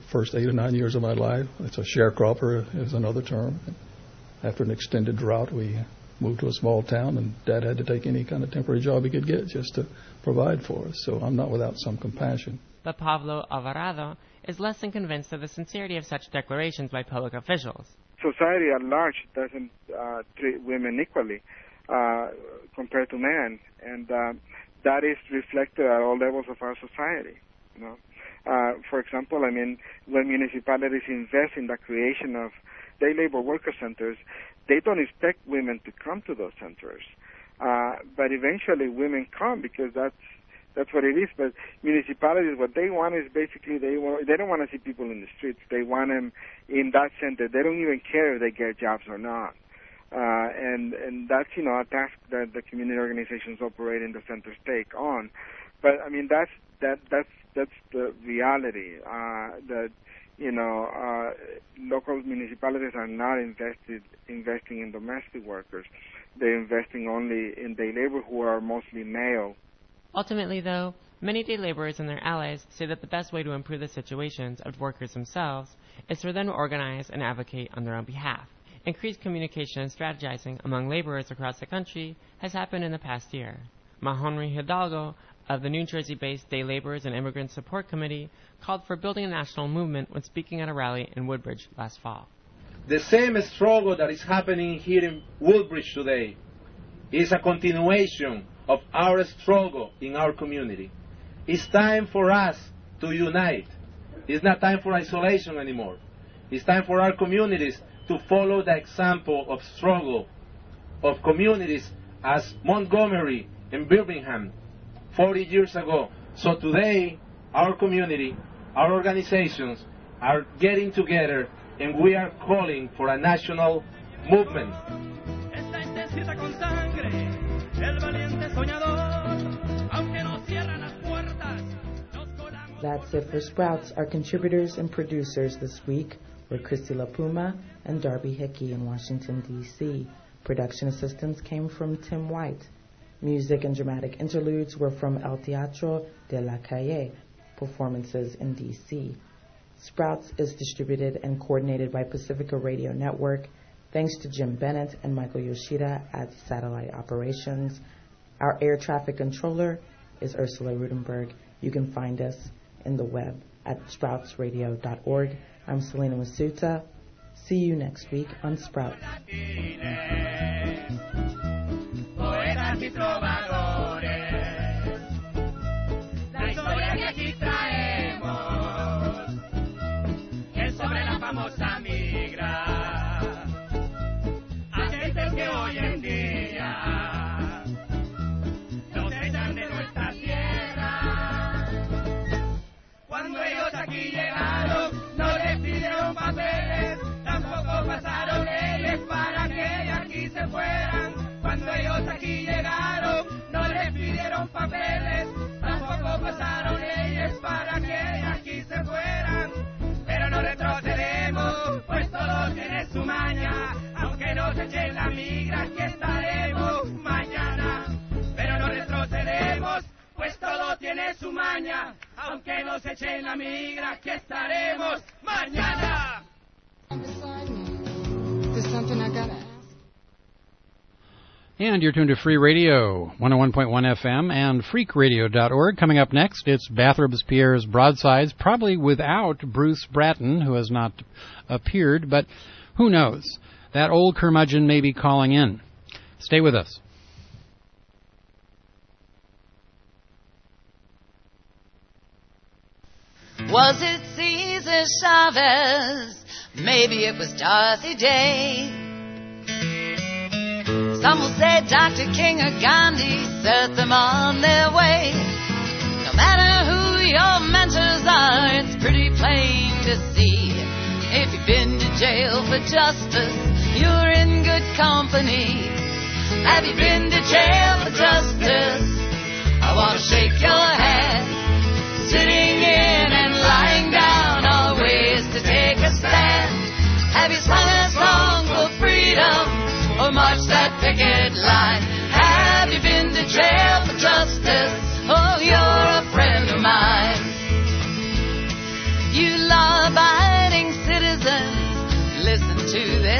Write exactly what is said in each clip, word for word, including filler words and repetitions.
first eight or nine years of my life. It's a sharecropper is another term. After an extended drought, we moved to a small town, and Dad had to take any kind of temporary job he could get just to provide for us. So I'm not without some compassion. But Pablo Alvarado is less than convinced of the sincerity of such declarations by public officials. Society at large doesn't uh, treat women equally uh, compared to men, and uh, that is reflected at all levels of our society. You know, uh, for example, I mean, when municipalities invest in the creation of day labor worker centers, they don't expect women to come to those centers, uh, but eventually women come because that's that's what it is. But municipalities, what they want is basically they want they don't want to see people in the streets. They want them in that center. They don't even care if they get jobs or not. Uh, and and that's you know a task that the community organizations operating the centers take on. But I mean that's that that's that's the reality. Uh, that you know uh, local municipalities are not invested investing in domestic workers. They're investing only in day labor, who are mostly male. Ultimately, though, many day laborers and their allies say that the best way to improve the situations of workers themselves is for them to organize and advocate on their own behalf. Increased communication and strategizing among laborers across the country has happened in the past year. Mahonry Hidalgo of the New Jersey-based Day Laborers and Immigrant Support Committee called for building a national movement when speaking at a rally in Woodbridge last fall. The same struggle that is happening here in Woodbridge today is a continuation of our struggle in our community. It's time for us to unite. It's not time for isolation anymore. It's time for our communities to follow the example of struggle of communities as Montgomery and Birmingham forty years ago. So today, our community, our organizations are getting together, and we are calling for a national movement. That's it for Sprouts. Our contributors and producers this week were Christy LaPuma and Darby Hickey in Washington, D C Production assistance came from Tim White. Music and dramatic interludes were from El Teatro de la Calle, performances in D C Sprouts is distributed and coordinated by Pacifica Radio Network. Thanks to Jim Bennett and Michael Yoshida at Satellite Operations. Our air traffic controller is Ursula Rudenberg. You can find us in the web at sprouts radio dot org. I'm Selena Masuta. See you next week on Sprouts. Pasaron leyes para que de aquí se fueran. Cuando ellos aquí llegaron, no les pidieron papeles. Tampoco pasaron leyes para que de aquí se fueran. Pero no retrocedemos, pues todo tiene su maña. Aunque nos echen la migra, aquí estaremos mañana. Pero no retrocedemos, pues todo tiene su maña. Aunque nos echen la migra, aquí estaremos mañana. And you're tuned to Free Radio, one oh one point one F M and freak radio dot org. Coming up next, it's Bath Robespierre's Broadsides, probably without Bruce Bratton, who has not appeared, but who knows? That old curmudgeon may be calling in. Stay with us. Was it Cesar Chavez? Maybe it was Dorothy Day. Some will say Doctor King or Gandhi set them on their way. No matter who your mentors are, it's pretty plain to see. If you've been to jail for justice, you're in good company. Have you been to jail for justice? I want to shake your hand. Sitting in and lying down, all ways to take a stand. Have you sung a song for freedom? Or march that picket line? Have you been to jail for justice? Oh, you're a friend of mine. You lie by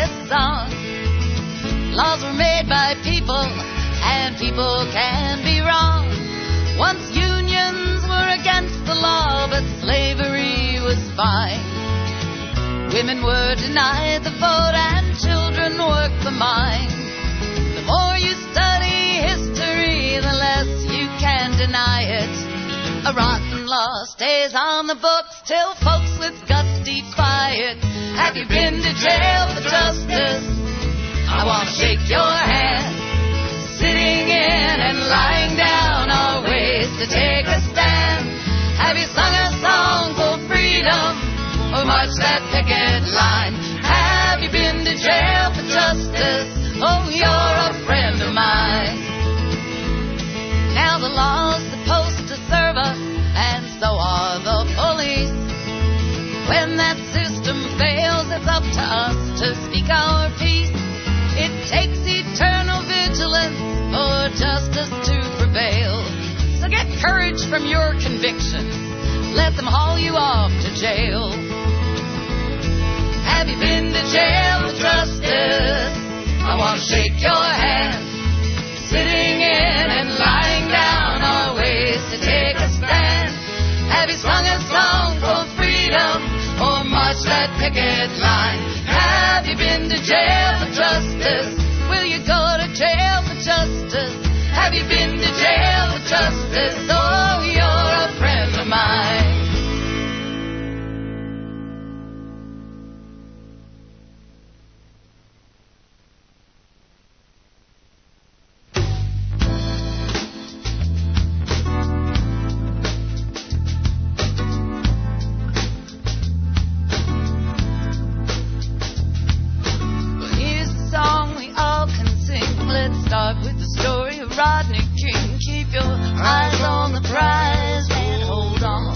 this song. Laws were made by people, and people can be wrong. Once unions were against the law, but slavery was fine. Women were denied the vote, and children worked the mine. The more you study history, the less you can deny it. A rotten law stays on the books till folks with guts defy it. Have you been to jail for justice? I want to shake your hand. Sitting in and lying down are ways to take a stand. Have you sung a song for freedom or marched that picket line? Have you been to jail for justice? Oh, you're a friend of mine. Now the law's supposed to serve us, and so are the police. When that system fails, it's up to us to speak our piece. It takes eternal vigilance for justice to prevail. So get courage from your convictions. Let them haul you off to jail. Have you been to jail for justice? I want to shake your hand. Sitting in and lying down are ways to take a stand. Have you sung a song for freedom or marched that picket line? Have you been to jail for justice? Will you go to jail for justice? Have you been to jail for justice? Oh, you're a friend of mine. Start with the story of Rodney King. Keep your eyes on the prize and hold on.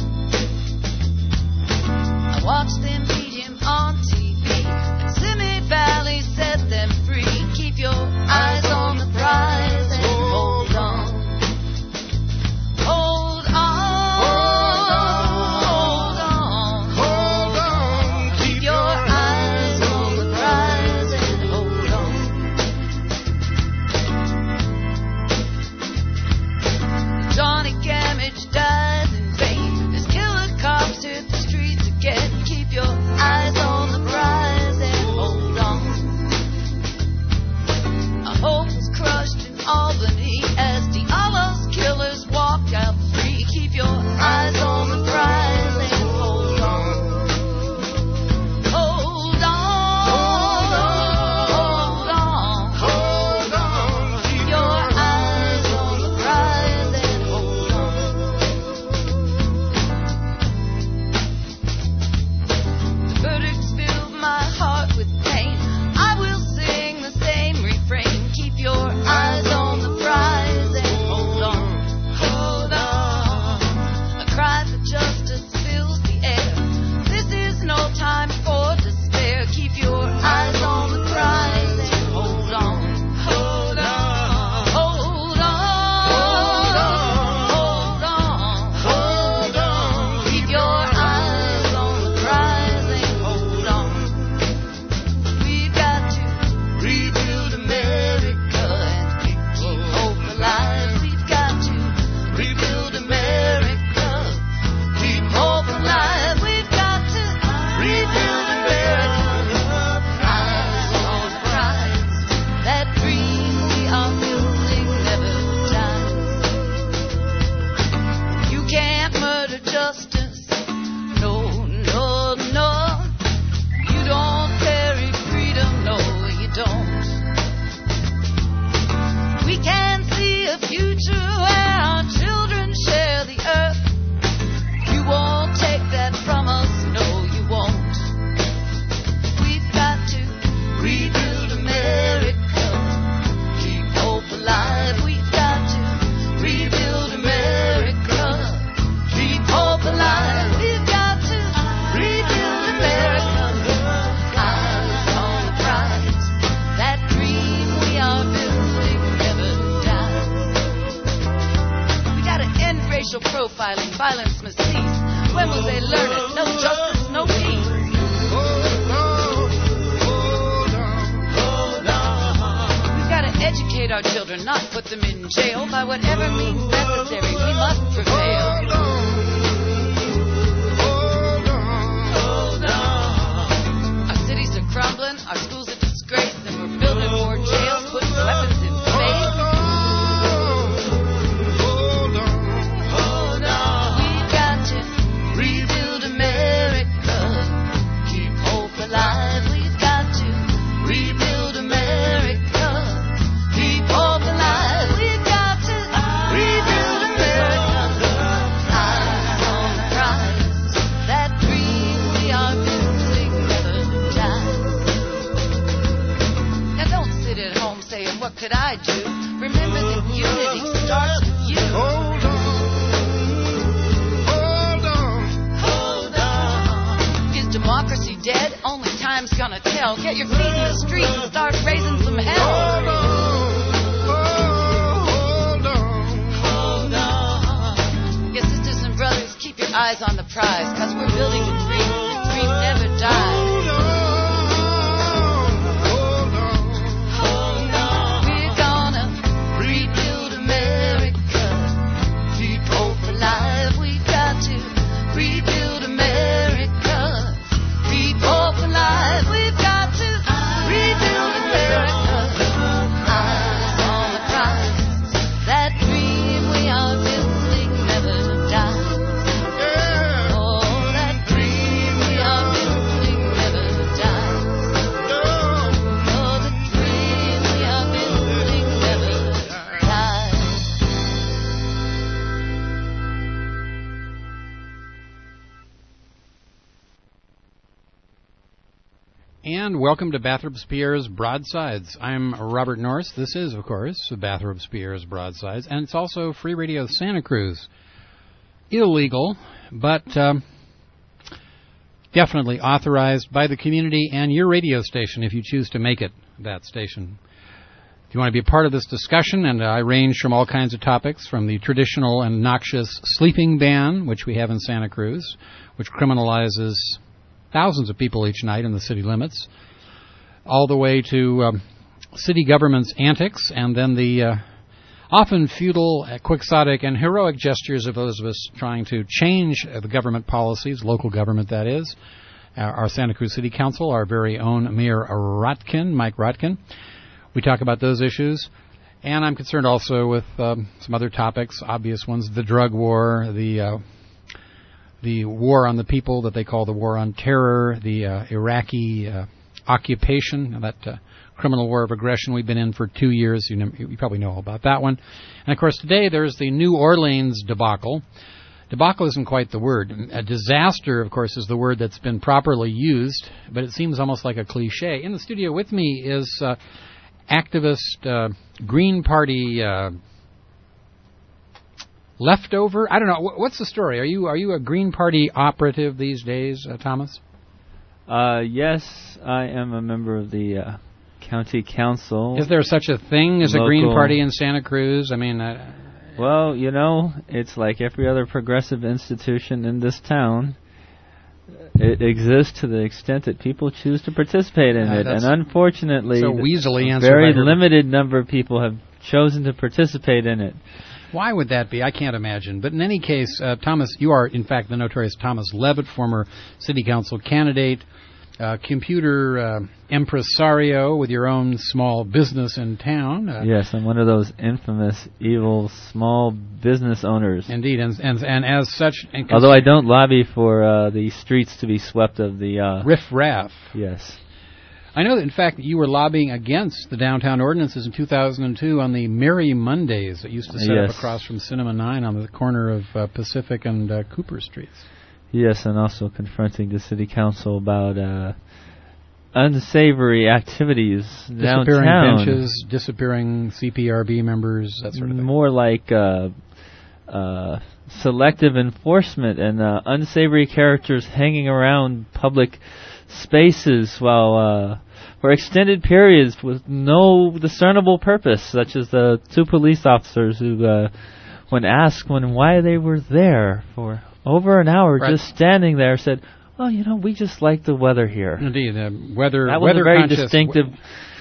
I watched them beat him on T V, and Simi Valley set them free. Keep your eyes on the prize and hold on. Hold on. Hold on. Hold on. Keep your eyes on the prize and hold on. Johnny Gamage dies in vain. This killer cops hit the streets again. Keep your eyes on the prize and hold on. A hope was crushed in Albany as Diallo's killers walked out free. Keep your eyes on the prize and hold on. Hold on. Hold on. Hold on. Keep your eyes on the prize and hold on. The verdicts filled my heart with pain. I will sing the same refrain. Keep your eyes on the prize and hold on. Hold on. A cry for justice fills the air. This is no time for despair. Keep your eyes on the prize and hold on. Hold on. Hold on. Hold on. Hold on. Keep your eyes on the prize and hold on. We've got to rebuild America and keep hope alive. We've got to rebuild America, keep hope alive. We've got to rebuild America. Eyes on the prize. That dream we are building never dies. You can't murder justice. No, no, no. You don't bury freedom. No, you don't. We can see a future where our children share the earth. You won't take that from us. No, you won't. We've got to rebuild America, keep hope alive. We've got to rebuild America, keep hope alive. We've got to rebuild America. Eyes on the prize. That dream we are building never dies. We gotta end racial profiling. Violence must cease. When will they learn it? No justice, no peace. Hold on, hold on. put them in jail. By whatever means necessary, we must prevail. Hold on, hold on. Our cities are crumbling, our schools are disgraced, and we're building more jails, putting weapons in space. Hold on, hold on. We've got to rebuild America, keep hope alive. We've got to rebuild America, keep hope alive. We've got to rebuild America. Eyes on the prize, that dream we are building never dies. Now don't sit at home saying, what could I do? Remember that unity starts with you. Hold on, hold on, hold on. Is democracy dead? Only time's gonna tell. Get your feet in the streets and start raising some hell. Hold on, hold on, hold on. Your sisters and brothers, keep your eyes on the prize, cause we're building a dream, and the dream never dies. Hold on, hold on, hold on. We're gonna rebuild America, keep hope alive. We've got to rebuild America, keep hope alive. We've got to rebuild America. Eyes on the prize, that dream we are building never dies. Oh, that dream we are building never dies. Oh, the dream we are building never dies. And welcome to Bathrobes Pierre's Broadsides. I'm Robert Norris. This is, of course, Bathrobes Pierre's Broadsides, and it's also Free Radio Santa Cruz. Illegal, but um, definitely authorized by the community and your radio station if you choose to make it that station. If you want to be a part of this discussion, and I range from all kinds of topics, from the traditional and noxious sleeping ban, which we have in Santa Cruz, which criminalizes thousands of people each night in the city limits, all the way to um, city government's antics, and then the uh, often futile, uh, quixotic, and heroic gestures of those of us trying to change uh, the government policies, local government that is, uh, our Santa Cruz City Council, our very own Mayor Rotkin, Mike Rotkin. We talk about those issues, and I'm concerned also with um, some other topics, obvious ones, the drug war, the uh, the war on the people that they call the war on terror, the uh, Iraqi uh, occupation, that uh, criminal war of aggression we've been in for two years. You, know, you probably know all about that one. And, of course, today there's the New Orleans debacle. Debacle isn't quite the word. A disaster, of course, is the word that's been properly used, but it seems almost like a cliche. In the studio with me is uh, activist uh, Green Party uh leftover? I don't know. What's the story? Are you are you a Green Party operative these days, uh, Thomas? Uh, yes, I am a member of the uh, county council. Is there such a thing as Local. a Green Party in Santa Cruz? I mean, uh, well, you know, it's like every other progressive institution in this town. It exists to the extent that people choose to participate in uh, it, and unfortunately, so weaselly a answered very by her. limited number of people have chosen to participate in it. Why would that be? I can't imagine. But in any case, uh, Thomas, you are, in fact, the notorious Thomas Levitt, former city council candidate, uh, computer uh, impresario with your own small business in town. Uh, yes, I'm one of those infamous, evil, small business owners. Indeed, and and, and as such... And although I don't lobby for uh, the streets to be swept of the... Uh, riff-raff. Yes. I know that, in fact, you were lobbying against the downtown ordinances in two thousand two on the Merry Mondays that used to set yes. up across from Cinema nine on the corner of uh, Pacific and uh, Cooper Streets. Yes, and also confronting the city council about uh, unsavory activities downtown. Disappearing benches, disappearing C P R B members, that sort of thing. More like uh, uh, selective enforcement and uh, unsavory characters hanging around public spaces while uh, for extended periods with no discernible purpose, such as the two police officers who, uh, when asked when why they were there for over an hour, right. just standing there, said, "Oh, you know, we just like the weather here." Indeed, uh, weather. That was weather a very conscious distinctive w-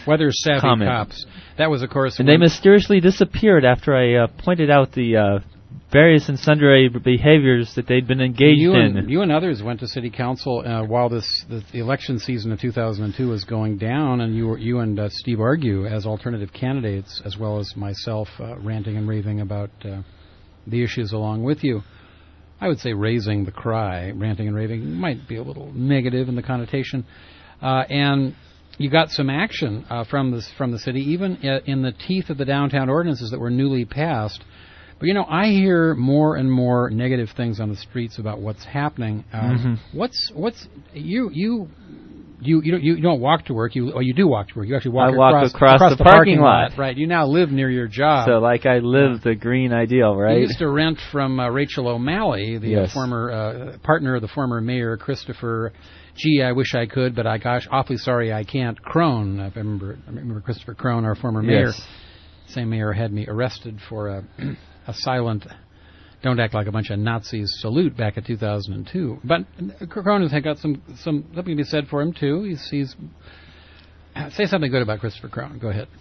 weather-savvy comment. cops. That was, of course, And when- they mysteriously disappeared after I uh, pointed out the uh, various and sundry behaviors that they'd been engaged you in. And, you and others went to city council uh, while this the, the election season of two thousand two was going down, and you were, you and uh, Steve Argue as alternative candidates, as well as myself, uh, ranting and raving about uh, the issues along with you. I would say raising the cry, ranting and raving might be a little negative in the connotation, uh, and you got some action uh, from this from the city, even in the teeth of the downtown ordinances that were newly passed. But, you know, I hear more and more negative things on the streets about what's happening. Um, Mm-hmm. What's what's you you you you don't, you don't walk to work. You oh you do walk to work. You actually walk I walk across, across across the parking lot. Right. You now live near your job. So, like, I live the green ideal, right? You used to rent from uh, Rachel O'Malley, the uh, Yes. former uh, partner of the former mayor, Christopher. Gee, I wish I could, but I gosh, awfully sorry I can't. Crone, I remember, I remember Christopher Crone, our former mayor. Yes. Same mayor had me arrested for a, a silent, don't act like a bunch of Nazis salute back in two thousand two. But Crone has got some some something to be said for him too. He's he's say something good about Christopher Crone. Go ahead.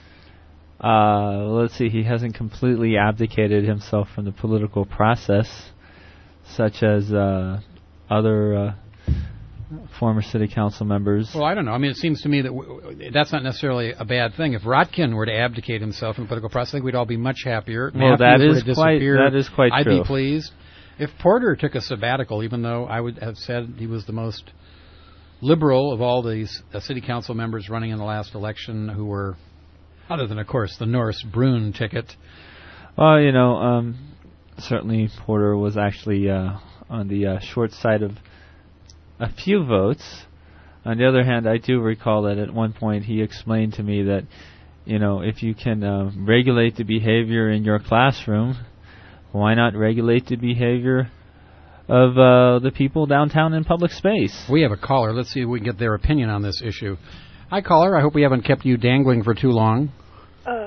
Uh, let's see, he hasn't completely abdicated himself from the political process, such as uh, other uh, former city council members. Well, I don't know. I mean, it seems to me that w- w- that's not necessarily a bad thing. If Rotkin were to abdicate himself from the political process, I think we'd all be much happier. Well, Matthews that were is to quite disappear, that is quite I'd true. be pleased. If Porter took a sabbatical, even though I would have said he was the most liberal of all these uh, city council members running in the last election who were, other than, of course, the Norris Brune ticket. Well, you know, um, certainly Porter was actually uh, on the uh, short side of a few votes. On the other hand, I do recall that at one point he explained to me that, you know, if you can uh, regulate the behavior in your classroom, why not regulate the behavior of uh, the people downtown in public space? We have a caller. Let's see if we can get their opinion on this issue. Hi, caller. I hope we haven't kept you dangling for too long. Uh,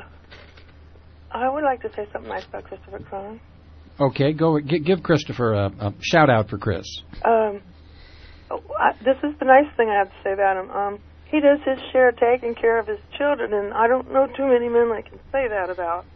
I would like to say something nice about Christopher Crone. Okay, go g- give Christopher a, a shout out for Chris. Um, I, this is the nice thing I have to say about him. Um, he does his share taking care of his children, and I don't know too many men I can say that about.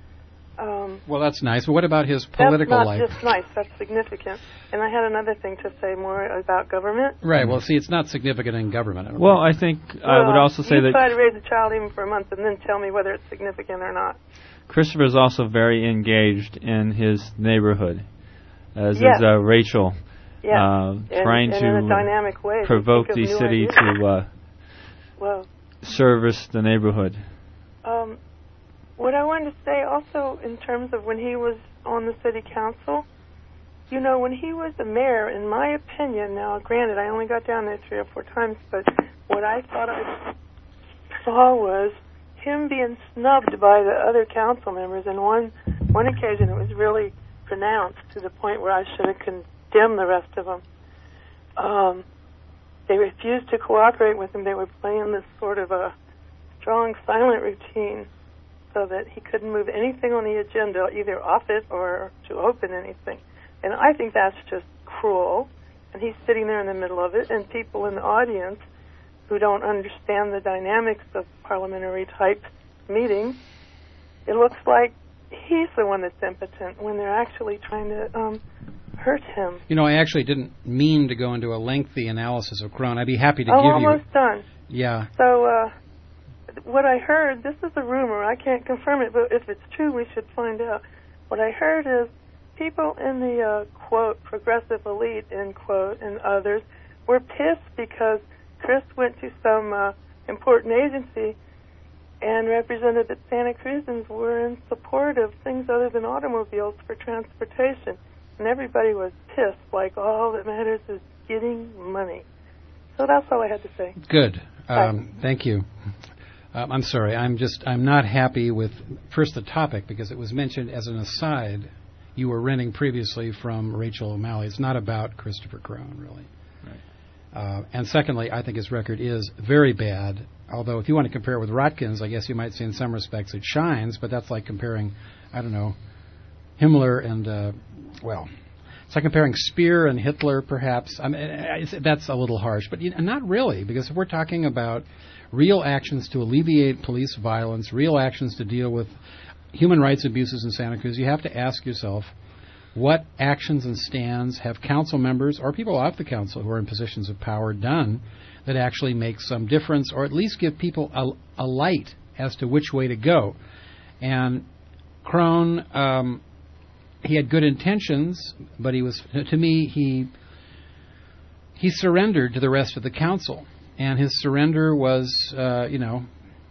Um, Well, that's nice. But what about his political that's not life? just nice, that's significant. And I had another thing to say more about government. Right. Well, see, it's not significant in government. I don't Well, think. I think I would Well, also say you that try to raise a child even for a month and then tell me whether it's significant or not. Christopher is also very engaged in his neighborhood, as Yes. is uh, Rachel, Yes. uh, and, trying and to in a dynamic way. They provoke think the of new city ideas. to uh, Well, service the neighborhood. Um, what I wanted to say also in terms of when he was on the city council, you know, when he was the mayor, in my opinion, now granted I only got down there three or four times, but what I thought I saw was him being snubbed by the other council members. And one one occasion it was really pronounced to the point where I should have condemned the rest of them. Um, they refused to cooperate with him. They were playing this sort of a strong silent routine so that he couldn't move anything on the agenda, either off it or to open anything. And I think that's just cruel. And he's sitting there in the middle of it, and people in the audience who don't understand the dynamics of parliamentary type meetings, it looks like he's the one that's impotent when they're actually trying to um, hurt him. You know, I actually didn't mean to go into a lengthy analysis of Crone. I'd be happy to oh, give almost you. done. Yeah. So, uh, what I heard, this is a rumor, I can't confirm it, but if it's true, we should find out. What I heard is people in the, uh, quote, progressive elite, end quote, and others were pissed because Chris went to some uh, important agency and represented that Santa Cruzans were in support of things other than automobiles for transportation. And everybody was pissed, like all that matters is getting money. So that's all I had to say. Good. Um, thank you. Um, I'm sorry. I'm just, I'm not happy with, first, the topic, because it was mentioned as an aside. You were renting previously from Rachel O'Malley. It's not about Christopher Crone, really. Right. Uh, and secondly, I think his record is very bad. Although, if you want to compare it with Rotkins, I guess you might say in some respects it shines, but that's like comparing, I don't know, Himmler and, uh, well, it's like comparing Speer and Hitler, perhaps. I mean, it's, that's a little harsh, but you know, not really, because if we're talking about real actions to alleviate police violence, real actions to deal with human rights abuses in Santa Cruz, you have to ask yourself, what actions and stands have council members or people off the council who are in positions of power done that actually make some difference, or at least give people a, a light as to which way to go? And Crone, um, he had good intentions, but he was, to me, he he surrendered to the rest of the council, and his surrender was, uh, you know,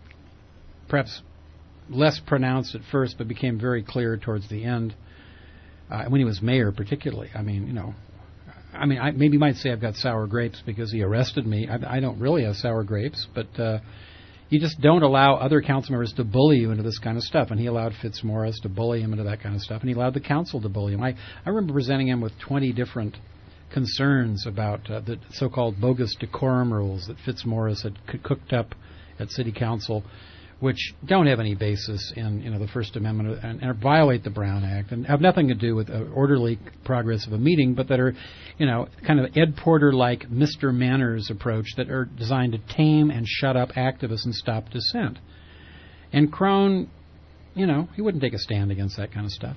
perhaps less pronounced at first, but became very clear towards the end. Uh, when he was mayor, particularly, I mean, you know, I mean, I maybe might say I've got sour grapes because he arrested me. I, I don't really have sour grapes, but uh, you just don't allow other council members to bully you into this kind of stuff. And he allowed Fitzmaurice to bully him into that kind of stuff, and he allowed the council to bully him. I, I remember presenting him with twenty different concerns about uh, the so-called bogus decorum rules that Fitzmaurice had c- cooked up at City Council, which don't have any basis in, you know, the First Amendment and, and violate the Brown Act and have nothing to do with the orderly progress of a meeting, but that are, you know, kind of Ed Porter-like Mister Manners approach that are designed to tame and shut up activists and stop dissent. And Crone, you know, he wouldn't take a stand against that kind of stuff.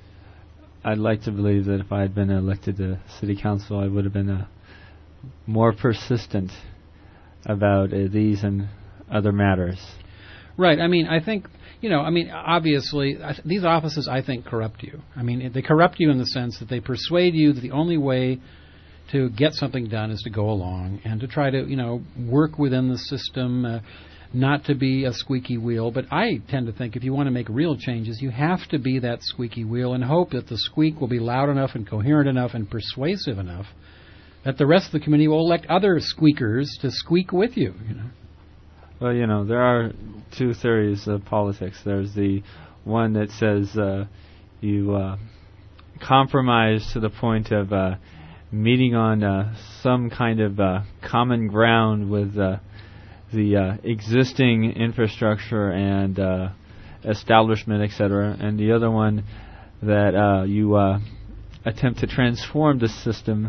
I'd like to believe that if I had been elected to City Council, I would have been uh, more persistent about uh, these and other matters. Right. I mean, I think, you know, I mean, obviously, I th- these offices, I think, corrupt you. I mean, they corrupt you in the sense that they persuade you that the only way to get something done is to go along and to try to, you know, work within the system, uh, not to be a squeaky wheel. But I tend to think if you want to make real changes, you have to be that squeaky wheel and hope that the squeak will be loud enough and coherent enough and persuasive enough that the rest of the community will elect other squeakers to squeak with you, you know. Well, you know, there are two theories of politics. There's the one that says uh, you uh, compromise to the point of uh, meeting on uh, some kind of uh, common ground with uh, the uh, existing infrastructure and uh, establishment, et cetera, and the other one that uh, you uh, attempt to transform the system,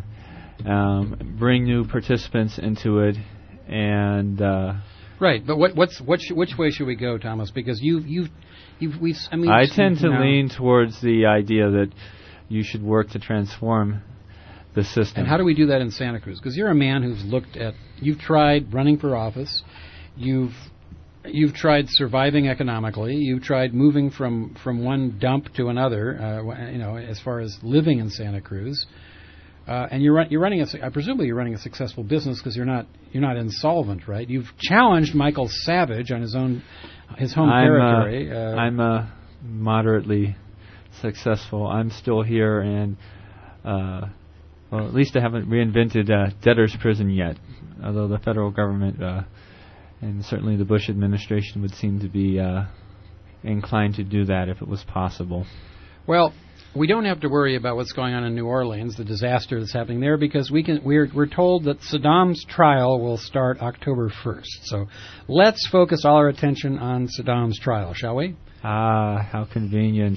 um, bring new participants into it, and uh, right. But what, what's which which way should we go, Thomas? Because you you've you've we've I mean I tend to now. lean towards the idea that you should work to transform the system. And how do we do that in Santa Cruz? Because you're a man who's looked at, you've tried running for office, you've you've tried surviving economically, you've tried moving from, from one dump to another, uh, you know, as far as living in Santa Cruz, uh, and you're run, you're running a, I presumably you're running a successful business because you're not you're not insolvent, right? You've challenged Michael Savage on his own his home I'm, territory. Uh, uh, I'm uh, moderately successful. I'm still here and. Uh, Well, at least I haven't reinvented uh, debtor's prison yet, although the federal government uh, and certainly the Bush administration would seem to be uh, inclined to do that if it was possible. Well, we don't have to worry about what's going on in New Orleans, the disaster that's happening there, because we can. We're we're told that Saddam's trial will start October first. So let's focus all our attention on Saddam's trial, shall we? Ah, how convenient.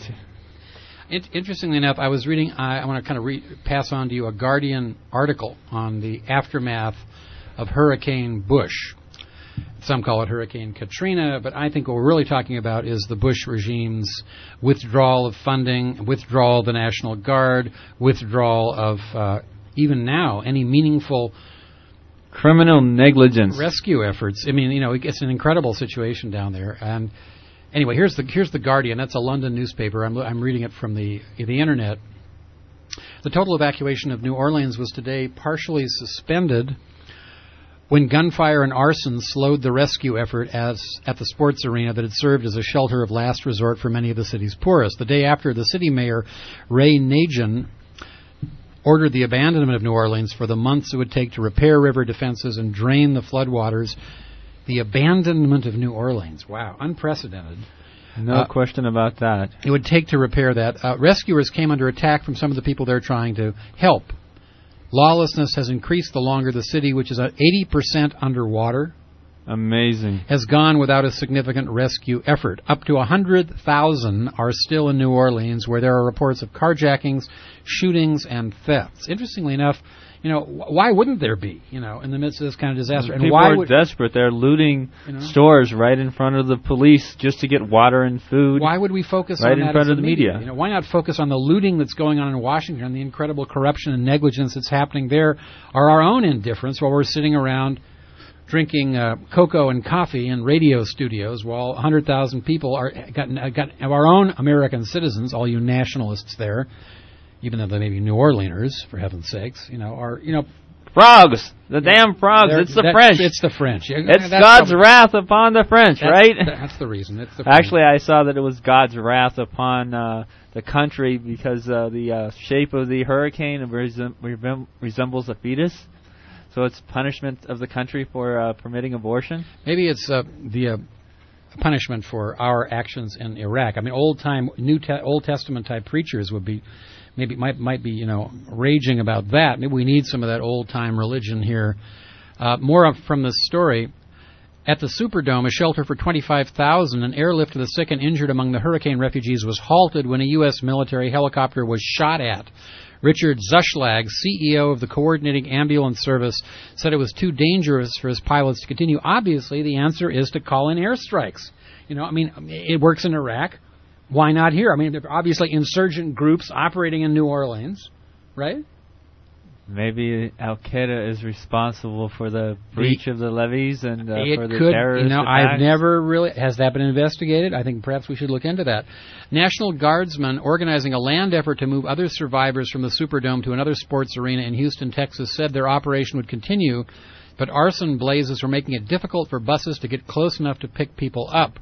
It, interestingly enough, I was reading, I, I want to kind of re- pass on to you a Guardian article on the aftermath of Hurricane Bush. Some call it Hurricane Katrina, but I think what we're really talking about is the Bush regime's withdrawal of funding, withdrawal of the National Guard, withdrawal of, uh, even now, any meaningful criminal negligence rescue efforts. I mean, you know, it's an incredible situation down there. And anyway, here's the here's the Guardian. That's a London newspaper. I'm I'm reading it from the the internet. The total evacuation of New Orleans was today partially suspended when gunfire and arson slowed the rescue effort as at the sports arena that had served as a shelter of last resort for many of the city's poorest. The day after, the city mayor Ray Nagin ordered the abandonment of New Orleans for the months it would take to repair river defenses and drain the floodwaters. The abandonment of New Orleans. Wow, unprecedented. No uh, question about that. It would take to repair that. Uh, rescuers came under attack from some of the people they're trying to help. Lawlessness has increased the longer the city, which is at eighty percent underwater. Amazing. has gone without a significant rescue effort. Up to one hundred thousand are still in New Orleans, where there are reports of carjackings, shootings, and thefts. Interestingly enough, you know, why wouldn't there be, you know, in the midst of this kind of disaster? And People why are would, desperate. They're looting you know, stores right in front of the police just to get water and food. Why would we focus right on in that front as of a the media? media? You know, why not focus on the looting that's going on in Washington, the incredible corruption and negligence that's happening there, or our own indifference while we're sitting around drinking uh, cocoa and coffee in radio studios while one hundred thousand people are got, got of our own American citizens, all you nationalists there, even though they may be New Orleaners, for heaven's sakes, you know, are, you know, Frogs! The damn frogs! They're- It's the that- French! It's the French. It's That's God's probably- wrath upon the French, that's, right? That's the reason. It's the French. Actually, I saw that it was God's wrath upon uh, the country because uh, the uh, shape of the hurricane resem- resem- resembles a fetus. So it's punishment of the country for uh, permitting abortion. Maybe it's uh, the uh, punishment for our actions in Iraq. I mean, old time, New te- Old Testament type preachers would be, maybe might might be, you know, raging about that. Maybe we need some of that old time religion here. Uh, more of, from this story. At the Superdome, a shelter for twenty-five thousand, an airlift of the sick and injured among the hurricane refugees was halted when a U S military helicopter was shot at. Richard Zuschlag, C E O of the Coordinating Ambulance Service, said it was too dangerous for his pilots to continue. Obviously, the answer is to call in airstrikes. You know, I mean, it works in Iraq. Why not here? I mean, there are obviously insurgent groups operating in New Orleans, right? Maybe Al Qaeda is responsible for the breach of the levees and uh, it for the could, terrorist you know, attacks. I've never really, has that been investigated? I think perhaps we should look into that. National Guardsmen organizing a land effort to move other survivors from the Superdome to another sports arena in Houston, Texas, said their operation would continue, but arson blazes were making it difficult for buses to get close enough to pick people up.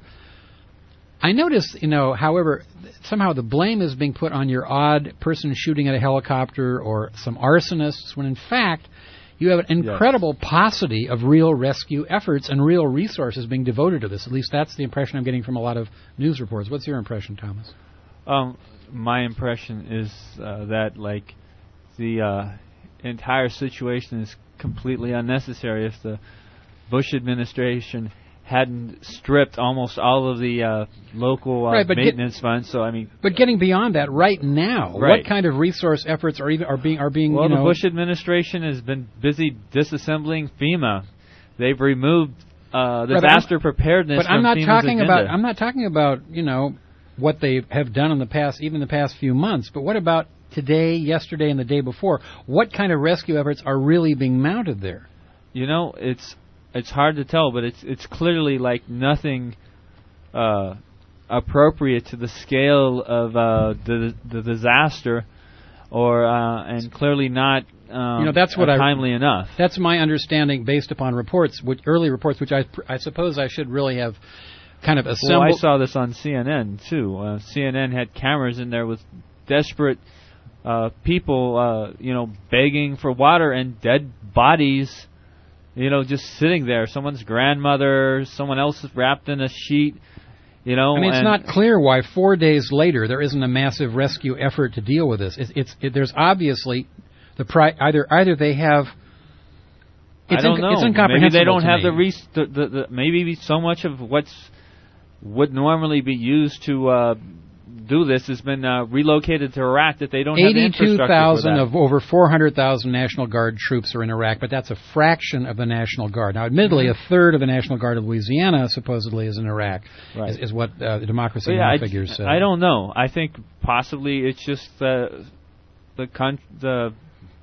I noticed, you know, however, somehow the blame is being put on your odd person shooting at a helicopter or some arsonists, when in fact you have an incredible yes. paucity of real rescue efforts and real resources being devoted to this. At least that's the impression I'm getting from a lot of news reports. What's your impression, Thomas? Um, my impression is uh, that, like, the uh, entire situation is completely unnecessary. If the Bush administration hadn't stripped almost all of the uh, local uh, right, maintenance get, funds, so I mean. But getting beyond that, right now, right. what kind of resource efforts are even are being are being? Well, you know, the Bush administration has been busy disassembling FEMA. They've removed uh, disaster right, preparedness. But from I'm not FEMA's talking agenda. about. I'm not talking about you know what they have done in the past, even the past few months. But what about today, yesterday, and the day before? What kind of rescue efforts are really being mounted there? You know, it's. It's hard to tell, but it's it's clearly like nothing uh, appropriate to the scale of uh, the the disaster, or uh, and clearly not um, you know that's what uh, I, timely enough. That's my understanding based upon reports, which early reports, which I I suppose I should really have kind of assembled. Well, I saw this on C N N too. Uh, C N N had cameras in there with desperate uh, people, uh, you know, begging for water and dead bodies. You know, just sitting there. Someone's grandmother, someone else is wrapped in a sheet. You know, I mean, it's and not clear why four days later there isn't a massive rescue effort to deal with this. It's, it's it, there's obviously the pri- either either they have. It's I don't inc- know. It's incomprehensible. Maybe they don't to have me. the, res- the, the, the maybe so much of what's would normally be used to uh, do this has been uh, relocated to Iraq that they don't have the infrastructure for that. eighty-two thousand of over four hundred thousand National Guard troops are in Iraq, but that's a fraction of the National Guard. Now, admittedly, mm-hmm. a third of the National Guard of Louisiana supposedly is in Iraq, right. is, is what uh, the Democracy yeah, Now! I, figures say. I don't know. I think possibly it's just the the con- the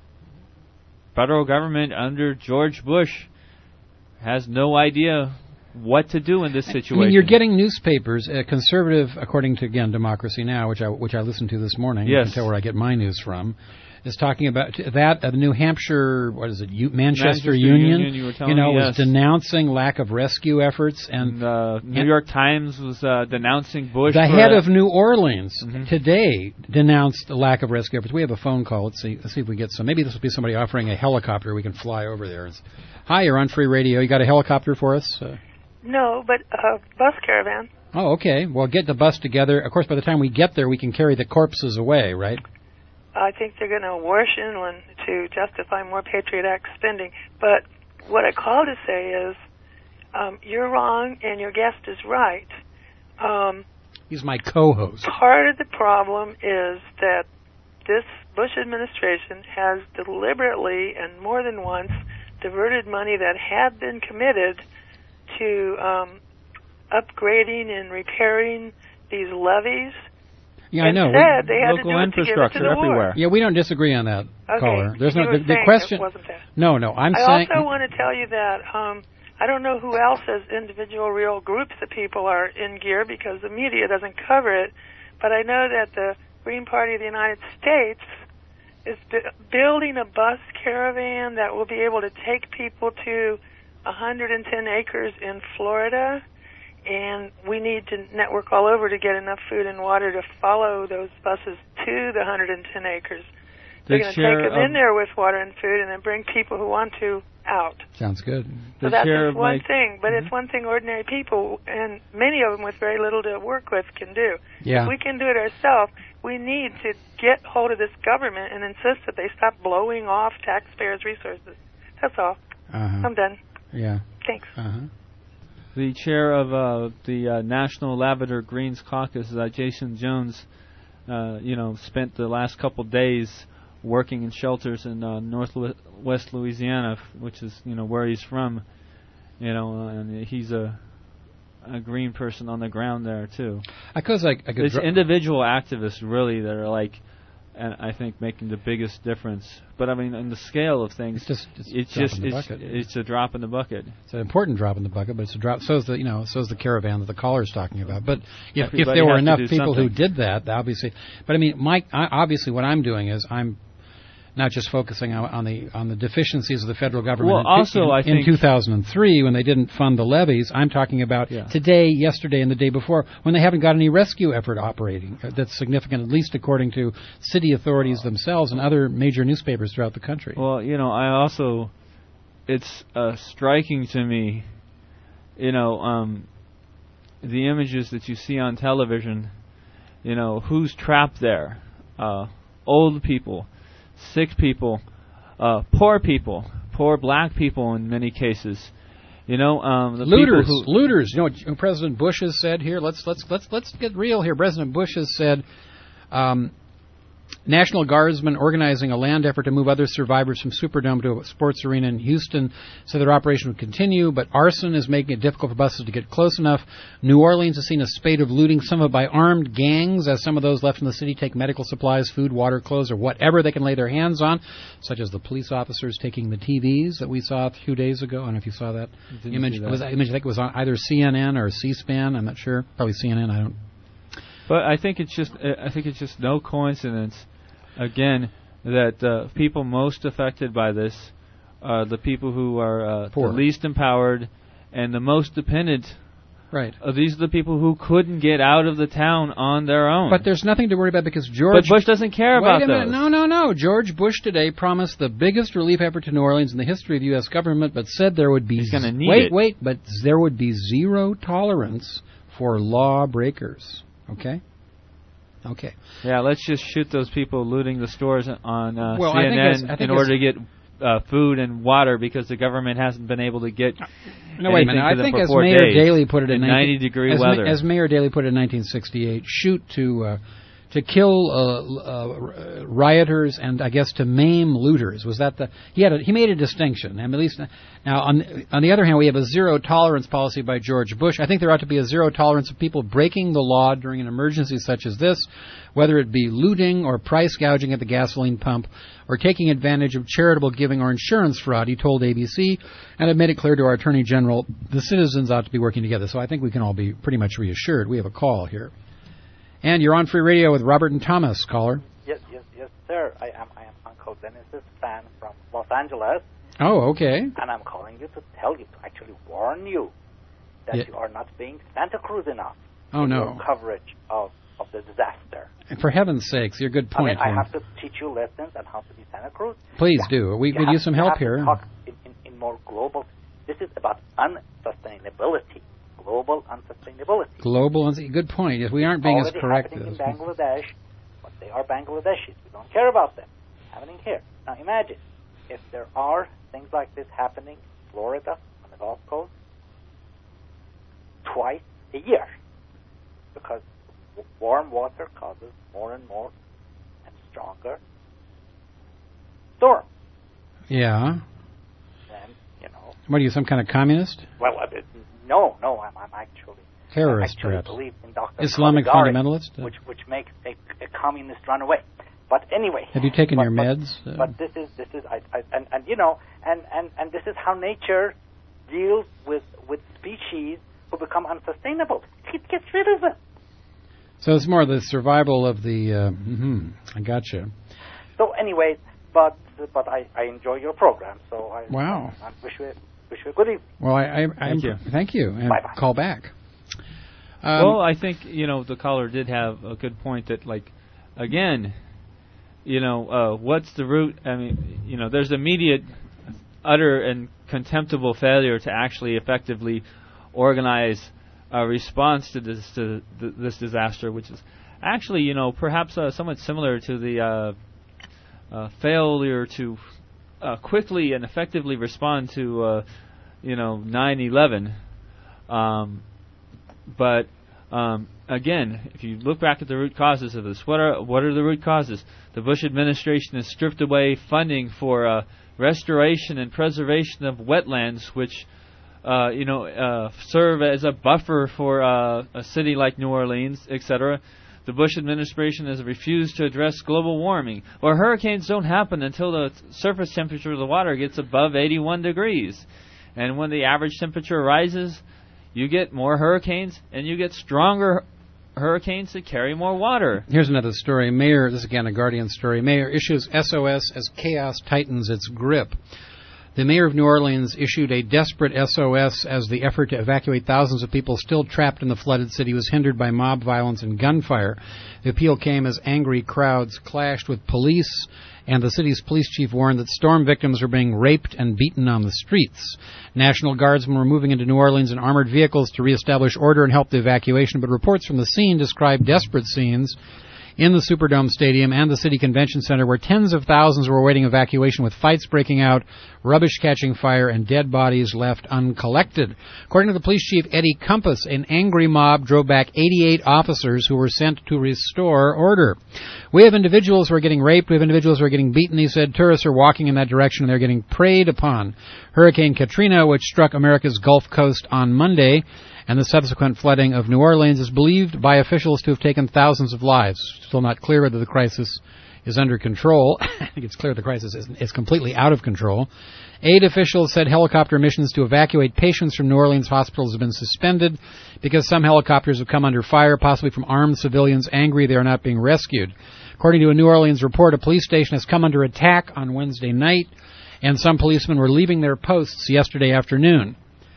federal government under George Bush has no idea what to do in this situation. I mean, you're getting newspapers, uh, conservative, according to, again, Democracy Now!, which I which I listened to this morning. Yes. You can tell where I get my news from. Is talking about that uh, the New Hampshire, what is it, U- Manchester, Manchester Union, Union you, were telling you know, me, was yes. denouncing lack of rescue efforts, and, and uh, New and York Times was uh, denouncing Bush. The for head a, of New Orleans mm-hmm. today denounced the lack of rescue efforts. We have a phone call. Let's see. Let's see if we get some. Maybe this will be somebody offering a helicopter. We can fly over there. It's, Hi, you're on Free Radio. You got a helicopter for us? Uh, No, but a bus caravan. Oh, okay. Well, get the bus together. Of course, by the time we get there, we can carry the corpses away, right? I think they're going to abortion one to justify more Patriot Act spending. But what I call to say is, um, you're wrong and your guest is right. Um, He's my co-host. Part of the problem is that this Bush administration has deliberately and more than once diverted money that had been committed to um, upgrading and repairing these levees. Yeah, I know. Instead, they had Local to do it to give it to the everywhere. war. Yeah, we don't disagree on that, Okay. caller. There's no You were the, the saying question. it wasn't that. No, no. I'm I saying. also want to tell you that um, I don't know who else as individual real groups of people are in gear because the media doesn't cover it, but I know that the Green Party of the United States is b- building a bus caravan that will be able to take people to one hundred ten acres in Florida, and we need to network all over to get enough food and water to follow those buses to the one hundred ten acres. They're going to take them in there with water and food and then bring people who want to out. Sounds good. So that's just one thing, but mm-hmm. it's one thing ordinary people, and many of them with very little to work with, can do. Yeah. If we can do it ourselves, we need to get hold of this government and insist that they stop blowing off taxpayers' resources. That's all. Uh-huh. I'm done. Yeah. Thanks. Uh-huh. The chair of uh, the uh, National Lavender Greens Caucus, uh, Jason Jones, uh, you know, spent the last couple days working in shelters in uh, northwest Louisiana, which is, you know, where he's from, you know, and he's a a green person on the ground there too. Because I, I could There's dr- individual activists really that are like, and I think making the biggest difference. But I mean, in the scale of things, it's just it's, it's drop just in the it's, bucket. it's a drop in the bucket. It's an important drop in the bucket, but it's a drop. So is the you know so is the caravan that the caller's talking about. But if, if Everybody there were has to enough do people something. who did that, obviously. But I mean, Mike, I, obviously, what I'm doing is I'm not just focusing on, on the on the deficiencies of the federal government. Well, in, also, in, I in think two thousand three when they didn't fund the levees, I'm talking about Yeah. today, yesterday, and the day before when they haven't got any rescue effort operating uh, that's significant, at least according to city authorities themselves and other major newspapers throughout the country. Well, you know, I also, it's uh, striking to me, you know, um, the images that you see on television. You know, who's trapped there? Uh, old people, sick people, uh, poor people, poor black people in many cases. You know, um, the looters, people who looters. You know what President Bush has said here? Let's let's let's let's get real here. President Bush has said, um, National Guardsmen organizing a land effort to move other survivors from Superdome to a sports arena in Houston, so their operation would continue. But arson is making it difficult for buses to get close enough. New Orleans has seen a spate of looting, some of it by armed gangs, as some of those left in the city take medical supplies, food, water, clothes, or whatever they can lay their hands on, such as the police officers taking the T Vs that we saw a few days ago. I don't know if you saw that Didn't image. see that. Was that image? I think it was on either C N N or C-SPAN. I'm not sure. Probably C N N. I don't. But I think it's just I think it's just no coincidence, again, that uh, people most affected by this are the people who are uh, the least empowered and the most dependent. Right. Uh, these are the people who couldn't get out of the town on their own. But there's nothing to worry about because George... But Bush doesn't care Wait about a minute. those. No, no, no. George Bush today promised the biggest relief effort to New Orleans in the history of the U S government, but said there would be... He's going to need wait, it. wait, but there would be zero tolerance for lawbreakers. Okay? Okay. Yeah, let's just shoot those people looting the stores on uh, Well, I C N think N it's- I think in it's- order to get uh, food and water because the government hasn't been able to get No, wait a minute. anything to I them think for as four Mayor days Daley put it in, in ninety degree as weather. Ma- as Mayor Daley put it in nineteen sixty-eight, shoot to uh, to kill uh, uh, rioters and I guess to maim looters. Was that the he had a, he made a distinction? I mean, at least now on on the other hand, we have a zero tolerance policy by George Bush. I think there ought to be a zero tolerance of people breaking the law during an emergency such as this, whether it be looting or price gouging at the gasoline pump or taking advantage of charitable giving or insurance fraud, he told A B C, and it made it clear to our Attorney General the citizens ought to be working together. So I think we can all be pretty much reassured. We have a call here. And you're on Free Radio with Robert and Thomas, caller. Yes, yes, yes, sir. I am I am Uncle Dennis's fan from Los Angeles. Oh, okay. And I'm calling you to tell you, to actually warn you that Yeah. you are not being Santa Cruz enough Oh, in no. your coverage of, of the disaster. And for heaven's sakes, you're a good I point. mean, I Lynn. have to teach you lessons on how to be Santa Cruz. Please Yeah. do. We You could have- use some you help have to here. talk in, in, in more global. This is about unsustainability, global unsustainability. Global, and good point. Yes, we aren't being as Already correct happening as in Bangladesh, but they are Bangladeshis. We don't care about them. Happening here. Now imagine if there are things like this happening in Florida on the Gulf Coast, a year, because w- warm water causes more and more and stronger storms. Yeah. And, you know. What are you, some kind of communist? Well, uh, no, no, I'm, I'm actually terrorist, I actually perhaps. believe in Doctor Islamic Caligari, fundamentalist, which which makes a, a communist run away. But anyway, have you taken but, your but, meds? But, but this is this is I, I, and and you know and, and, and this is how nature deals with with species who become unsustainable. It gets rid of them. So it's more the survival of the. Uh, mm-hmm, I gotcha. So anyway, but but I, I enjoy your program. So I wow. I, I wish you wish you a good evening. Well, I, I thank you. Thank you. And Bye-bye. Call back. Um, well, I think, you know, the caller did have a good point that, like, again, you know, uh, what's the root? I mean, you know, there's immediate, utter, and contemptible failure to actually effectively organize a response to this to th- this disaster, which is actually, you know, perhaps uh, somewhat similar to the uh, uh, failure to uh, quickly and effectively respond to, uh, you know, nine eleven. Um, But um, again, if you look back at the root causes of this, what are what are the root causes? The Bush administration has stripped away funding for uh, restoration and preservation of wetlands, which uh, you know uh, serve as a buffer for uh, a city like New Orleans, et cetera. The Bush administration has refused to address global warming. Well, hurricanes don't happen until the surface temperature of the water gets above eighty-one degrees, and when the average temperature rises, you get more hurricanes, and you get stronger hurricanes that carry more water. Here's another story. Mayor, this is again a Guardian story. Mayor issues S O S as chaos tightens its grip. The mayor of New Orleans issued a desperate S O S as the effort to evacuate thousands of people still trapped in the flooded city was hindered by mob violence and gunfire. The appeal came as angry crowds clashed with police, and the city's police chief warned that storm victims were being raped and beaten on the streets. National Guardsmen were moving into New Orleans in armored vehicles to reestablish order and help the evacuation, but reports from the scene described desperate scenes in the Superdome Stadium and the City Convention Center, where tens of thousands were awaiting evacuation with fights breaking out, rubbish catching fire, and dead bodies left uncollected. According to the police chief, Eddie Compass, an angry mob drove back eighty-eight officers who were sent to restore order. We have individuals who are getting raped. We have individuals who are getting beaten, he said. Tourists are walking in that direction, and they're getting preyed upon. Hurricane Katrina, which struck America's Gulf Coast on Monday, and the subsequent flooding of New Orleans is believed by officials to have taken thousands of lives. Still not clear whether the crisis is under control. I think it's clear the crisis is, is completely out of control. Aid officials said helicopter missions to evacuate patients from New Orleans hospitals have been suspended because some helicopters have come under fire, possibly from armed civilians angry they are not being rescued. According to a New Orleans report, a police station has come under attack on Wednesday night, and some policemen were leaving their posts yesterday afternoon.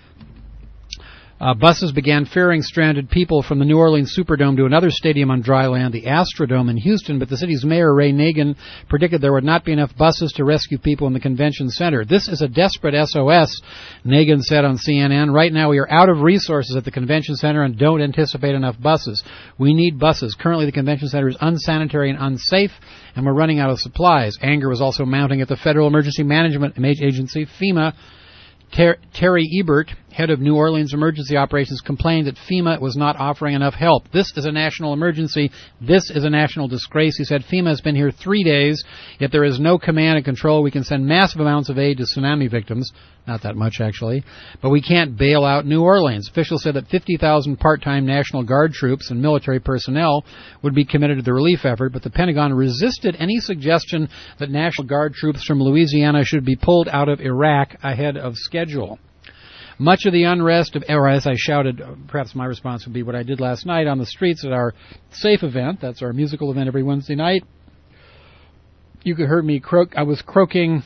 Uh, buses began ferrying stranded people from the New Orleans Superdome to another stadium on dry land, the Astrodome in Houston, but the city's mayor, Ray Nagin, predicted there would not be enough buses to rescue people in the convention center. This is a desperate S O S, Nagin said on C N N. Right now we are out of resources at the convention center and don't anticipate enough buses. We need buses. Currently the convention center is unsanitary and unsafe, and we're running out of supplies. Anger was also mounting at the Federal Emergency Management Agency, FEMA. Ter- Terry Ebert, head of New Orleans Emergency Operations, complained that FEMA was not offering enough help. This is a national emergency. This is a national disgrace. He said FEMA has been here three days, yet there is no command and control. We can send massive amounts of aid to tsunami victims. Not that much, actually. But we can't bail out New Orleans. Officials said that fifty thousand part-time National Guard troops and military personnel would be committed to the relief effort, but the Pentagon resisted any suggestion that National Guard troops from Louisiana should be pulled out of Iraq ahead of schedule. Much of the unrest, of, or as I shouted, perhaps my response would be what I did last night on the streets at our SAFE event. That's our musical event every Wednesday night. You could hear me croak. I was croaking,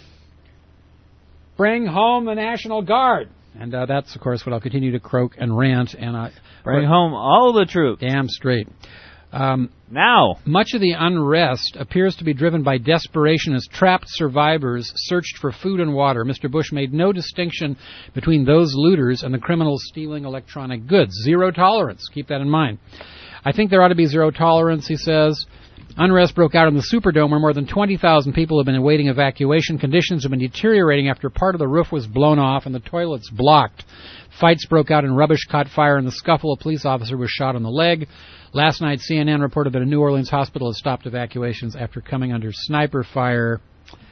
"Bring home the National Guard." And uh, that's, of course, what I'll continue to croak and rant. And I Bring home all the troops. Damn straight. Um, now, much of the unrest appears to be driven by desperation as trapped survivors searched for food and water. Mister Bush made no distinction between those looters and the criminals stealing electronic goods. Zero tolerance. Keep that in mind. I think there ought to be zero tolerance, he says, Unrest broke out in the Superdome, where more than twenty thousand people have been awaiting evacuation. Conditions have been deteriorating after part of the roof was blown off and the toilets blocked. Fights broke out and rubbish caught fire in the scuffle. A police officer was shot on the leg. Last night, C N N reported that a New Orleans hospital has stopped evacuations after coming under sniper fire.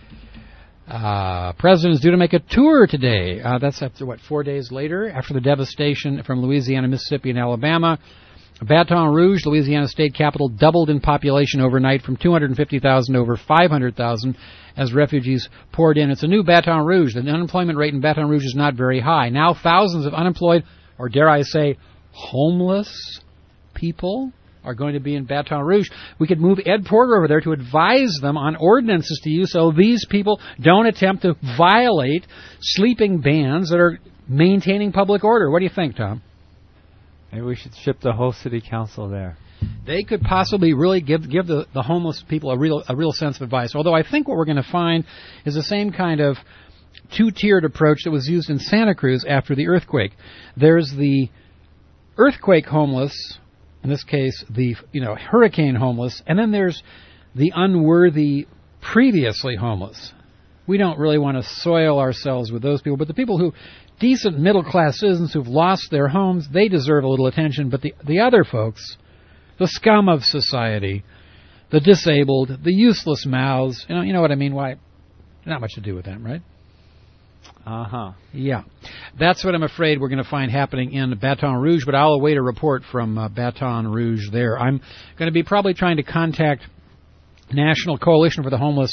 Uh, President is due to make a tour today. Uh, that's after, what, four days later? After the devastation from Louisiana, Mississippi, and Alabama. Baton Rouge, Louisiana state capital, doubled in population overnight from two hundred fifty thousand to over five hundred thousand as refugees poured in. It's a new Baton Rouge. The unemployment rate in Baton Rouge is not very high. Now thousands of unemployed, or dare I say, homeless people are going to be in Baton Rouge. We could move Ed Porter over there to advise them on ordinances to use so these people don't attempt to violate sleeping bans that are maintaining public order. What do you think, Tom? Maybe we should ship the whole city council there. They could possibly really give give the, the homeless people a real a real sense of advice. Although I think what we're going to find is the same kind of two-tiered approach that was used in Santa Cruz after the earthquake. There's the earthquake homeless, in this case the you know hurricane homeless, and then there's the unworthy previously homeless. We don't really want to soil ourselves with those people, but the people who, decent middle-class citizens who've lost their homes, they deserve a little attention. But the the other folks, the scum of society, the disabled, the useless mouths, you know, you know what I mean? Why? Not much to do with them, right? Uh-huh. Yeah. That's what I'm afraid we're going to find happening in Baton Rouge, but I'll await a report from uh, Baton Rouge there. I'm going to be probably trying to contact National Coalition for the Homeless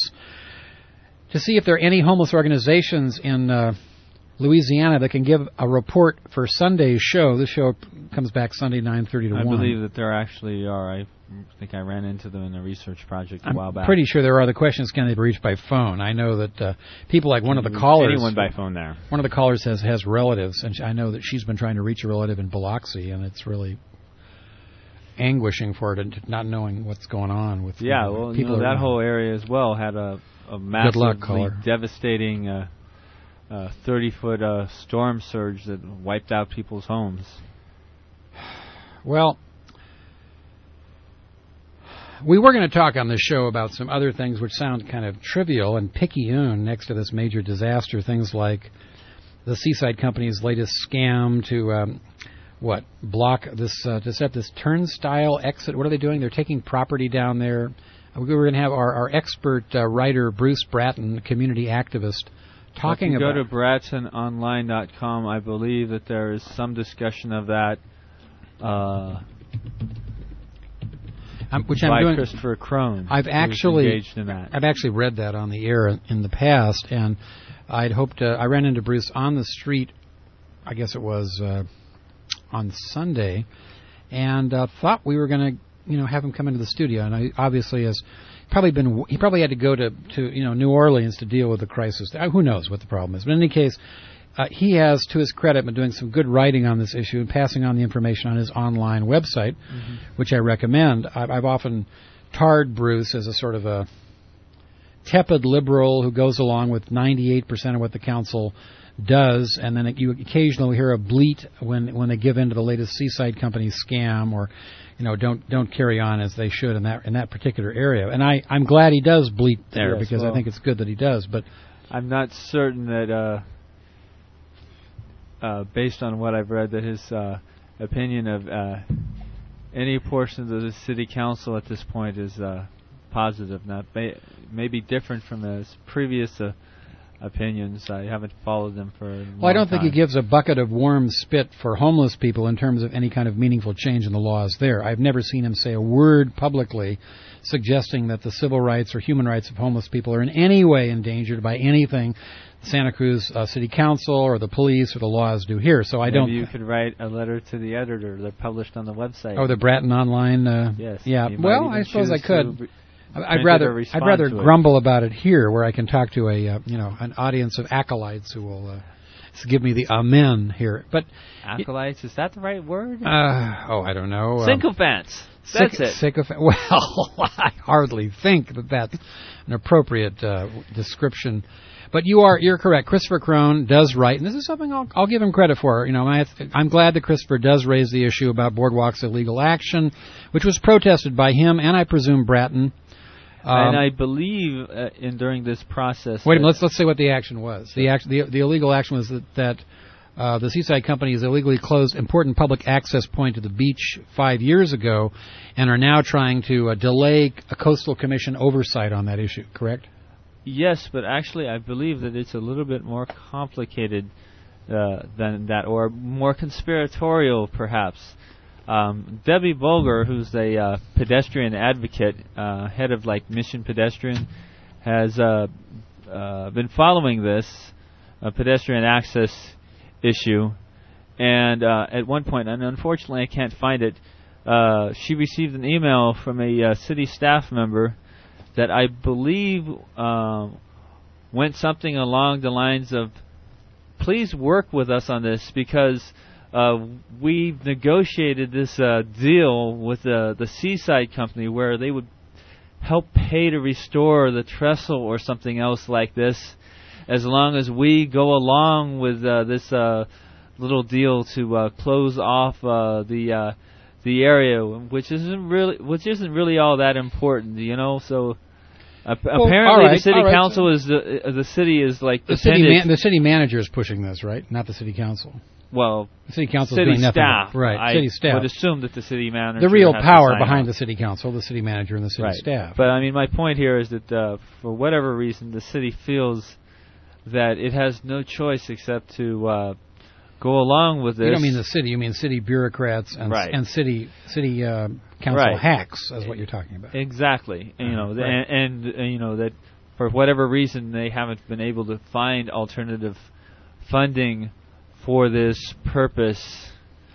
to see if there are any homeless organizations in uh, Louisiana that can give a report for Sunday's show. This show comes back Sunday, nine thirty to I one. I believe that there actually are. I think I ran into them in a research project a I'm while back. pretty sure there are. The question is, can they be reached by phone? I know that uh, people like one of the callers... Anyone by phone there. One of the callers has, has relatives, and I know that she's been trying to reach a relative in Biloxi, and it's really anguishing for her to not knowing what's going on with yeah, uh, well, people. You know, that around. whole area as well had a, a massively luck, caller. devastating uh, uh, thirty-foot uh, storm surge that wiped out people's homes. Well, we were going to talk on this show about some other things which sound kind of trivial and picayune next to this major disaster. Things like the Seaside Company's latest scam to, um, what, block this, uh, to set this turnstile exit. What are they doing? They're taking property down there. We were going to have our, our expert uh, writer, Bruce Bratton, community activist, talking well, if you about... go to bratton online dot com, I believe that there is some discussion of that. Uh, Um, which by I'm doing. Christopher Crone. I've actually engaged in that. I've actually read that on the air in, in the past, and I'd hoped to. I ran into Bruce on the street. I guess it was uh, on Sunday, and uh, thought we were going to, you know, have him come into the studio. And I obviously has probably been. He probably had to go to to you know New Orleans to deal with the crisis. Uh, who knows what the problem is? But in any case. Uh, he has, to his credit, been doing some good writing on this issue and passing on the information on his online website, mm-hmm. which I recommend. I've, I've often tarred Bruce as a sort of a tepid liberal who goes along with ninety-eight percent of what the council does, and then you occasionally hear a bleat when when they give in to the latest Seaside Company scam, or you know don't don't carry on as they should in that in that particular area. And I I'm glad he does bleat there yes, because well, I think it's good that he does. But I'm not certain that. Uh Uh, based on what I've read, that his uh, opinion of uh, any portions of the city council at this point is uh, positive. Not may, may be different from his previous uh, opinions. I haven't followed them for a long Well, I don't time. think he gives a bucket of warm spit for homeless people in terms of any kind of meaningful change in the laws there. I've never seen him say a word publicly suggesting that the civil rights or human rights of homeless people are in any way endangered by anything the Santa Cruz uh, City Council or the police or the laws do here. So I Maybe don't. you could write a letter to the editor. They're published on the website. Oh, the Bratton Online. Uh, yes. Yeah. You might Well, even I suppose I choose could. to I'd rather I'd rather to grumble about it here, where I can talk to a uh, you know an audience of acolytes who will uh, give me the amen here. But acolytes, is that the right word? Uh, oh, I don't know. Sycophants. That's Syc- it. Sycoph- well, I hardly think that that's an appropriate uh, description. But you are you're correct. Christopher Crone does write, and this is something I'll, I'll give him credit for. You know, I, I'm glad that Christopher does raise the issue about Boardwalk's illegal action, which was protested by him and I presume Bratton. Um, and I believe uh, in during this process. Wait a minute. Let's let's say what the action was. The action, the, the illegal action was that, that uh, the Seaside Company has illegally closed important public access point to the beach five years ago, and are now trying to uh, delay a coastal commission oversight on that issue. Correct? Yes, but actually, I believe that it's a little bit more complicated uh, than that, or more conspiratorial, perhaps. Um, Debbie Bulger, who's a uh, pedestrian advocate, uh, head of like Mission Pedestrian, has uh, uh, been following this uh, pedestrian access issue, and uh, at one point, and unfortunately I can't find it, uh, she received an email from a uh, city staff member that I believe uh, went something along the lines of, please work with us on this because Uh, we negotiated this uh, deal with uh, the Seaside Company where they would help pay to restore the trestle or something else like this, as long as we go along with uh, this uh, little deal to uh, close off uh, the uh, the area, which isn't really which isn't really all that important, you know. So uh, well, apparently, right, the city right. council is the uh, the city is like the city. Man- the city manager is pushing this, right? Not the city council. Well, the city council city is doing staff, nothing. Right? I city staff. would assume that the city manager. The real has power to sign behind off. the city council, the city manager, and the city right. staff. But I mean, my point here is that uh, for whatever reason, the city feels that it has no choice except to uh, go along with this. You don't mean the city; you mean city bureaucrats and right. and city city uh, council right. hacks, is what you're talking about. Exactly. And, you know, right. and, and, and you know that for whatever reason they haven't been able to find alternative funding for this purpose,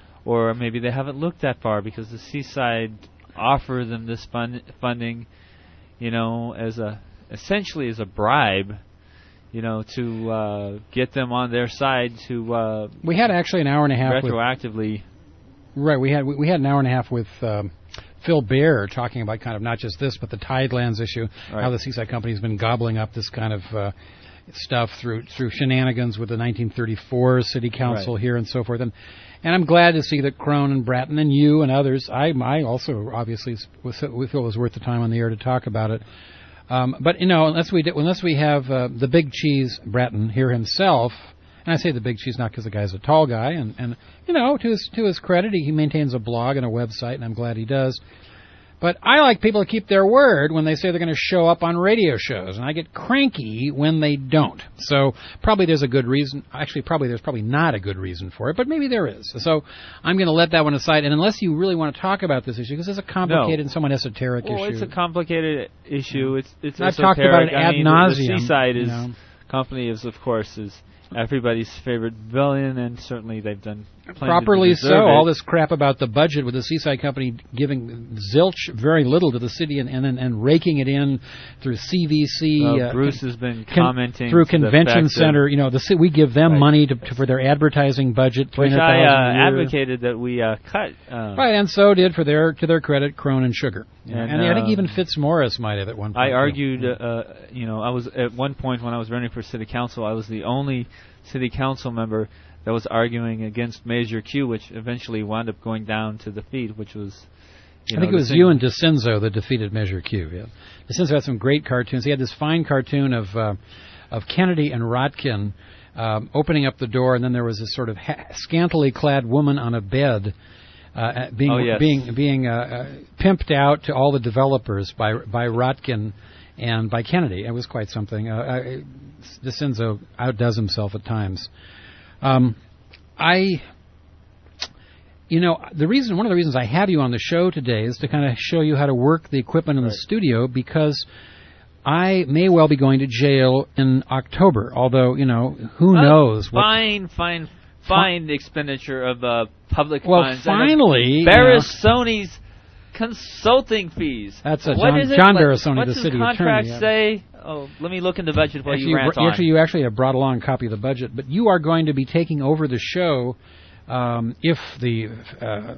or maybe they haven't looked that far because the Seaside offer them this fund funding, you know, as a essentially as a bribe, you know, to uh, get them on their side to. Uh, we had actually an hour and a half retroactively. With, right, we had we, we had an hour and a half with um, Phil Baer talking about kind of not just this, but the Tidelands issue, right. how the Seaside Company has been gobbling up this kind of. Uh, stuff through through shenanigans with the nineteen thirty-four city council right. here and so forth, and and I'm glad to see that Crone and Bratton and you and others. I I also obviously we feel it was worth the time on the air to talk about it. Um, but you know, unless we unless we have uh, the big cheese Bratton here himself, and I say the big cheese not because the guy's a tall guy, and and you know to his to his credit, he maintains a blog and a website, and I'm glad he does. But I like people to keep their word when they say they're going to show up on radio shows, and I get cranky when they don't. So probably there's a good reason. Actually, probably there's probably not a good reason for it, but maybe there is. So I'm going to let that one aside. And unless you really want to talk about this issue, because it's a complicated no. and somewhat esoteric well, issue. it's a complicated issue. It's it's I've esoteric. talked about it ad I mean, nauseum. The Seaside is you know. company is, of course, is everybody's favorite villain, and certainly they've done properly so. It. All this crap about the budget with the Seaside Company giving zilch, very little to the city, and and, and raking it in through C V C. Uh, uh, Bruce has been con- commenting through convention center. You know, the we give them right. money to, to, for their advertising budget. Which I uh, a year. advocated that we uh, cut. Uh, right, and so did, for their to their credit, Crone and Sugar. And, and uh, I think even um, Fitzmaurice might have at one point. I argued, yeah. uh, you know, I was at one point when I was running for city council, I was the only city council member that was arguing against Measure Q, which eventually wound up going down to defeat, which was, you I know, think it was you and DeCenzo that defeated Measure Q. Yeah, DeCenzo had some great cartoons. He had this fine cartoon of uh, of Kennedy and Rotkin um, opening up the door, and then there was this sort of ha- scantily clad woman on a bed. Uh, being oh, yes. being being uh, uh, pimped out to all the developers by by Rotkin and by Kennedy. It was quite something. Uh, I, DeCenzo outdoes himself at times. Um, I, you know, the reason one of the reasons I have you on the show today is to kind of show you how to work the equipment in right. the studio, because I may well be going to jail in October. Although, you know, who oh, knows? What fine, fine. Fine expenditure of uh, public well, funds. finally, Barrisoni's consulting fees. That's a what John, is it? John What, Barrisoni, what's the his city contract attorney. say? oh, let me look in the budget while actually, you rant you, on. Actually, you actually have brought along a copy of the budget, but you are going to be taking over the show um, if the uh,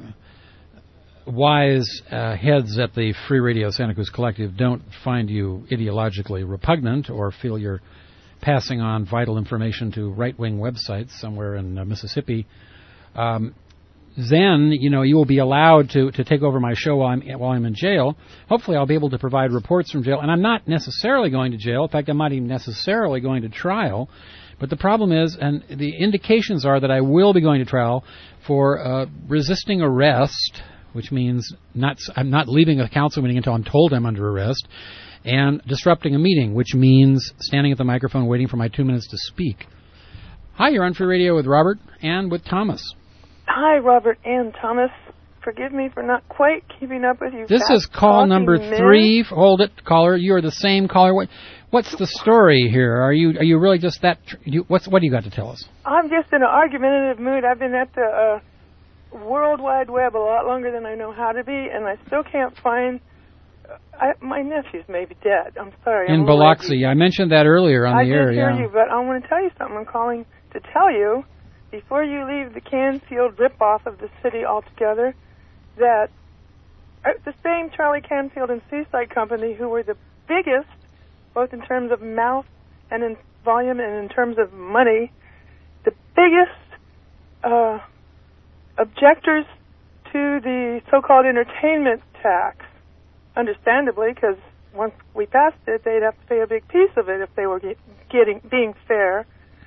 wise uh, heads at the Free Radio Santa Cruz Collective don't find you ideologically repugnant or feel you're passing on vital information to right-wing websites somewhere in uh, Mississippi. Um, then, you know, you will be allowed to, to take over my show while I'm while I'm in jail. Hopefully I'll be able to provide reports from jail. And I'm not necessarily going to jail. In fact, I'm not even necessarily going to trial. But the problem is, and the indications are that I will be going to trial for uh, resisting arrest, which means not I'm not leaving a council meeting until I'm told I'm under arrest, and disrupting a meeting, which means standing at the microphone waiting for my two minutes to speak. Hi, you're on Free Radio with Robert and with Thomas. Hi, Robert and Thomas. Forgive me for not quite keeping up with you. This is call number men. three. Hold it, caller. You are the same caller. What, what's the story here? Are you are you really just that? Tr- you, what's what do you got to tell us? I'm just in an argumentative mood. I've been at the uh, World Wide Web a lot longer than I know how to be, and I still can't find. Uh, I, my nephew's maybe dead. I'm sorry. In I'm Biloxi, I mentioned that earlier on I the air. did hear yeah. you, but I want to tell you something. I'm calling to tell you, before you leave the Canfield ripoff of the city altogether, that uh, the same Charlie Canfield and Seaside Company, who were the biggest, both in terms of mouth and in volume and in terms of money, the biggest uh, objectors to the so-called entertainment tax, understandably, because once we passed it, they'd have to pay a big piece of it if they were get, getting being fair.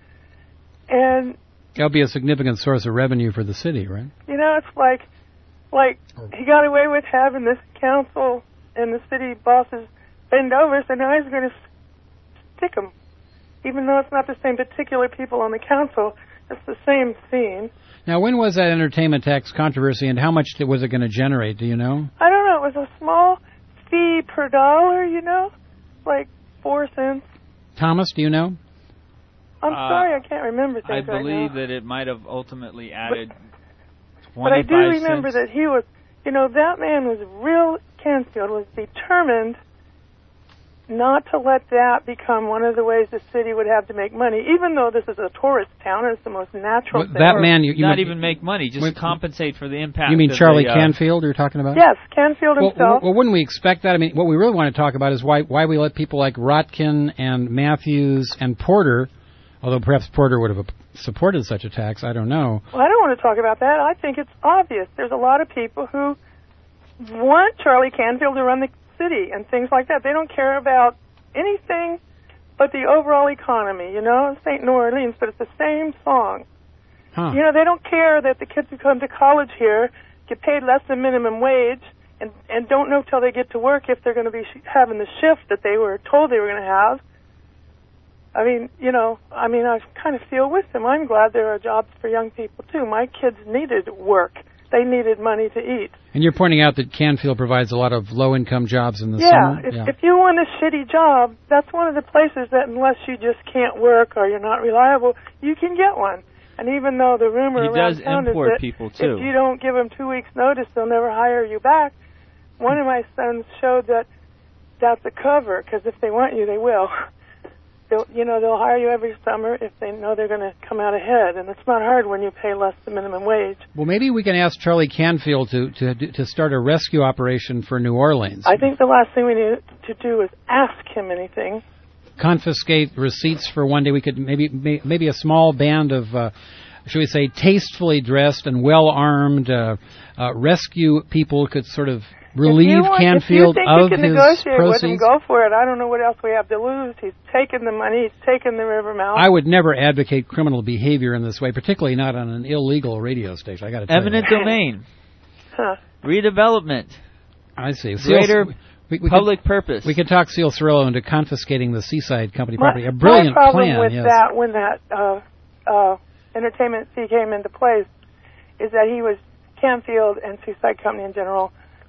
And That'll be a significant source of revenue for the city, right? you know, it's like, like he got away with having this council and the city bosses bend over, so now he's going to stick them, even though it's not the same particular people on the council. It's the same theme. Now, when was that entertainment tax controversy, and how much was it going to generate? Do you know? I don't know. It was a small fee per dollar, you know, like four cents. Thomas, do you know? I'm Uh, sorry, I can't remember I things right believe now. that it might have ultimately added But I do twenty-five remember cents. that he was, you know, that man was real, Canfield was determined not to let that become one of the ways the city would have to make money, even though this is a tourist town and it's the most natural Well, thing. that man, you, you not mean, even make money, just Wait, compensate for the impact. You mean of Charlie the, uh, Canfield you're talking about? Yes, Canfield Well, himself. well, wouldn't we expect that? I mean, what we really want to talk about is why why we let people like Rotkin and Matthews and Porter, although perhaps Porter would have supported such a tax, I don't know. Well, I don't want to talk about that. I think it's obvious. There's a lot of people who want Charlie Canfield to run the city and things like that. They don't care about anything but the overall economy, you know? It's Saint New Orleans, but it's the same song. Huh. You know, they don't care that the kids who come to college here get paid less than minimum wage and, and don't know till they get to work if they're going to be sh- having the shift that they were told they were going to have. I mean, you know, I mean, I kind of feel with them. I'm glad there are jobs for young people, too. My kids needed work. They needed money to eat. And you're pointing out that Canfield provides a lot of low-income jobs in the Yeah, summer? if, Yeah, if you want a shitty job, that's one of the places that unless you just can't work or you're not reliable, you can get one. And even though the rumor He around does town import is that people, too. if you don't give them two weeks' notice, they'll never hire you back, one of my sons showed that that's a cover, because if they want you, they will. They'll, you know, they'll hire you every summer if they know they're going to come out ahead, and it's not hard when you pay less than minimum wage. Well, maybe we can ask Charlie Canfield to, to, to start a rescue operation for New Orleans. I think the last thing we need to do is ask him anything. Confiscate receipts for one day. We could maybe may, maybe a small band of, uh, should we say, tastefully dressed and well-armed uh, uh, rescue people could sort of relieve if you want, Canfield if you think of you can his negotiate proceeds. with him, go for it. I don't know what else we have to lose. He's taken the money. He's taken the river mouth. I would never advocate criminal behavior in this way, particularly not on an illegal radio station. I got to tell Eminent you. domain. Huh. Redevelopment. I see. Greater we, we public could, purpose. We could talk Seal Cirillo into confiscating the Seaside Company my, property. A brilliant my problem plan, with yes. that, when that uh, uh, entertainment fee came into place, is that he was, Canfield and Seaside Company in general,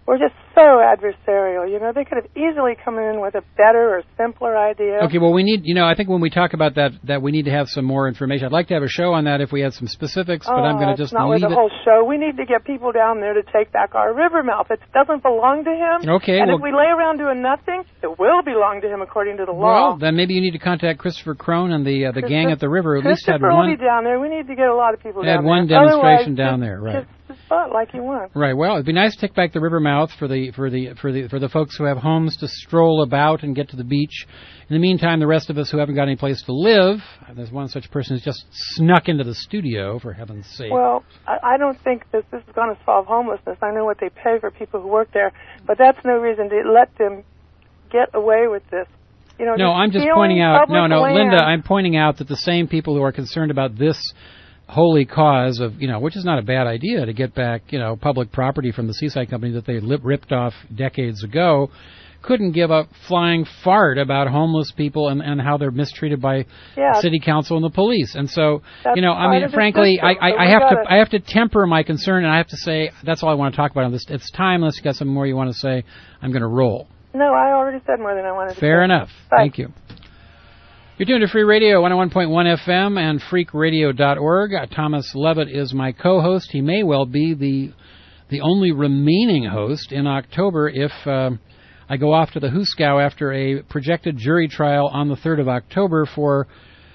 we're just so adversarial. You know, they could have easily come in with a better or simpler idea. Okay, well, we need, you know, I think when we talk about that, that we need to have some more information. I'd like to have a show on that if we had some specifics, but oh, I'm going to just not leave with the it. whole show. We need to get people down there to take back our river mouth. It doesn't belong to him. Okay, and well, if we lay around doing nothing, it will belong to him according to the law. Well, then maybe you need to contact Christopher Crone and the uh, the gang at the river. At least had Christopher one. will be down there. We need to get a lot of people Had down one there. demonstration Otherwise, down just, there, right? Just, just butt like you want. Right. Well, it'd be nice to take back the river mouth for the for the for the for the folks who have homes to stroll about and get to the beach. In the meantime, the rest of us who haven't got any place to live, there's one such person who's just snuck into the studio, for heaven's sake. Well, I, I don't think that this is going to solve homelessness. I know what they pay for people who work there, but that's no reason to let them get away with this. You know, no, I'm just pointing out. No, no, land. Linda, I'm pointing out that the same people who are concerned about this holy cause of, you know, which is not a bad idea to get back, you know, public property from the Seaside Company that they lip, ripped off decades ago, couldn't give a flying fart about homeless people and, and how they're mistreated by yeah. city council and the police. And so, that's you know, I mean, frankly, I, I, I have gotta... to I have to temper my concern, and I have to say that's all I want to talk about on this. It's time, unless you got some more you want to say. I'm going to roll. No, I already said more than I wanted to Fair say. enough. Bye. Thank you. You're tuned to Free Radio, one oh one point one F M and freak radio dot org. Uh, Thomas Levitt is my co-host. He may well be the the only remaining host in October if uh, I go off to the Hooskow after a projected jury trial on the third of October for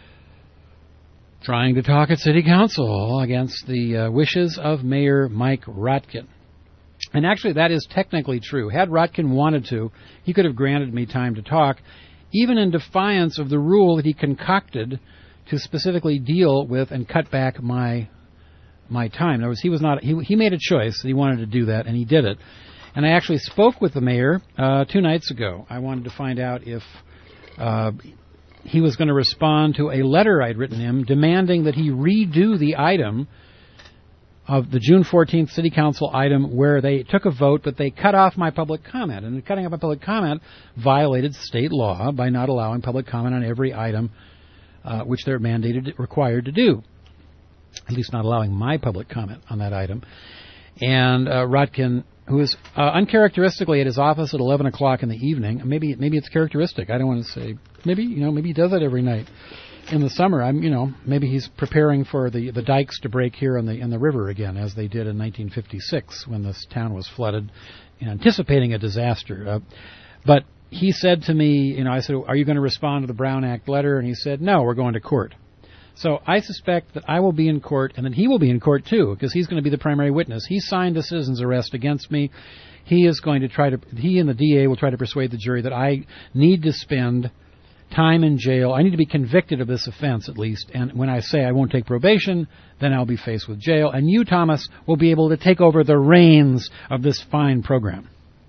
trying to talk at City Council against the uh, wishes of Mayor Mike Rotkin. And actually, that is technically true. Had Rotkin wanted to, he could have granted me time to talk, even in defiance of the rule that he concocted to specifically deal with and cut back my my time. In other words, he was not he he made a choice that he wanted to do that, and he did it. And I actually spoke with the mayor uh, two nights ago. I wanted to find out if uh, he was going to respond to a letter I'd written him demanding that he redo the item of the June fourteenth City Council item where they took a vote, but they cut off my public comment. And cutting off my public comment violated state law by not allowing public comment on every item uh, which they're mandated, required to do. At least not allowing my public comment on that item. And uh, Rotkin, who is uh, uncharacteristically at his office at eleven o'clock in the evening, maybe maybe it's characteristic. I don't want to say, maybe, you know, maybe he does that every night. In the summer, I'm, you know, maybe he's preparing for the, the dikes to break here in the in the river again, as they did in nineteen fifty-six when this town was flooded, anticipating a disaster. Uh, but he said to me, you know, I said, "Are you going to respond to the Brown Act letter?" And he said, "No, we're going to court." So I suspect that I will be in court, and then he will be in court too, because he's going to be the primary witness. He signed a citizen's arrest against me. He is going to try to. He and the D A will try to persuade the jury that I need to spend time in jail. I need to be convicted of this offense at least, and when I say I won't take probation, then I'll be faced with jail, and you, Thomas, will be able to take over the reins of this fine program.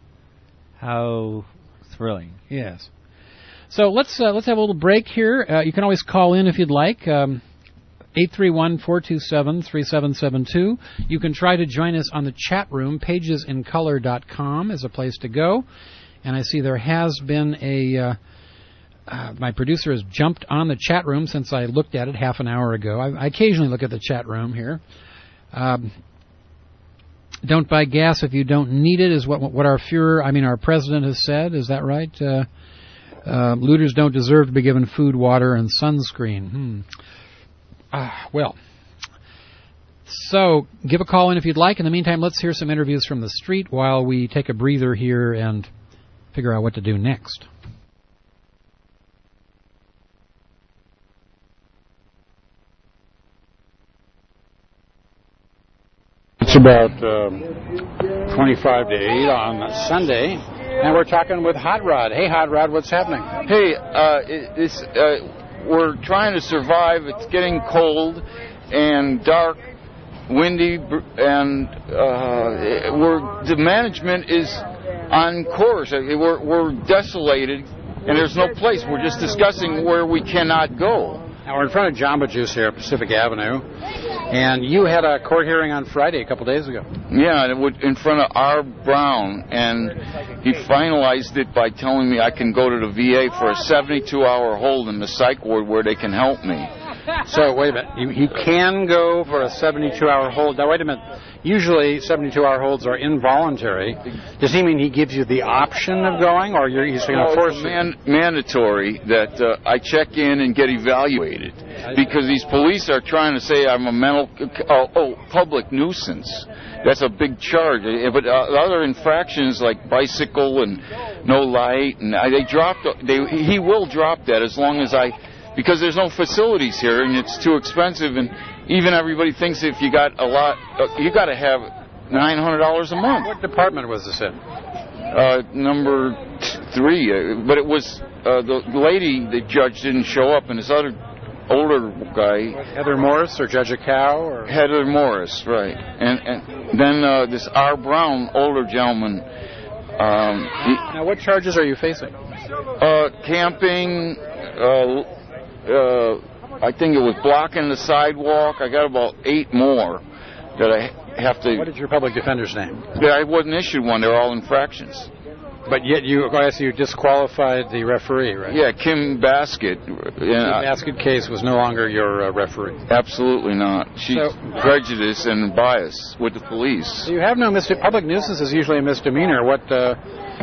How thrilling. Yes. So let's uh, let's have a little break here. Uh, you can always call in if you'd like. Um, eight three one, four two seven, three seven seven two. You can try to join us on the chat room. pages in color dot com is a place to go. And I see there has been a... Uh, Uh, my producer has jumped on the chat room since I looked at it half an hour ago. I, I occasionally look at the chat room here. Um, don't buy gas if you don't need it is what what our Fuhrer, I mean our president has said. Is that right? Uh, uh, looters don't deserve to be given food, water, and sunscreen. Hmm. Ah, well, so give a call in if you'd like. In the meantime, let's hear some interviews from the street while we take a breather here and figure out what to do next. It's about um, twenty-five to eight on Sunday, and we're talking with Hot Rod. Hey, Hot Rod, what's happening? Hey, uh, it's, uh, we're trying to survive. It's getting cold and dark, windy, and uh, we're, the management is on course. We're, we're desolated, and there's no place. We're just discussing where we cannot go. Now, we're in front of Jamba Juice here, Pacific Avenue, and you had a court hearing on Friday a couple days ago. Yeah, in front of R. Brown, and he finalized it by telling me I can go to the V A for a seventy-two hour hold in the psych ward where they can help me. So, wait a minute. You, he can go for a seventy-two hour hold. Now, wait a minute. Usually, seventy-two hour holds are involuntary. Does he mean he gives you the option of going, or you're, he's going to No, force it's you? man- mandatory that uh, I check in and get evaluated because these police are trying to say I'm a mental, uh, oh, public nuisance. That's a big charge. Uh, But uh, other infractions like bicycle and no light, and I, they dropped. They, he will drop that as long as I, because there's no facilities here and it's too expensive. And even everybody thinks if you got a lot, uh, you got to have nine hundred dollars a month. What department was this in? Uh, number t- three, uh, but it was uh, the lady, the judge didn't show up, and this other older guy, Heather Morris or Judge Acow? Or? Heather Morris, right, and and then uh, this R. Brown, older gentleman. Um, he, now, what charges are you facing? Uh, camping. Uh, uh, I think it was blocking the sidewalk. I got about eight more that I have to. What is your public defender's name? Yeah, I wasn't issued one. They're all infractions. But yet you, I see you disqualified the referee, right? Yeah, Kim Basket. The Basket case was no longer your uh, referee. Absolutely not. She's So- prejudice and bias with the police. You have no misdemeanor. Public nuisance is usually a misdemeanor. What? Uh,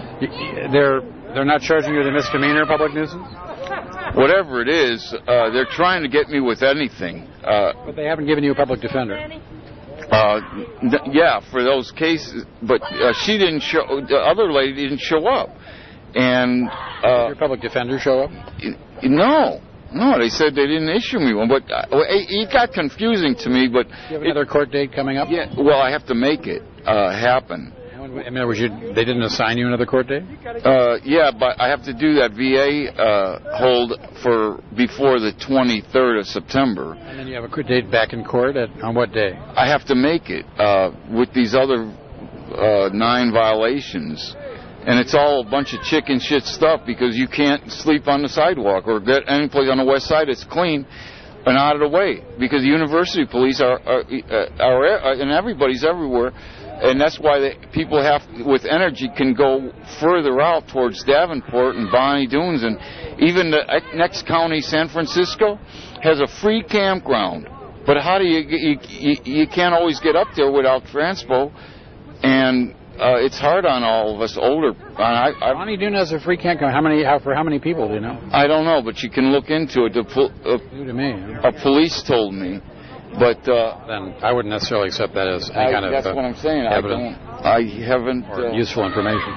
y- they're they're not charging you the misdemeanor public nuisance? Whatever it is, uh, they're trying to get me with anything. Uh, But they haven't given you a public defender. uh, th- yeah, for those cases. But uh, she didn't show. The other lady didn't show up. And uh, Did your public defender show up? no, no, they said they didn't issue me one. But uh, it, it got confusing to me. But Do you have another court date coming up? yeah, well, I have to make it uh, happen. In other words, you, they didn't assign you another court date? Uh, yeah, but I have to do that V A uh, hold for before the twenty-third of September. And then you have a court date back in court at on what day? I have to make it uh, with these other uh, nine violations. And it's all a bunch of chicken shit stuff because you can't sleep on the sidewalk or get any place on the west side that's clean and out of the way. Because the university police are, are, are, are and everybody's everywhere. And that's why they, people have, with energy, can go further out towards Davenport and Bonnie Dunes. And even the next county, San Francisco, has a free campground. But how do you, you, you, you can't always get up there without transpo. And uh, it's hard on all of us older. I, I, Bonnie Dunes has a free campground. How many? How, for how many people do you know? I don't know, but you can look into it. The pol- uh, New to me. a police told me. But uh, Then I wouldn't necessarily accept that as any I, kind of that's uh, what I'm saying. I, evidence don't, I haven't or uh, useful information.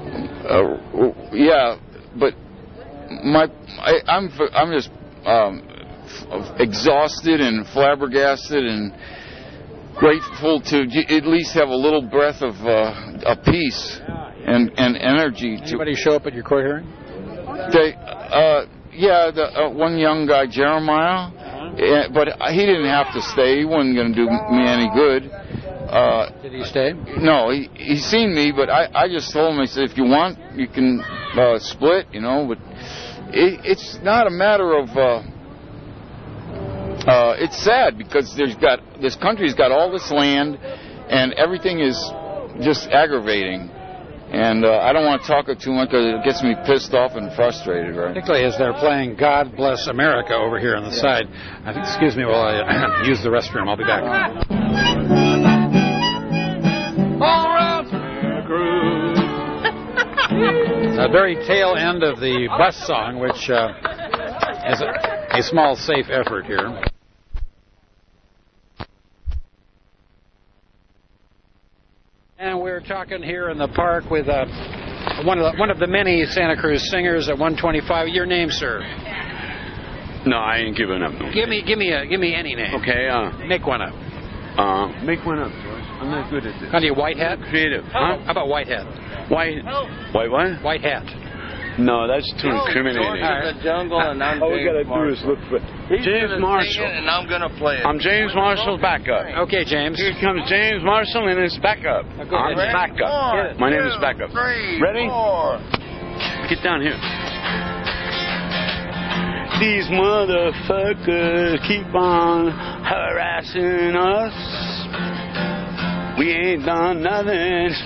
Uh, yeah, but my I, I'm I'm just um, f- exhausted and flabbergasted and grateful to j- at least have a little breath of uh, a peace and and energy. To Anybody show up at your court hearing? they, uh, yeah, the uh, one young guy, Jeremiah, uh, but he didn't have to stay. He wasn't going to do me any good. Uh, Did he stay? No, he he seen me, but I, I just told him, I said, if you want, you can uh, split, you know, but it, it's not a matter of, uh, uh, it's sad because there's got, this country's got all this land and everything is just aggravating. And uh, I don't want to talk it too much because it gets me pissed off and frustrated, right? Particularly as they're playing God Bless America over here on the side. I think, excuse me while I use the restroom. I'll be back. A very tail end of the bus song, which uh, is a, a small, safe effort here. And we're talking here in the park with uh, one of the, one of the many Santa Cruz singers at one twenty-five. Your name, sir? No, I ain't giving up. No. Give me, give me, a, give me any name. Okay. Uh, Make one up. uh, make one up, George. I'm not good at this. Can you white hat? Creative. Huh? How about white hat? White. White what? White hat. No, that's too incriminating. George is the jungle, and I'm All we James gotta do is Marshall. look for He's James gonna Marshall. sing it, and I'm gonna play it. I'm James Marshall's backup. Okay, James. Here comes James Marshall and his backup. go I'm ahead. his backup. One, My name two, is backup. three, Ready? four. Get down here. These motherfuckers keep on harassing us. We ain't done nothing.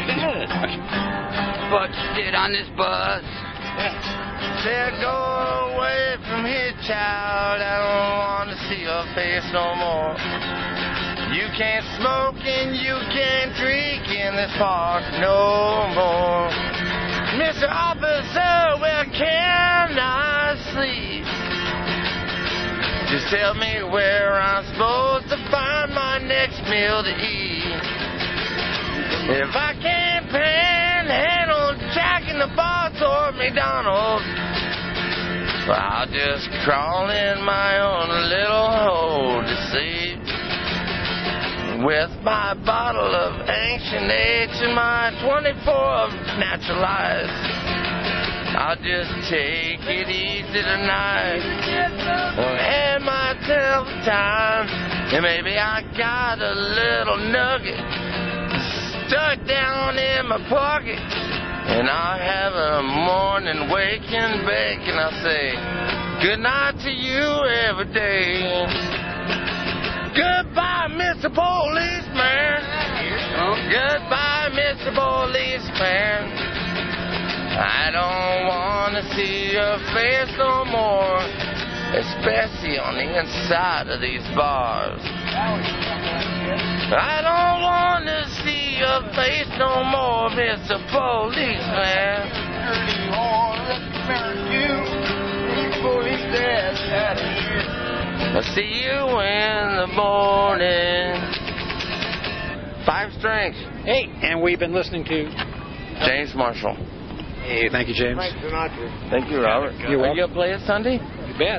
But you did on this bus. Said go away from here, child. I don't want to see your face no more. You can't smoke and you can't drink in this park no more. Mister Officer, where can I sleep? Just tell me where I'm supposed to find my next meal to eat. If I can't panhandle Jack in the Box or McDonald's, well, I'll just crawl in my own little hole to sleep. With my bottle of ancient age and my twenty-four of natural ice, I'll just take it easy tonight. Have myself time, and maybe I got a little nugget stuck down in my pocket, and I'll have a morning wake and bake, and I'll say good night to you every day. Goodbye, Mister Policeman. Goodbye, Mister Policeman. I don't want to see your face no more, especially on the inside of these bars. I don't want to see your face no more, Mister Policeman. I'll see you in the morning. Five strings. Hey, and we've been listening to James Marshall. Hey, thank you, James. Frank Sinatra. Thank you, Robert. You're Are welcome. you gonna play it Sunday? You bet.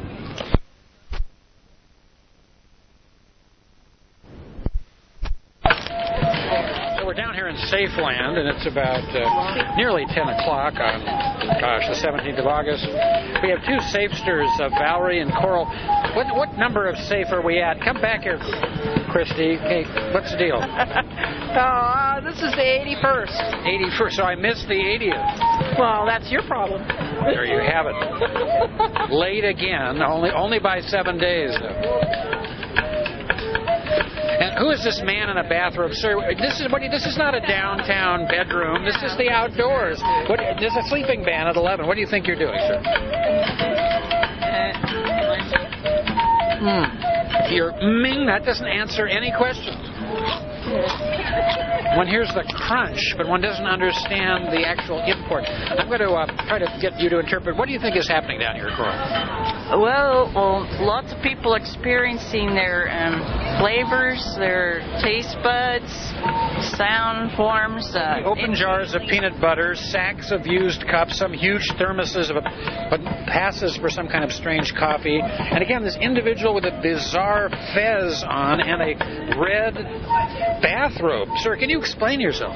So we're down here in Safeland, and it's about uh, nearly ten o'clock on, gosh, the seventeenth of August. We have two safesters, uh, Valerie and Coral. What what number of safe are we at? Come back here, Christy. Hey, what's the deal? Uh, this is the eighty-first. eighty-first, so I missed the eightieth. Well, that's your problem. There you have it. Late again, only only by seven days, though. And who is this man in a bathrobe, sir? This is what? This is not a downtown bedroom. This is the outdoors. What? There's a sleeping ban at eleven. What do you think you're doing, sir? Hmm. You're ming. That doesn't answer any questions. One hears the crunch, but one doesn't understand the actual import. I'm going to uh, try to get you to interpret. What do you think is happening down here, Coral? Well, well, lots of people experiencing their um, flavors, their taste buds, sound forms. Uh, Open jars of peanut butter, sacks of used cups, some huge thermoses of a, what passes for some kind of strange coffee. And again, this individual with a bizarre fez on and a red bathrobe. Sir, can you explain yourself?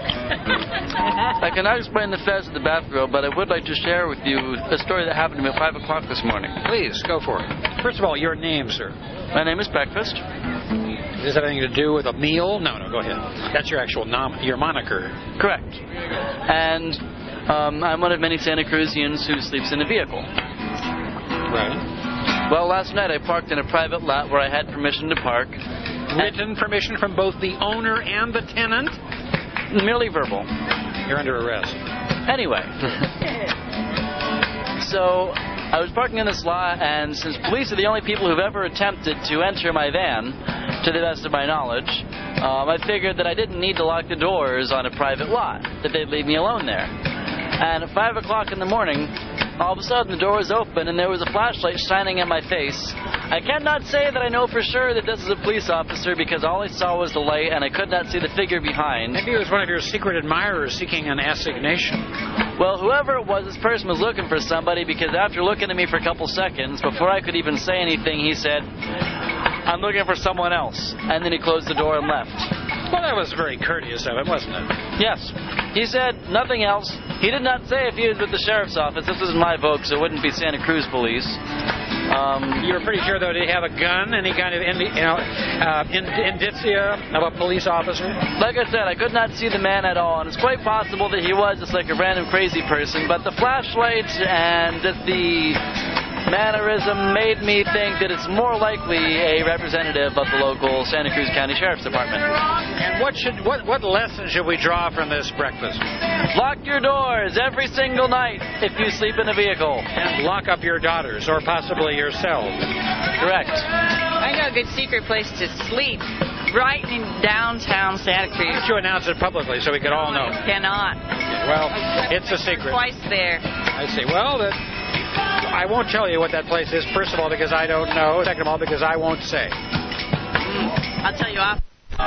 I cannot explain the fez of the bathrobe, but I would like to share with you a story that happened to me at five o'clock this morning. Please, go for it. First of all, your name, sir. My name is Breakfast. Does that have anything to do with a meal? No, no, go ahead. That's your actual nom- your moniker. Correct. And um, I'm one of many Santa Cruzians who sleeps in a vehicle. Right. Well, last night I parked in a private lot where I had permission to park. Written permission from both the owner and the tenant? Merely verbal. You're under arrest. Anyway. So I was parking in this lot, and since police are the only people who've ever attempted to enter my van, to the best of my knowledge, um, I figured that I didn't need to lock the doors on a private lot, that they'd leave me alone there. And at five o'clock in the morning, all of a sudden the door was open and there was a flashlight shining in my face. I cannot say that I know for sure that this is a police officer because all I saw was the light and I could not see the figure behind. Maybe it was one of your secret admirers seeking an assignation. Well, whoever it was, this person was looking for somebody because after looking at me for a couple seconds, before I could even say anything, he said, "I'm looking for someone else." And then he closed the door and left. Well, that was very courteous of him, wasn't it? Yes. He said nothing else. He did not say if he was with the sheriff's office. This isn't my vote, so it wouldn't be Santa Cruz police. Um, you were pretty sure, though, did he have a gun? Any kind of indi- you know, uh, indicia of a police officer? Like I said, I could not see the man at all, and it's quite possible that he was just like a random crazy person, but the flashlight and just the mannerism made me think that it's more likely a representative of the local Santa Cruz County Sheriff's Department. And what should what what lesson should we draw from this breakfast? Lock your doors every single night if you sleep in a vehicle. And lock up your daughters, or possibly yourself. Correct. know a good secret place to sleep right in downtown Santa Cruz. Why don't you announce it publicly so we can all know? Cannot. Okay, well, it's a secret. Twice there. I see. Well, that, I won't tell you what that place is, first of all, because I don't know. Second of all, because I won't say. Mm, I'll tell you off.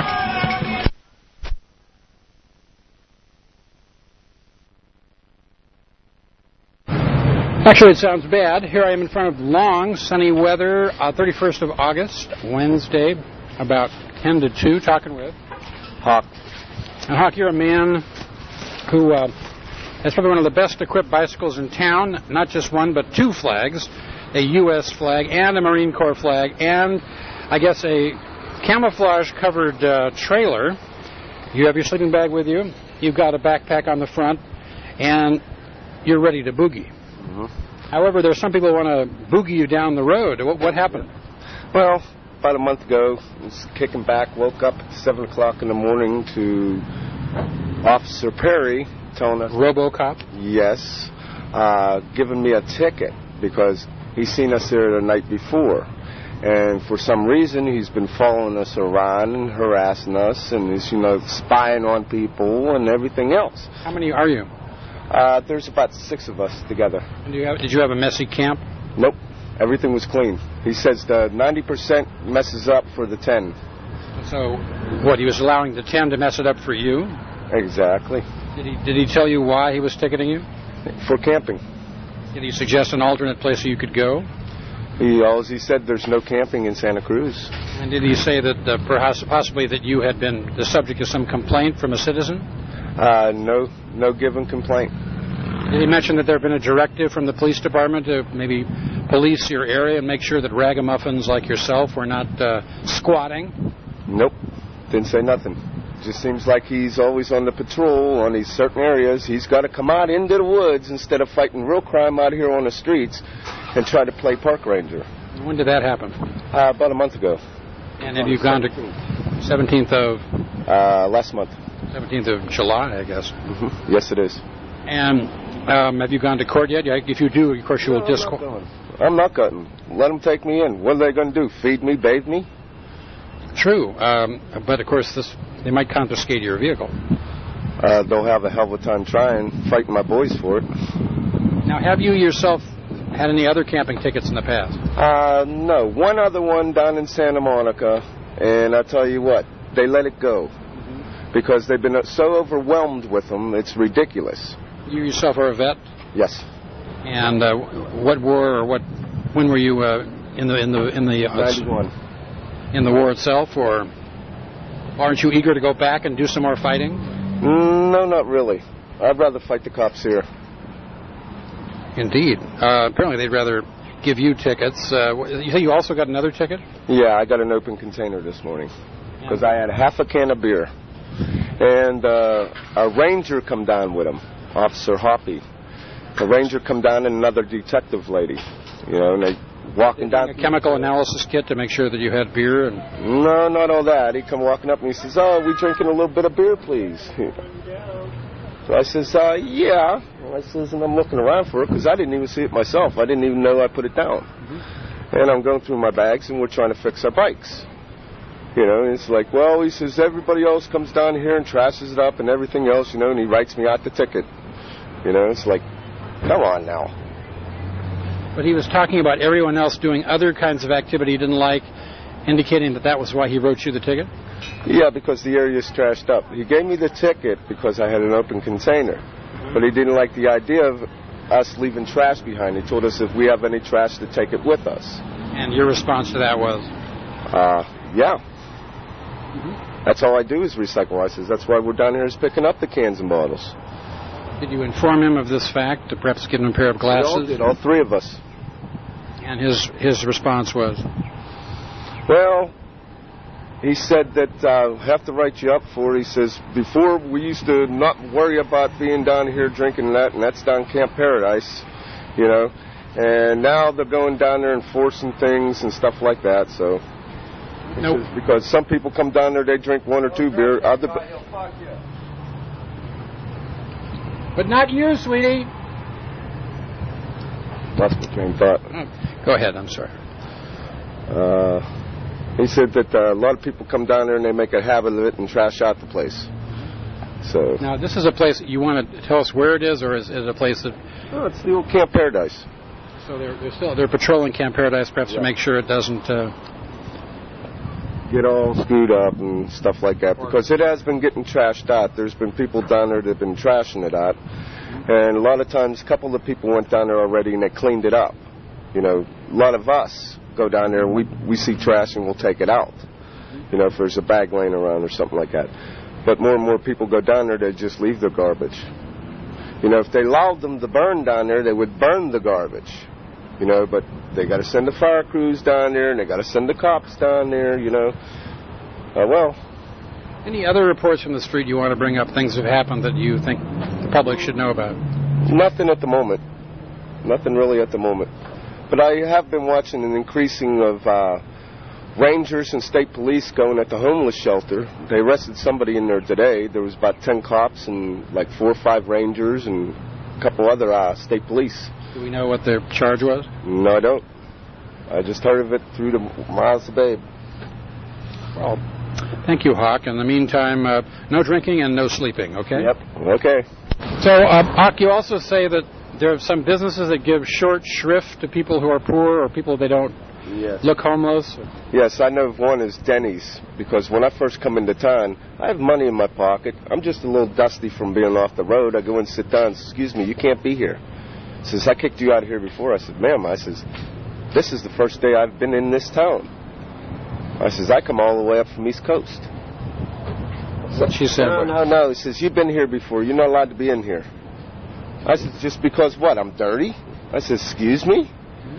Actually, it sounds bad. Here I am in front of long, sunny weather, uh, thirty-first of August, Wednesday, about ten to two, talking with Hawk. And Hawk, you're a man who uh, has probably one of the best equipped bicycles in town, not just one, but two flags, a U S flag and a Marine Corps flag, and I guess a camouflage-covered uh, trailer. You have your sleeping bag with you, you've got a backpack on the front, and you're ready to boogie. Mm-hmm. However, there's some people who want to boogie you down the road. What, what happened? Well, about a month ago, I was kicking back, woke up at seven o'clock in the morning to Officer Perry telling us... RoboCop? Yes, uh, giving me a ticket because he's seen us there the night before. And for some reason, he's been following us around and harassing us and is, you know, spying on people and everything else. How many are you? Uh, there's about six of us together. And do you have, did you have a messy camp? Nope. Everything was clean. He says the ninety percent messes up for the ten. So, what, he was allowing the ten to mess it up for you? Exactly. Did he, did he tell you why he was ticketing you? For camping. Did he suggest an alternate place you could go? He always he said there's no camping in Santa Cruz. And did he say that uh, perhaps possibly that you had been the subject of some complaint from a citizen? Uh, no, no given complaint. Did he mention that there had been a directive from the police department to maybe police your area and make sure that ragamuffins like yourself were not uh, squatting? Nope, didn't say nothing. Just seems like he's always on the patrol on these certain areas. He's got to come out into the woods instead of fighting real crime out here on the streets and try to play park ranger. When did that happen? Uh, about a month ago. And have you gone to seventeenth of? Uh, last month. seventeenth of July, I guess. Mm-hmm. Yes, it is. And um, have you gone to court yet? If you do, of course, you will no, disqualify. I'm not going. Let them take me in. What are they going to do? Feed me, bathe me? True. Um, but, of course, this they might confiscate your vehicle. Uh, they'll have a hell of a time trying, fighting my boys for it. Now, have you yourself had any other camping tickets in the past? Uh, no. One other one down in Santa Monica, and I tell you what, they let it go. Mm-hmm. Because they've been so overwhelmed with them, it's ridiculous. You yourself are a vet? Yes. And uh, what war or what? When were you uh, in the in the in the uh, ninety-one. In the war itself, or aren't you eager to go back and do some more fighting? Mm, no, not really. I'd rather fight the cops here. Indeed. Uh, apparently, they'd rather give you tickets. Uh, you say you also got another ticket? Yeah, I got an open container this morning because I had half a can of beer, and uh, a ranger come down with him. Officer Hoppy. A ranger come down and another detective lady. You know, and they walking down. A chemical analysis kit to make sure that you had beer? And No, not all that. He come walking up and he says, "Oh, we drinking a little bit of beer, please?" So I says, uh, yeah. I says, and I'm looking around for it because I didn't even see it myself. I didn't even know I put it down. Mm-hmm. And I'm going through my bags and we're trying to fix our bikes. You know, and it's like, well, he says, everybody else comes down here and trashes it up and everything else, you know, and he writes me out the ticket. You know, it's like, come on now. But he was talking about everyone else doing other kinds of activity he didn't like, indicating that that was why he wrote you the ticket? Yeah, because the area's trashed up. He gave me the ticket because I had an open container. Mm-hmm. But he didn't like the idea of us leaving trash behind. He told us if we have any trash to take it with us. And your response to that was? Uh, yeah. Mm-hmm. That's all I do is recycle. I says, that's why we're down here is picking up the cans and bottles. Did you inform him of this fact, to perhaps give him a pair of glasses? We all did, all three of us. And his his response was? Well, he said that uh, have to write you up for it. He says, before we used to not worry about being down here drinking that, and that's down Camp Paradise, you know. And now they're going down there and forcing things and stuff like that, so. Nope. Because some people come down there, they drink one or two beer. Other But not you, sweetie. Lost my train of thought. Oh, go ahead, I'm sorry. Uh, He said that uh, a lot of people come down there and they make a habit of it and trash out the place. So now, this is a place you want to tell us where it is, or is it a place that? Oh, it's the old Camp Paradise. So they're, they're still they're patrolling Camp Paradise, perhaps Yeah. to make sure it doesn't uh, get all screwed up and stuff like that, because it has been getting trashed out. There's been people down there that have been trashing it out, and a lot of times, a couple of people went down there already and they cleaned it up. You know, a lot of us go down there and we we see trash and we'll take it out. You know, if there's a bag laying around or something like that. But more and more people go down there, they just leave their garbage. You know, if they allowed them to burn down there, they would burn the garbage. You know, but they got to send the fire crews down there, and they got to send the cops down there, you know. Uh, well. Any other reports from the street you want to bring up, things have happened that you think the public should know about? Nothing at the moment. Nothing really at the moment. But I have been watching an increasing of uh, Rangers and state police going at the homeless shelter. They arrested somebody in there today. There was about ten cops and like four or five Rangers and a couple other uh, state police. Do we know what their charge was? No, I don't. I just heard of it through the Miles of Babe. Well, thank you, Hawk. In the meantime, uh, no drinking and no sleeping, okay? Yep, okay. So, uh, Hawk, you also say that there are some businesses that give short shrift to people who are poor or people they don't Yes. look homeless? Yes, I know of one is Denny's, because when I first come into town, I have money in my pocket. I'm just a little dusty from being off the road. I go and sit down. Excuse me, you can't be here. Says, I kicked you out of here before. I said, ma'am, I says, this is the first day I've been in this town. I says, I come all the way up from East Coast. What she said? No, no, no. He says, you've been here before. You're not allowed to be in here. I said, just because what? I'm dirty? I said, excuse me?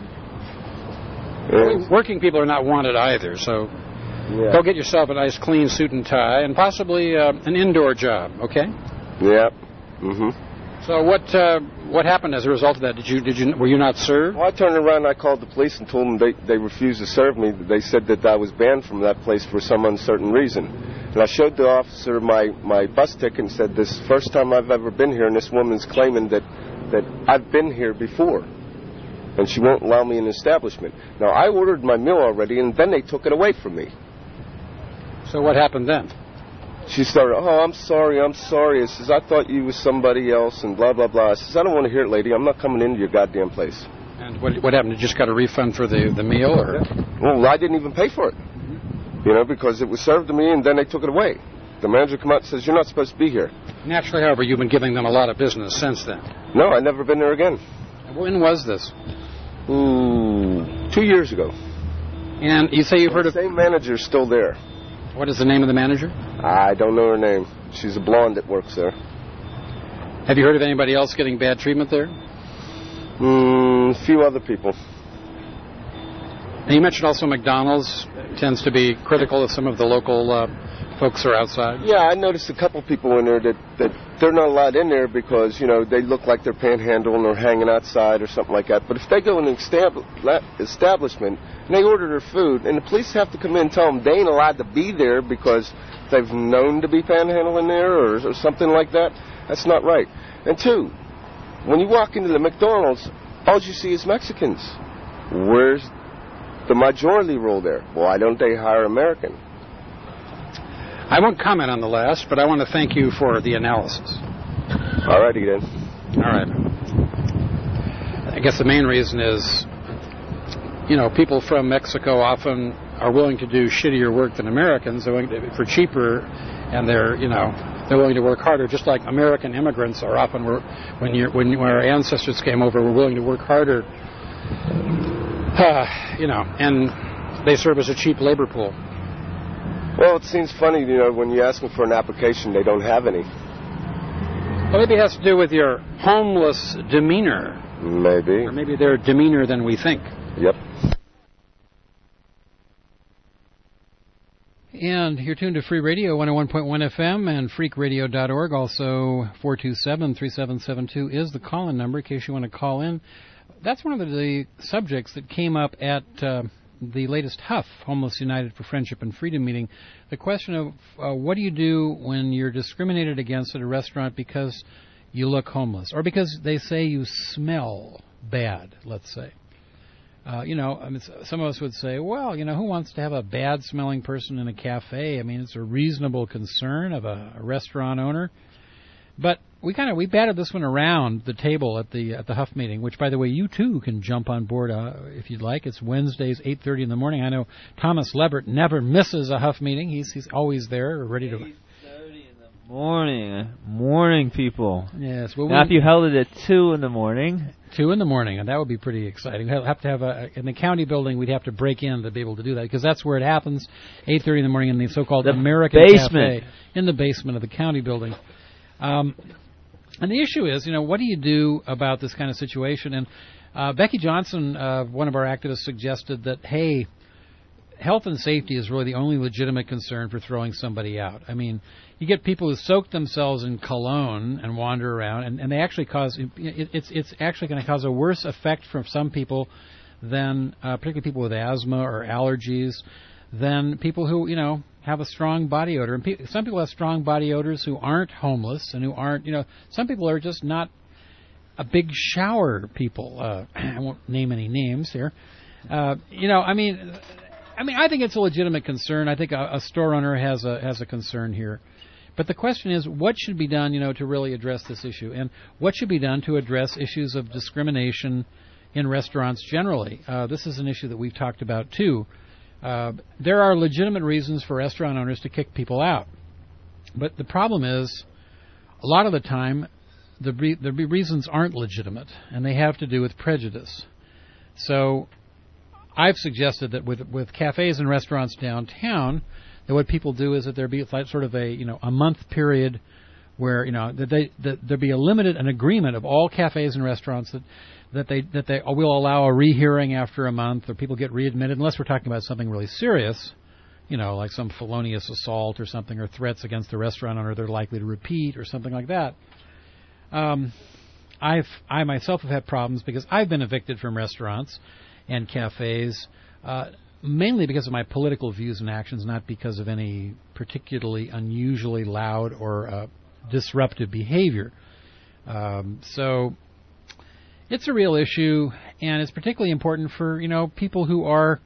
Well, working people are not wanted either, so yeah. Go get yourself a nice clean suit and tie and possibly uh, an indoor job, okay? Yep. Mm-hmm. So what uh, what happened as a result of that? Did you did you were you not served? Well, I turned around and I called the police and told them they, they refused to serve me. They said that I was banned from that place for some uncertain reason. And I showed the officer my, my bus ticket and said, this is the first time I've ever been here, and this woman's claiming that, that I've been here before. And she won't allow me an establishment. Now, I ordered my meal already, and then they took it away from me. So what happened then? She started, oh, I'm sorry, I'm sorry. I says, I thought you was somebody else, and blah, blah, blah. I says, I don't want to hear it, lady. I'm not coming into your goddamn place. And what what happened? You just got a refund for the, the meal? Or? Well, I didn't even pay for it. You know, because it was served to me, and then they took it away. The manager came out and says, you're not supposed to be here. Naturally, however, you've been giving them a lot of business since then. No, I've never been there again. When was this? Ooh, two years ago. And you say you've heard the of... The same manager's still there. What is the name of the manager? I don't know her name. She's a blonde that works there. Have you heard of anybody else getting bad treatment there? Mm, a few other people. And you mentioned also McDonald's tends to be critical of some of the local uh, folks who are outside. Yeah, I noticed a couple people in there that, that they're not allowed in there because, you know, they look like they're panhandling or hanging outside or something like that. But if they go in an estab- establishment and they order their food and the police have to come in and tell them they ain't allowed to be there because they've known to be panhandling there or, or something like that, that's not right. And two, when you walk into the McDonald's, all you see is Mexicans. Where's the majority rule there? Why don't they hire American? I won't comment on the last, but I want to thank you for the analysis. All righty then. All right. I guess the main reason is, you know, people from Mexico often are willing to do shittier work than Americans. They're willing to, for cheaper, and they're, you know, they're willing to work harder. Just like American immigrants are often, when you when, when our ancestors came over, were willing to work harder. Uh, you know, and they serve as a cheap labor pool. Well, it seems funny, you know, when you ask them for an application, they don't have any. Well, maybe it has to do with your homeless demeanor. Maybe. Or maybe they're demeanor than we think. Yep. And you're tuned to Free Radio, one oh one point one F M and freak radio dot org. Also, four two seven, three seven seven two is the call-in number in case you want to call in. That's one of the subjects that came up at uh, the latest Huff, Homeless United for Friendship and Freedom meeting. The question of uh, what do you do when you're discriminated against at a restaurant because you look homeless or because they say you smell bad, let's say. Uh, you know, I mean, some of us would say, well, you know, who wants to have a bad-smelling person in a cafe? I mean, it's a reasonable concern of a, a restaurant owner. But we kind of we batted this one around the table at the at the Huff meeting, which, by the way, you too can jump on board uh, if you'd like. It's Wednesdays, eight thirty in the morning. I know Thomas Lebert never misses a Huff meeting. He's he's always there, ready to. Morning, morning, people. Yes. Well, Matthew we, held it at two in the morning. Two in the morning, and that would be pretty exciting. We'd have to have a in the county building. We'd have to break in to be able to do that because that's where it happens. Eight thirty in the morning in the so-called the American basement. Cafe in the basement of the county building. Um, and the issue is, you know, what do you do about this kind of situation? And uh, Becky Johnson, uh, one of our activists, suggested that hey, health and safety is really the only legitimate concern for throwing somebody out. I mean, you get people who soak themselves in cologne and wander around, and, and they actually cause it, it's it's actually going to cause a worse effect from some people than uh, particularly people with asthma or allergies than people who you know have a strong body odor. And pe- some people have strong body odors who aren't homeless and who aren't you know some people are just not a big shower people. Uh, I won't name any names here. Uh, you know, I mean. I mean, I think it's a legitimate concern. I think a, a store owner has a has a concern here. But the question is, what should be done, you know, to really address this issue? And what should be done to address issues of discrimination in restaurants generally? Uh, this is an issue that we've talked about, too. Uh, there are legitimate reasons for restaurant owners to kick people out. But the problem is, a lot of the time, the, re- the reasons aren't legitimate, and they have to do with prejudice. So I've suggested that with with cafes and restaurants downtown, that what people do is that there be like sort of a you know a month period where you know that they that there be a limited an agreement of all cafes and restaurants that that they that they will allow a rehearing after a month, or people get readmitted unless we're talking about something really serious, you know, like some felonious assault or something, or threats against the restaurant owner they're likely to repeat or something like that. Um, I've I myself have had problems because I've been evicted from restaurants and cafes, uh, mainly because of my political views and actions, not because of any particularly unusually loud or uh, disruptive behavior. Um, so it's a real issue, and it's particularly important for you know people who are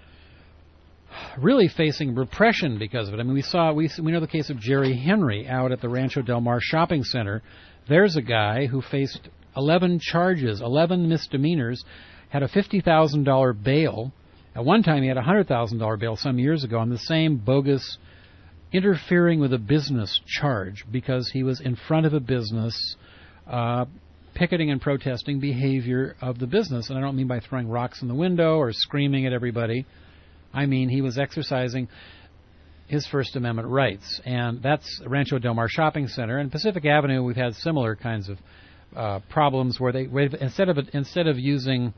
really facing repression because of it. I mean, we saw we we know the case of Jerry Henry out at the Rancho Del Mar shopping center. There's a guy who faced eleven charges, eleven misdemeanors. Had a fifty thousand dollars bail. At one time, he had a one hundred thousand dollars bail some years ago on the same bogus interfering with a business charge because he was in front of a business uh, picketing and protesting behavior of the business. And I don't mean by throwing rocks in the window or screaming at everybody. I mean he was exercising his First Amendment rights. And that's Rancho Del Mar Shopping Center. And Pacific Avenue, we've had similar kinds of uh, problems where they where instead of instead of using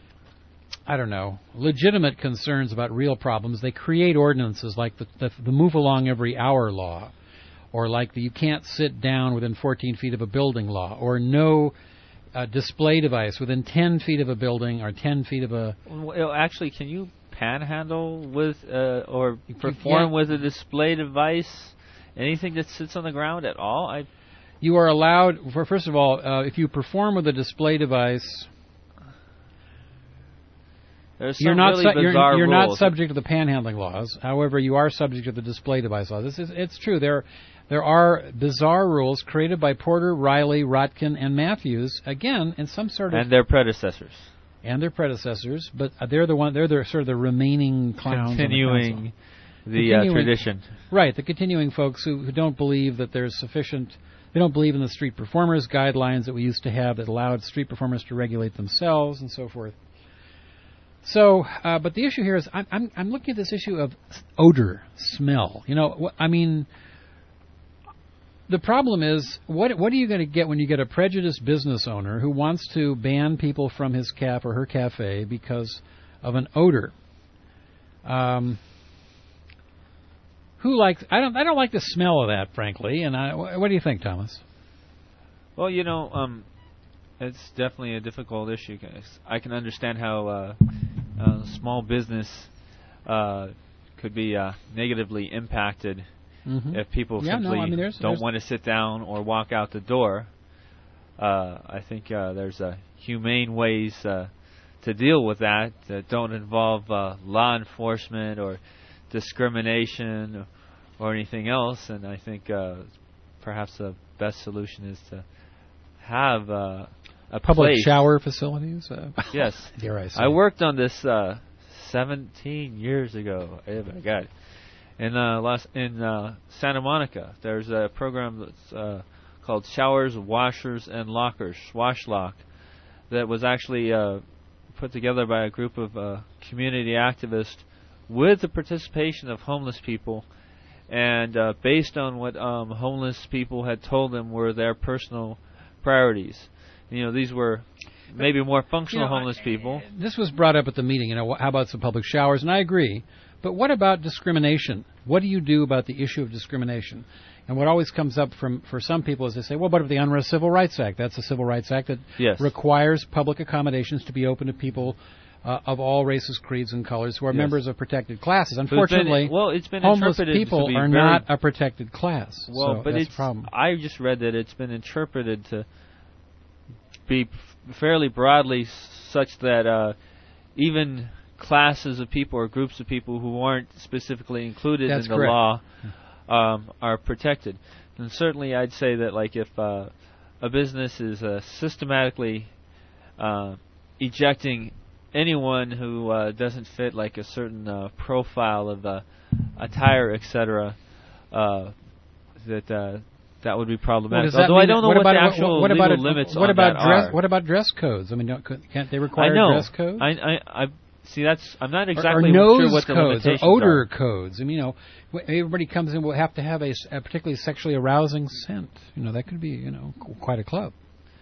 I don't know, legitimate concerns about real problems, they create ordinances like the, the, the move along every hour law, or like the you can't sit down within fourteen feet of a building law, or no uh, display device within ten feet of a building or ten feet of a... Well, actually, can you panhandle with uh, or perform with a display device, anything that sits on the ground at all? I... You are allowed, for, first of all, uh, if you perform with a display device... There's some you're not really su- bizarre you're, you're rules. not subject to the panhandling laws. However, you are subject to the display device laws. This is it's true. There there are bizarre rules created by Porter, Riley, Rotkin, and Matthews. Again, in some sort of and their predecessors. And their predecessors, but they're the one. They're the sort of the remaining clowns. Continuing the, the continuing, uh, tradition. Right, the continuing folks who, who don't believe that there's sufficient. They don't believe in the street performers guidelines that we used to have that allowed street performers to regulate themselves and so forth. So, uh, but the issue here is I'm, I'm I'm looking at this issue of odor, smell. You know, wh- I mean, the problem is what what are you going to get when you get a prejudiced business owner who wants to ban people from his caf or her cafe because of an odor? Um, who likes? I don't I don't like the smell of that, frankly. And I, wh- what do you think, Thomas? Well, you know, um, it's definitely a difficult issue. I can understand how uh, uh, small business uh, could be uh, negatively impacted mm-hmm. if people yeah, simply no, I mean, there's, don't there's want to sit down or walk out the door. Uh, I think uh, there's uh, humane ways uh, to deal with that that don't involve uh, law enforcement or discrimination or, or anything else. And I think uh, perhaps the best solution is to have uh, a public place. shower facilities. Uh, yes, dare I say? I worked on this uh, seventeen years ago. Oh my God. In uh, Los, in uh, Santa Monica, there's a program that's uh, called Showers, Washers, and Lockers, SwashLock, that was actually uh, put together by a group of uh, community activists with the participation of homeless people, and uh, based on what um, homeless people had told them were their personal priorities. You know, these were maybe more functional you know, homeless people. This was brought up at the meeting. You know, how about some public showers? And I agree. But what about discrimination? What do you do about the issue of discrimination? And what always comes up from for some people is they say, well, what about the Unrest Civil Rights Act? That's a Civil Rights Act that yes. requires public accommodations to be open to people uh, of all races, creeds, and colors who are yes. members of protected classes. So Unfortunately, it's been, well, it's been homeless interpreted people to be are very not a protected class. Well, so but that's it's a problem. I just read that it's been interpreted to be f- fairly broadly such that uh, even classes of people or groups of people who aren't specifically included That's in the correct. law um, are protected. And certainly I'd say that like if uh, a business is uh, systematically uh, ejecting anyone who uh, doesn't fit like a certain uh, profile of uh, attire, et cetera, uh, that uh, that would be problematic. Well, Although I don't know what, what, about the actual what, what legal about limits what on about that dress, are. What about dress codes? I mean, don't, can't they require I know. dress codes? I, I, I see. That's I'm not Or- exactly or nose sure what the codes limitations or odor are. codes. I mean, you know, wh- everybody comes in will have to have a, s- a particularly sexually arousing scent. You know, that could be you know qu- quite a club.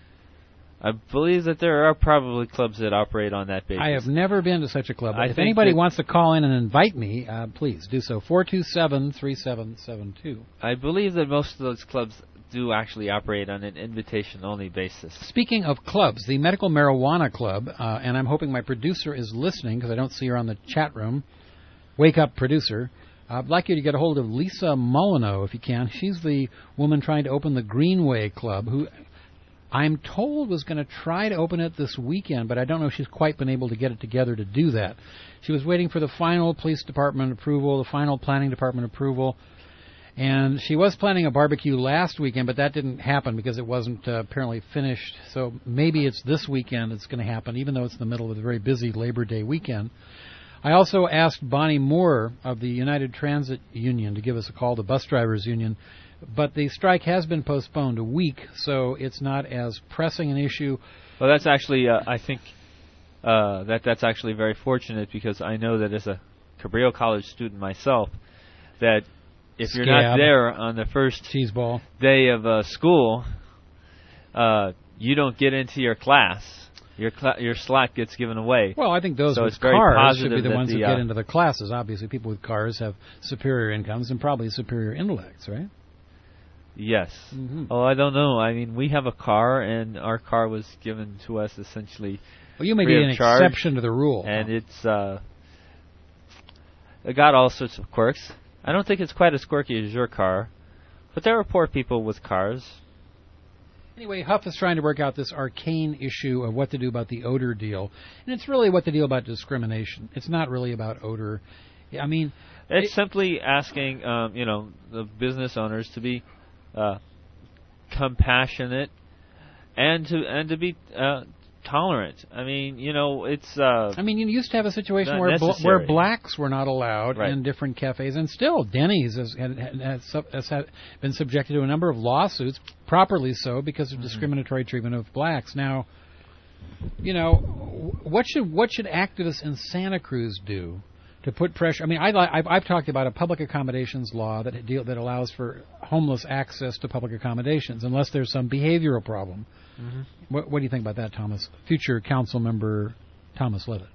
I believe that there are probably clubs that operate on that basis. I have never been to such a club. I If think anybody that- wants to call in and invite me, uh, please do so. four two seven, three seven seven two. I believe that most of those clubs do actually operate on an invitation-only basis. Speaking of clubs, the Medical Marijuana Club, uh, and I'm hoping my producer is listening because I don't see her on the chat room. Wake up, producer. Uh, I'd like you to get a hold of Lisa Molyneux if you can. She's the woman trying to open the Greenway Club, who I'm told was going to try to open it this weekend, but I don't know if she's quite been able to get it together to do that. She was waiting for the final police department approval, the final planning department approval, and she was planning a barbecue last weekend, but that didn't happen because it wasn't uh, apparently finished. So maybe it's this weekend it's going to happen, even though it's in the middle of a very busy Labor Day weekend. I also asked Bonnie Moore of the United Transit Union to give us a call, the bus drivers union, but the strike has been postponed a week, so it's not as pressing an issue. Well, that's actually, uh, I think, uh, that that's actually very fortunate because I know that as a Cabrillo College student myself, that if you're not Scab. there on the first cheese ball day of uh, school, uh, you don't get into your class. Your cl- your slot gets given away. Well, I think those so with it's very cars should positive be the that ones the, that get uh, into the classes. Obviously, people with cars have superior incomes and probably superior intellects, right? Yes. Mm-hmm. Oh, I don't know. I mean, we have a car, and our car was given to us essentially Well, you may free be of an charge, exception to the rule. and it's uh, it got all sorts of quirks. I don't think it's quite as quirky as your car, but there are poor people with cars. Anyway, Huff is trying to work out this arcane issue of what to do about the odor deal, and it's really what to do about discrimination. It's not really about odor. I mean, It's it, simply asking, um, you know, the business owners to be uh, compassionate and to and to be uh, tolerant. I mean, you know, it's. Uh, I mean, you used to have a situation not where bl- necessary. where blacks were not allowed Right. in different cafes, and still Denny's has, had, has, sub- has had been subjected to a number of lawsuits, properly so, because of Mm-hmm. discriminatory treatment of blacks. Now, you know, what should what should activists in Santa Cruz do to put pressure? I mean, I, I've, I've talked about a public accommodations law that deal, that allows for homeless access to public accommodations, unless there's some behavioral problem. Mhm. What, what do you think about that, Thomas? Future council member Thomas Levitt.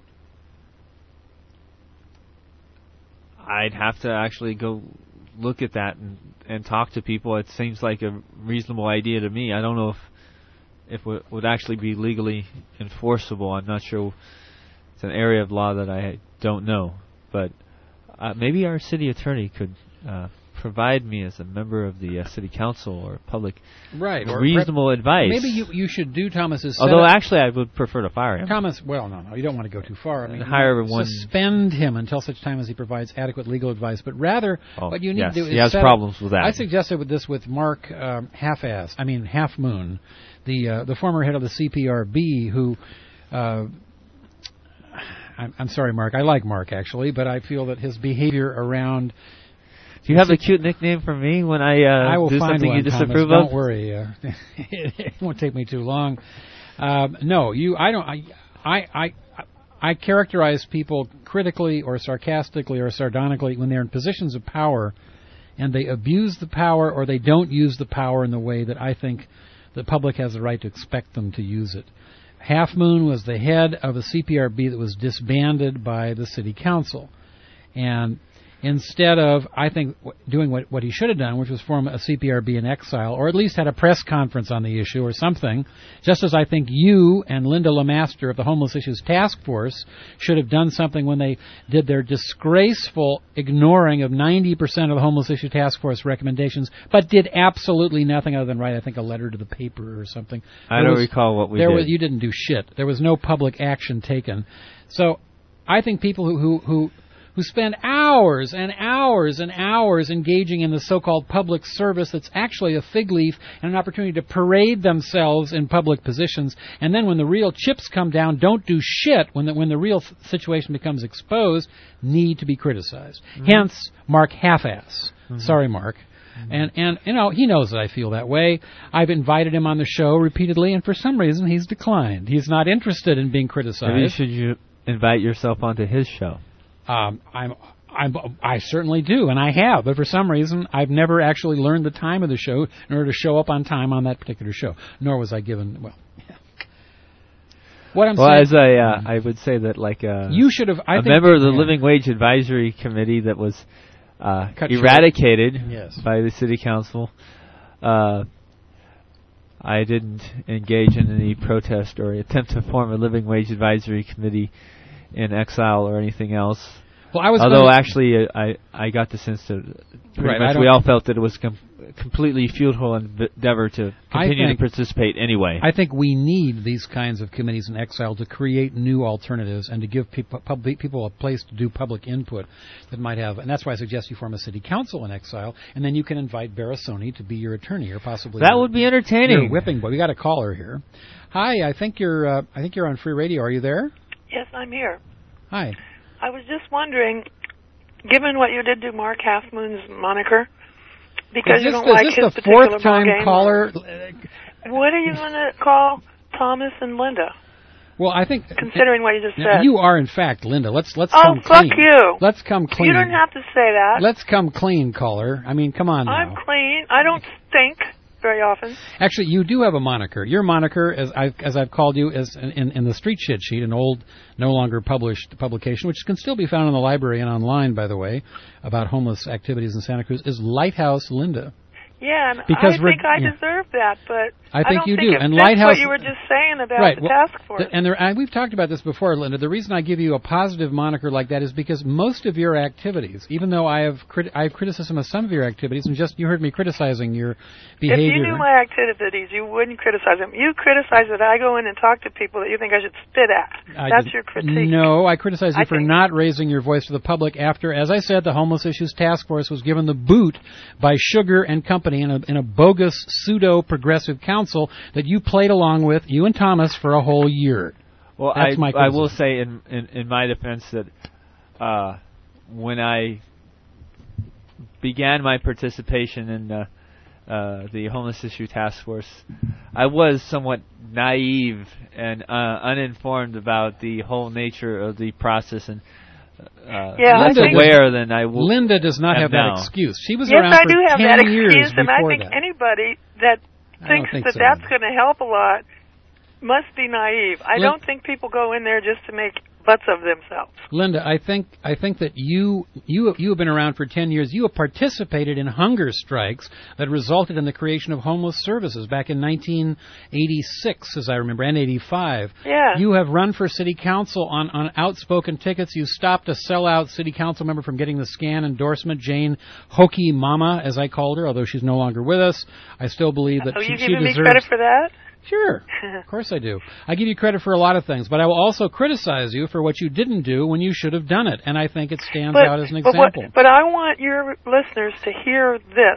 I'd have to actually go look at that and, and talk to people. It seems like a reasonable idea to me. I don't know if if it would actually be legally enforceable. I'm not sure. It's an area of law that I don't know. But uh, maybe our city attorney could uh, provide me as a member of the uh, city council or public right, or reasonable rep- advice. Maybe you you should do Thomas's. Although actually, I would prefer to fire him. Thomas, well, no, no, you don't want to go too far. I mean, hire one. Suspend him until such time as he provides adequate legal advice. But rather, oh, what you need yes, to do is he has set problems up, with that. I suggested with this with Mark um, Half-Ass. I mean Half Moon, the uh, the former head of the C P R B, who. Uh, I'm, I'm sorry, Mark. I like Mark actually, but I feel that his behavior around. Do you have a cute nickname for me when I, uh, I will do find something one, you disapprove Thomas. of? Don't worry. Uh, it won't take me too long. Um, no, you. I don't. I. I. I I characterize people critically or sarcastically or sardonically when they're in positions of power and they abuse the power or they don't use the power in the way that I think the public has the right to expect them to use it. Half Moon was the head of a C P R B that was disbanded by the city council. And instead of, I think, doing what, what he should have done, which was form a C P R B in exile, or at least had a press conference on the issue or something, just as I think you and Linda LeMaster of the Homeless Issues Task Force should have done something when they did their disgraceful ignoring of ninety percent of the Homeless Issue Task Force recommendations, but did absolutely nothing other than write, I think, a letter to the paper or something. I There don't was, recall what we there did. Was, you didn't do shit. There was no public action taken. So I think people who... who, who who spend hours and hours and hours engaging in the so-called public service that's actually a fig leaf and an opportunity to parade themselves in public positions, and then when the real chips come down, don't do shit when the, when the real f- situation becomes exposed, need to be criticized. Mm-hmm. Hence, Mark Half-Ass. Mm-hmm. Sorry, Mark. Mm-hmm. And, and, you know, he knows that I feel that way. I've invited him on the show repeatedly, and for some reason he's declined. He's not interested in being criticized. Maybe should you invite yourself onto his show? Um, I'm, I'm, I certainly do, and I have, but for some reason, I've never actually learned the time of the show in order to show up on time on that particular show, nor was I given, well, what I'm well, saying... as I, uh, I would say that, like, uh, you should have, I a think, member of the yeah. Living Wage Advisory Committee that was uh, Cut eradicated yes. by the City Council, uh, I didn't engage in any protest or attempt to form a Living Wage Advisory Committee in exile or anything else. Well, I was Although gonna... actually, uh, I I got the sense that pretty right, much we all felt that it was com- completely futile endeavor to continue think, to participate anyway. I think we need these kinds of committees in exile to create new alternatives and to give people pub- people a place to do public input that might have. And that's why I suggest you form a city council in exile, and then you can invite Barasoni to be your attorney or possibly that your, would be entertaining. Your whipping boy. We got a caller here. Hi, I think you're. Uh, I think you're on Free Radio. Are you there? Yes, I'm here. Hi. I was just wondering, given what you did to Mark Half Moon's moniker, because is you this, don't like is his this the particular fourth time ballgame, caller? what are you going to call Thomas and Linda? Well, I think considering what you just now, said, you are in fact Linda. Let's let's oh, come fuck clean. you. Let's come clean. You don't have to say that. Let's come clean, caller. I mean, come on now. I'm clean. I don't stink very often. Actually, you do have a moniker. Your moniker, as I've, as I've called you, is in, in, in the Street Shit Sheet, an old, no longer published publication, which can still be found in the library and online, by the way, about homeless activities in Santa Cruz, is Lighthouse Linda. Yeah, and because I think I yeah. deserve that, but I think I don't you think do. it And fits Lighthouse, what you were just saying about right, the well, task force. The, and, there, and we've talked about this before, Linda. The reason I give you a positive moniker like that is because most of your activities, even though I have crit- I have criticism of some of your activities, and just you heard me criticizing your behavior. If you knew my activities, you wouldn't criticize them. You criticize that I go in and talk to people that you think I should spit at. I That's did, your critique. No, I criticize you I for think. not raising your voice to the public after, as I said, the Homeless Issues Task Force was given the boot by Sugar and Company in a, in a bogus pseudo-progressive council that you played along with, you and Thomas, for a whole year. Well, That's I, my I will criticism. say in, in, in my defense that uh, when I began my participation in uh, uh, the Homeless Issue Task Force, I was somewhat naive and uh, uninformed about the whole nature of the process and uh, yeah, less aware than I will. Linda does not have now. that excuse. She was yes, around I for do have ten that years excuse, and I before think that. anybody that I thinks don't think that so. that's going to help a lot must be naive. I Lin- don't think people go in there just to make butts of themselves. Linda, I think I think that you you you have been around for ten years. You have participated in hunger strikes that resulted in the creation of homeless services back in nineteen eighty-six, as I remember, and eighty-five. Yeah. You have run for city council on, on outspoken tickets. You stopped a sellout city council member from getting the SCAN endorsement, Jane Hokie Mama, as I called her, although she's no longer with us. I still believe that Oh, she, you she giving me deserves... credit for that? Sure. Of course I do. I give you credit for a lot of things, but I will also criticize you for what you didn't do when you should have done it, and I think it stands but, out as an but example. What, but I want your listeners to hear this.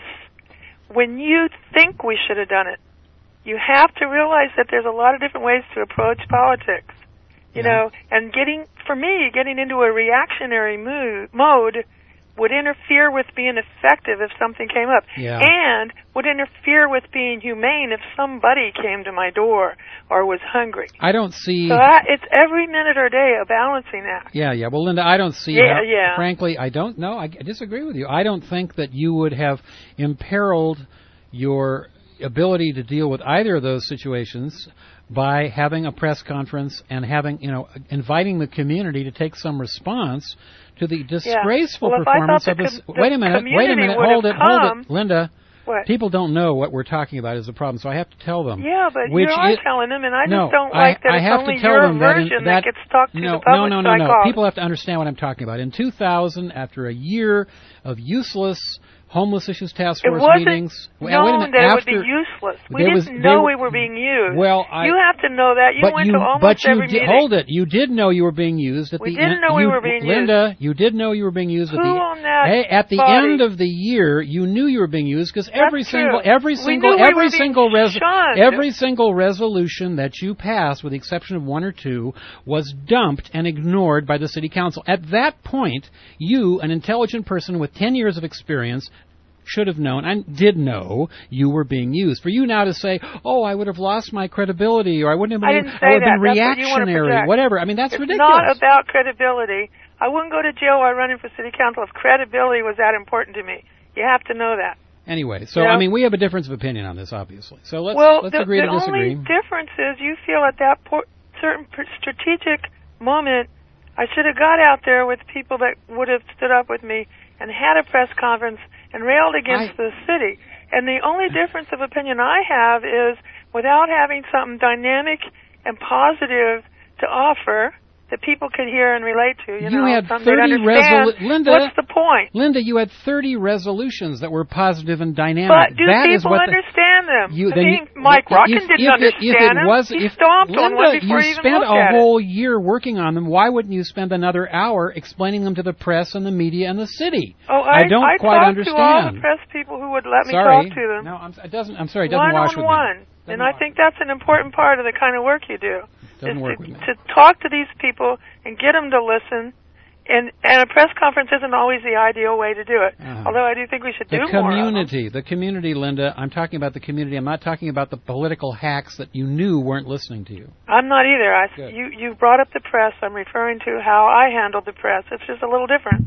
When you think we should have done it, you have to realize that there's a lot of different ways to approach politics. You Yeah. know, and getting, for me, getting into a reactionary mood, mode would interfere with being effective if something came up. Yeah. And would interfere with being humane if somebody came to my door or was hungry. I don't see... So I, it's every minute or day a balancing act. Yeah, yeah. Well, Linda, I don't see Yeah, how... yeah. Frankly, I don't know. I, I disagree with you. I don't think that you would have imperiled your ability to deal with either of those situations by having a press conference and having, you know, inviting the community to take some response to the disgraceful Well, if I performance thought of the this. com- the Wait a minute, wait a community minute, would hold have it, hold come- it, Linda. What? People don't know what we're talking about is the problem, so I have to tell them. Yeah, but Which you are is- telling them, and I no, just don't I- like that I it's have only to tell your them that in- version that- that gets talked to no, the public. No, no, so no, I no. call it. People have to understand what I'm talking about. In two thousand, after a year of useless Homeless Issues Task It Force wasn't meetings... known Well, wait a minute, that after, it would be useless. We there didn't was- know they- we were being used. Well, I- you have to know that. You but went you, to almost but you every did, meeting. hold it. You did know you were being used at We the didn't end. know we you, were being Linda, used. you did know you were being used Who at the on that Hey, at the body? end of the year, you knew you were being used because every That's single, true. every We single, knew we every were being single res- shunned. every single resolution that you passed, with the exception of one or two, was dumped and ignored by the city council. At that point, you, an intelligent person with ten years of experience, should have known and did know you were being used. For you now to say, "Oh, I would have lost my credibility," or "I wouldn't have I been, didn't I say would have that. been That's what you want to reactionary," project. whatever. I mean, that's it's ridiculous. not about credibility. I wouldn't go to jail while running for city council if credibility was that important to me. You have to know that. Anyway, so Yeah. I mean, we have a difference of opinion on this, obviously. So let's well, let's the, agree the to disagree. only difference is you feel at that por- certain per- strategic moment, I should have got out there with people that would have stood up with me and had a press conference and railed against I- the city. And the only difference of opinion I have is without having something dynamic and positive to offer that people could hear and relate to, you, You know, had something they'd thirty understand, resolu- Linda, what's the point? Linda, you had thirty resolutions that were positive and dynamic. But do that is people what the- understand them? You, I then mean, you, Mike if, Rockin if, didn't if understand it, if it them. was, he if, stomped Linda, on one before you he even spent looked a at whole it. year working on them. Why wouldn't you spend another hour explaining them to the press and the media and the city? Oh, I, don't I quite talked understand. to all the press people who would let me Sorry. talk to them. No, I'm, it doesn't. I'm sorry. It doesn't one wash on with one. me. And I think that's an important part of the kind of work you do. Doesn't is work to, with me. to talk to these people and get them to listen. And, and a press conference isn't always the ideal way to do it. Uh-huh. Although I do think we should The do more of them. community, the community, Linda. I'm talking about the community. I'm not talking about the political hacks that you knew weren't listening to you. I'm not either. I, Good. you, you brought up the press. I'm referring to how I handled the press. It's just a little different.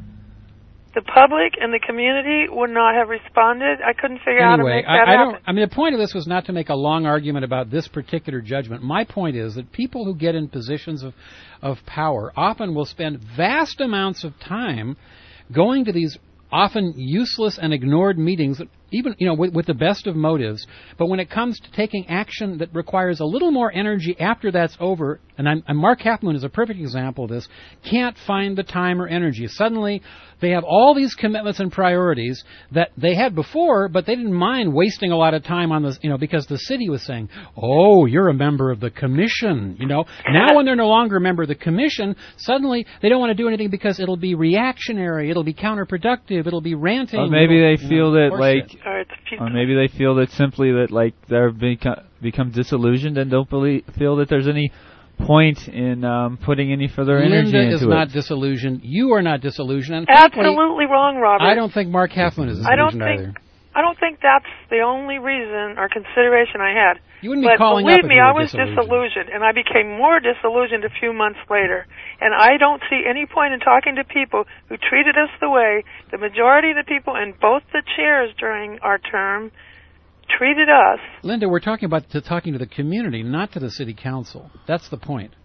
The public and the community would not have responded. I couldn't figure out how to Anyway, make that I, I happen. don't. I mean, the point of this was not to make a long argument about this particular judgment. My point is that people who get in positions of of power often will spend vast amounts of time going to these often useless and ignored meetings, even, you know, with, with the best of motives. But when it comes to taking action that requires a little more energy after that's over, and, I'm, and Mark Half Moon is a perfect example of this, can't find the time or energy. Suddenly, they have all these commitments and priorities that they had before, but they didn't mind wasting a lot of time on this, you know, because the city was saying, "Oh, you're a member of the commission," you know. Now, when they're no longer a member of the commission, suddenly they don't want to do anything because it'll be reactionary, it'll be counterproductive, ittle be ranting. Or maybe it'll, they you feel know, that like, horseshit. Or it's futile. or maybe they feel that simply that like they're become become disillusioned and don't believe, feel that there's any point in um, putting any further energy Linda into is it. not disillusioned. You are not disillusioned. And frankly, Absolutely wrong, Robert. I don't think Mark Half Moon is I don't disillusioned think either. I don't think that's the only reason or consideration I had. You wouldn't be but calling believe up if me, you I were was disillusioned. disillusioned, and I became more disillusioned a few months later. And I don't see any point in talking to people who treated us the way the majority of the people in both the chairs during our term treated us. Linda, we're talking about to talking to the community, not to the city council. That's the point.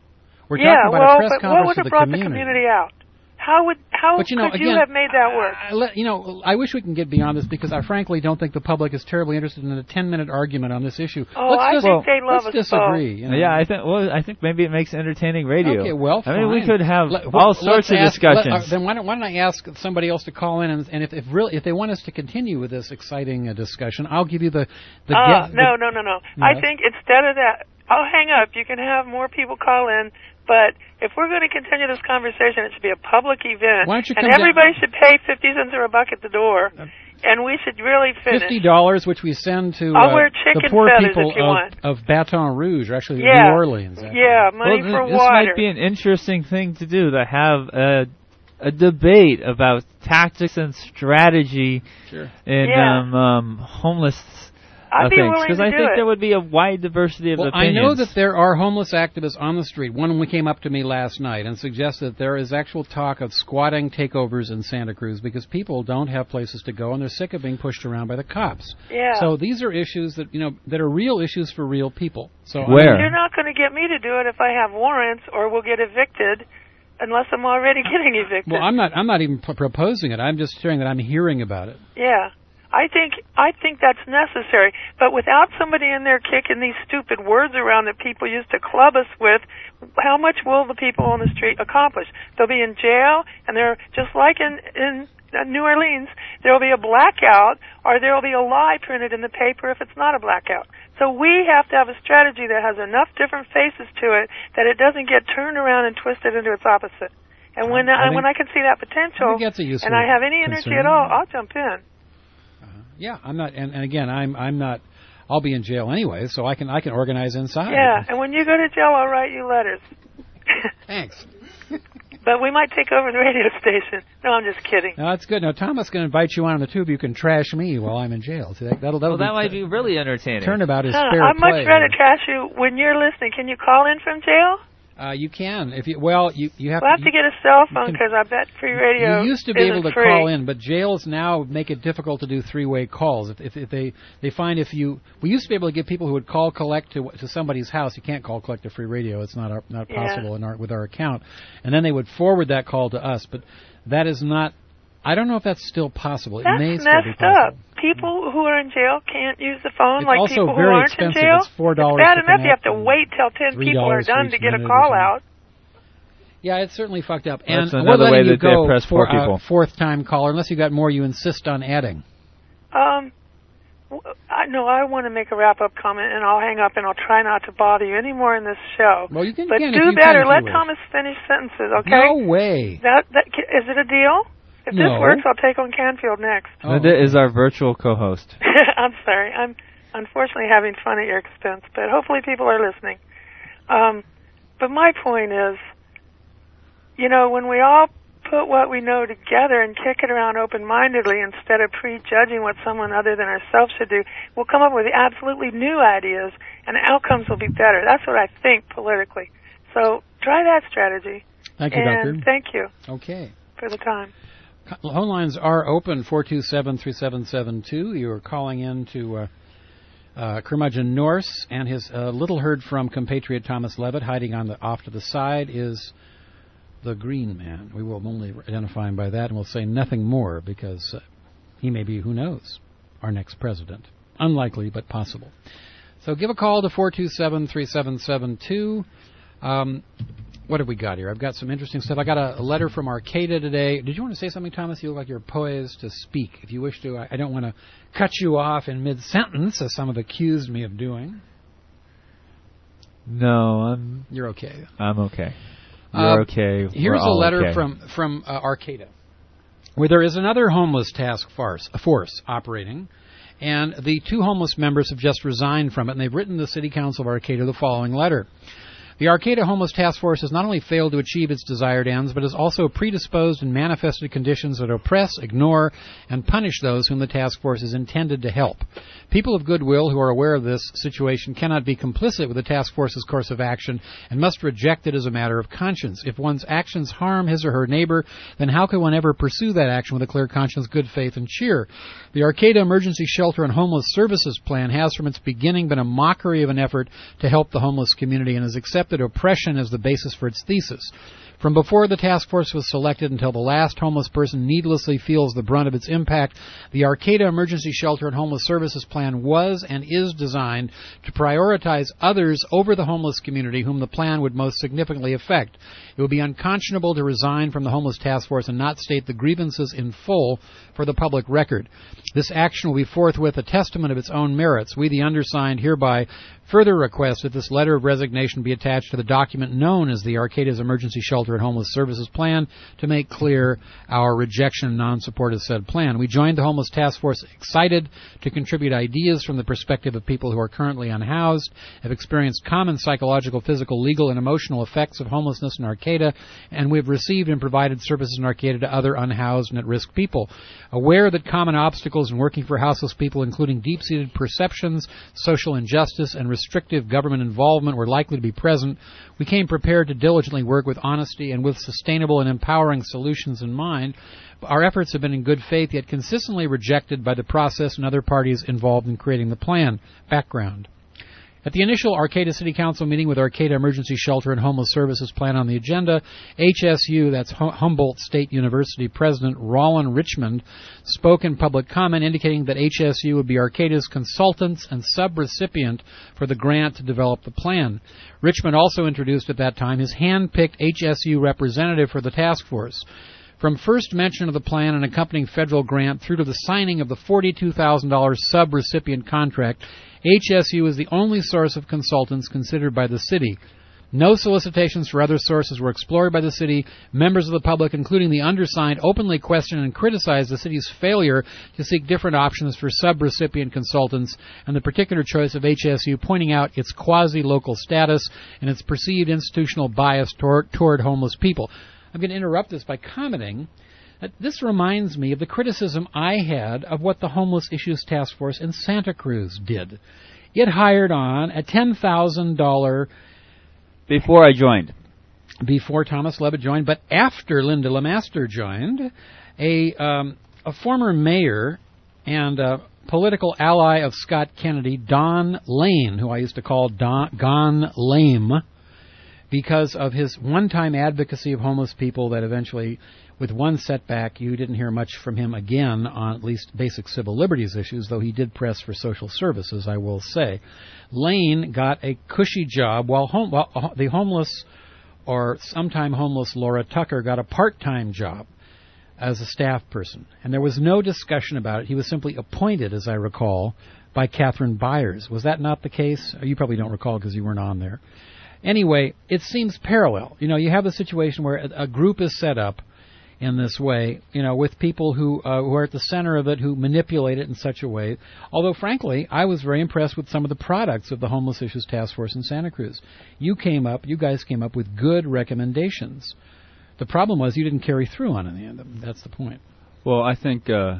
We're yeah, talking about well, a press but conference what would to have the brought community. the community out? How would how But, you know, could you again, have made that work? I, let- you know, I wish we can get beyond this because I frankly don't think the public is terribly interested in a ten-minute argument on this issue. Oh, let's I just, think they love let's us disagree. both. You know? Yeah, I think. Well, I think maybe it makes entertaining radio. Okay, well, I mean, we fine. could have Let- all let's sorts of ask- discussions. let- uh, then why don't, why don't I ask somebody else to call in, and, and if, if really if they want us to continue with this exciting uh, discussion, I'll give you the the. Uh, ge- no, the no, no, no. Yeah. I think instead of that, I'll hang up. You can have more people call in, but if we're going to continue this conversation, it should be a public event, Why don't you and come down- everybody should pay fifty cents or a buck at the door, and we should really finish. Fifty dollars, which we send to I'll uh, wear the chicken poor feathers people if you of, want. of Baton Rouge, or actually Yeah. New Orleans. actually. Yeah, money well, for th- this water. might be an interesting thing to do, to have a, a debate about tactics and strategy Sure. in Yeah. um, um, homeless I'd uh, be things. willing Because to I do think it. there would be a wide diversity of Well, I opinions. know that there are homeless activists on the street. One came up to me last night and suggested that there is actual talk of squatting takeovers in Santa Cruz because people don't have places to go and they're sick of being pushed around by the cops. Yeah. So these are issues that you know that are real issues for real people. So I Where? You're not going to get me to do it if I have warrants, or we'll get evicted, unless I'm already getting evicted. Well, I'm not. I'm not even p- proposing it. I'm just saying that I'm hearing about it. Yeah. I think I think that's necessary, but without somebody in there kicking these stupid words around that people used to club us with, how much will the people on the street accomplish? They'll be in jail, and they're just like in in New Orleans. There'll be a blackout, or there'll be a lie printed in the paper if it's not a blackout. So we have to have a strategy that has enough different faces to it that it doesn't get turned around and twisted into its opposite. And when I I, think- when I can see that potential, I think that's a useful and I have any energy concern. at all, I'll jump in. Yeah, I'm not. And, and again, I'm. I'm not. I'll be in jail anyway, so I can. I can organize inside. Yeah, and when you go to jail, I'll write you letters. Thanks. But we might take over the radio station. No, I'm just kidding. No, that's good. Now Thomas can invite you on the tube. You can trash me while I'm in jail. See, that, that'll that'll well, that be, might be really entertaining. turnabout is Huh, fair I'd play. much rather trash you when you're listening. Can you call in from jail? Uh, you can if you. Well, you you have. We'll have you, to get a cell phone can- because I bet free radio You used to be isn't able to free. call in, but jails now make it difficult to do three-way calls. If, if, if they they find if you, we used to be able to get people who would call collect to to somebody's house. You can't call collect to free radio. It's not our, not Yeah. possible in our with our account. And then they would forward that call to us, but that is not. I don't know if that's still possible. That's it may still be messed possible. up. People who are in jail can't use the phone It's like also people who very aren't expensive. in jail. It's four dollars It's bad to enough you have connect to and wait till ten three people are dollars for done each to get a minute or call something. out. Yeah, it's certainly fucked up. That's and another we're way letting you that they go oppress for poor people. a fourth time caller, unless you got more you insist on adding. Um, w- I no, I want to make a wrap-up comment, and I'll hang up, and I'll try not to bother you anymore in this show. Well, you can. But again, if do you better. can, if Let you wish. Thomas finish sentences, okay? No way. That that is it a deal? If No. this works, I'll take on Canfield next. Oh. Linda is our virtual co-host. I'm sorry. I'm unfortunately having fun at your expense, but hopefully people are listening. Um, but my point is, you know, when we all put what we know together and kick it around open-mindedly instead of prejudging what someone other than ourselves should do, we'll come up with absolutely new ideas, and the outcomes will be better. That's what I think politically. So try that strategy. Thank you, and Doctor. thank you Okay. for the time. Phone lines are open, four two seven, three seven seven two. You are calling in to uh, uh, Curmudgeon Norse, and his uh, little heard from compatriot Thomas Levitt, hiding on the off to the side, is the Green Man. We will only identify him by that, and we'll say nothing more, because uh, he may be, who knows, our next president. Unlikely, but possible. So give a call to four two seven, three seven seven two. Um, what have we got here? I've got some interesting stuff. I got a, a letter from Arcata today. Did you want to say something, Thomas? You look like you're poised to speak. If you wish to, I, I don't want to cut you off in mid-sentence, as some have accused me of doing. No, I'm. You're okay. I'm okay. You're Uh, okay. Here's We're a all letter okay. from from uh, Arcata, where there is another homeless task force, a force operating, and the two homeless members have just resigned from it, and they've written the City Council of Arcata the following letter. The Arcata Homeless Task Force has not only failed to achieve its desired ends, but has also predisposed and manifested conditions that oppress, ignore, and punish those whom the task force is intended to help. People of goodwill who are aware of this situation cannot be complicit with the task force's course of action and must reject it as a matter of conscience. If one's actions harm his or her neighbor, then how can one ever pursue that action with a clear conscience, good faith, and cheer? The Arcata Emergency Shelter and Homeless Services Plan has from its beginning been a mockery of an effort to help the homeless community and has accepted accepted oppression as the basis for its thesis. From before the task force was selected until the last homeless person needlessly feels the brunt of its impact, the Arcata Emergency Shelter and Homeless Services Plan was and is designed to prioritize others over the homeless community whom the plan would most significantly affect. It would be unconscionable to resign from the homeless task force and not state the grievances in full for the public record. This action will be forthwith a testament of its own merits. We, the undersigned, hereby further request that this letter of resignation be attached to the document known as the Arcata's Emergency Shelter and Homeless Services Plan to make clear our rejection and non-support of said plan. We joined the Homeless Task Force excited to contribute ideas from the perspective of people who are currently unhoused, have experienced common psychological, physical, legal, and emotional effects of homelessness in Arcata, and we have received and provided services in Arcata to other unhoused and at-risk people. Aware that common obstacles in working for houseless people, including deep-seated perceptions, social injustice, and restrictive government involvement were likely to be present, we came prepared to diligently work with honesty and with sustainable and empowering solutions in mind. Our efforts have been in good faith, yet consistently rejected by the process and other parties involved in creating the plan. Background. At the initial Arcata City Council meeting with Arcata Emergency Shelter and Homeless Services Plan on the agenda, H S U, that's Humboldt State University President Rollin Richmond, spoke in public comment indicating that H S U would be Arcata's consultants and sub-recipient for the grant to develop the plan. Richmond also introduced at that time his hand-picked H S U representative for the task force. From first mention of the plan and accompanying federal grant through to the signing of the forty-two thousand dollars sub-recipient contract, H S U is the only source of consultants considered by the city. No solicitations for other sources were explored by the city. Members of the public, including the undersigned, openly questioned and criticized the city's failure to seek different options for sub-recipient consultants and the particular choice of H S U, pointing out its quasi-local status and its perceived institutional bias toward, toward homeless people. I'm going to interrupt this by commenting that this reminds me of the criticism I had of what the Homeless Issues Task Force in Santa Cruz did. It hired on a ten thousand dollars... Before I joined. Before Thomas Levitt joined, but after Linda LeMaster joined, a, um, a former mayor and a political ally of Scott Kennedy, Don Lane, who I used to call Don, Gon Lame, because of his one-time advocacy of homeless people that eventually, with one setback, you didn't hear much from him again on at least basic civil liberties issues, though he did press for social services, I will say. Lane got a cushy job while, home, while the homeless, or sometime homeless Laura Tucker, got a part-time job as a staff person. And there was no discussion about it. He was simply appointed, as I recall, by Catherine Byers. Was that not the case? You probably don't recall because you weren't on there. Anyway, it seems parallel. You know, you have a situation where a, a group is set up in this way, you know, with people who uh, who are at the center of it, who manipulate it in such a way. Although, frankly, I was very impressed with some of the products of the Homeless Issues Task Force in Santa Cruz. You came up, you guys came up with good recommendations. The problem was you didn't carry through on any of them. That's the point. Well, I think uh,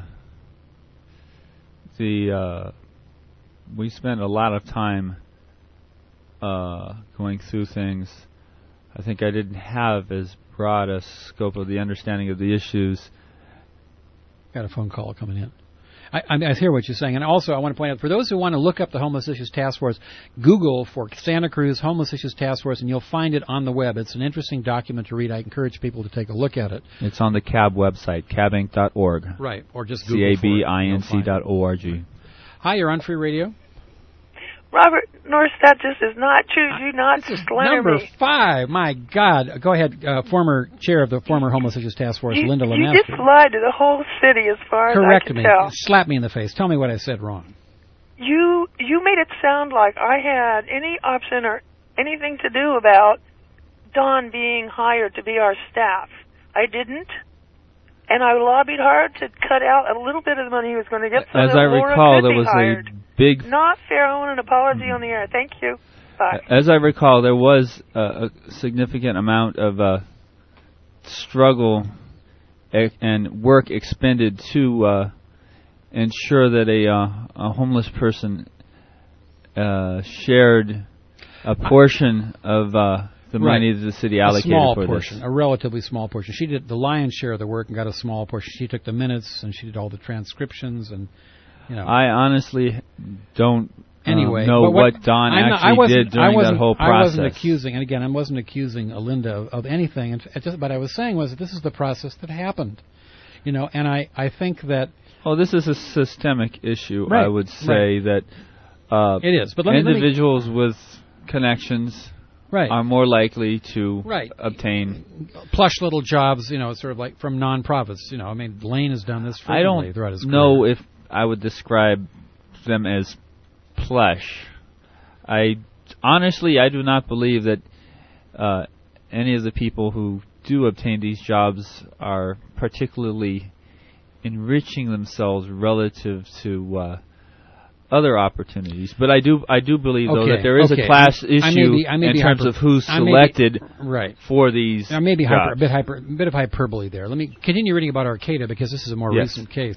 the uh, we spent a lot of time uh, going through things. I think I didn't have as broad a scope of the understanding of the issues. Got a phone call coming in. I, I, I hear what you're saying. And also, I want to point out, for those who want to look up the Homeless Issues Task Force, Google for Santa Cruz Homeless Issues Task Force, and you'll find it on the web. It's an interesting document to read. I encourage people to take a look at it. It's on the C A B website, cab inc dot org. Right, or just Google C A B I N C dot O R G. Hi, you're on Free Radio. Robert Norstad, this is not true. Do not slander Number me. five. My God. Go ahead. Uh, former chair of the former Homeless Issues Task Force, You, Linda you LeMaster. just lied to the whole city as far Correct as I can me. tell. Slap me in the face. Tell me what I said wrong. You you made it sound like I had any option or anything to do about Don being hired to be our staff. I didn't. And I lobbied hard to cut out a little bit of the money he was going to get so As that I Laura recall, could there be was hired. a big... Not fair. I want an apology mm-hmm. on the air. Thank you. Bye. As I recall, there was uh, a significant amount of uh, struggle e- and work expended to uh, ensure that a, uh, a homeless person uh, shared a portion of uh, the right. money that the city allocated a small for portion, this. a relatively small portion. She did the lion's share of the work and got a small portion. She took the minutes and she did all the transcriptions and You know. I honestly don't Anyway, um, know but what, what Don I'm actually not, I did during that whole process. I wasn't accusing, and again, I wasn't accusing Alinda of, of anything. And just, but I was saying was that this is the process that happened, you know. And I, I think that well, this is a systemic issue. Right, I would say right. that uh, it is. But let me, individuals let me, with connections right. are more likely to right. obtain plush little jobs, you know, sort of like from nonprofits. You know, I mean, Lane has done this frequently I don't throughout his know career. if I would describe them as plush. I honestly, I do not believe that uh, any of the people who do obtain these jobs are particularly enriching themselves relative to uh, other opportunities. But I do, I do believe though okay, that there is okay. a class issue I may be, I may in be terms hyper, of who's I may selected be, right. for these. Now, maybe jobs. hyper, a bit hyper, a bit of hyperbole there. Let me continue reading about Arcata because this is a more yes. recent case.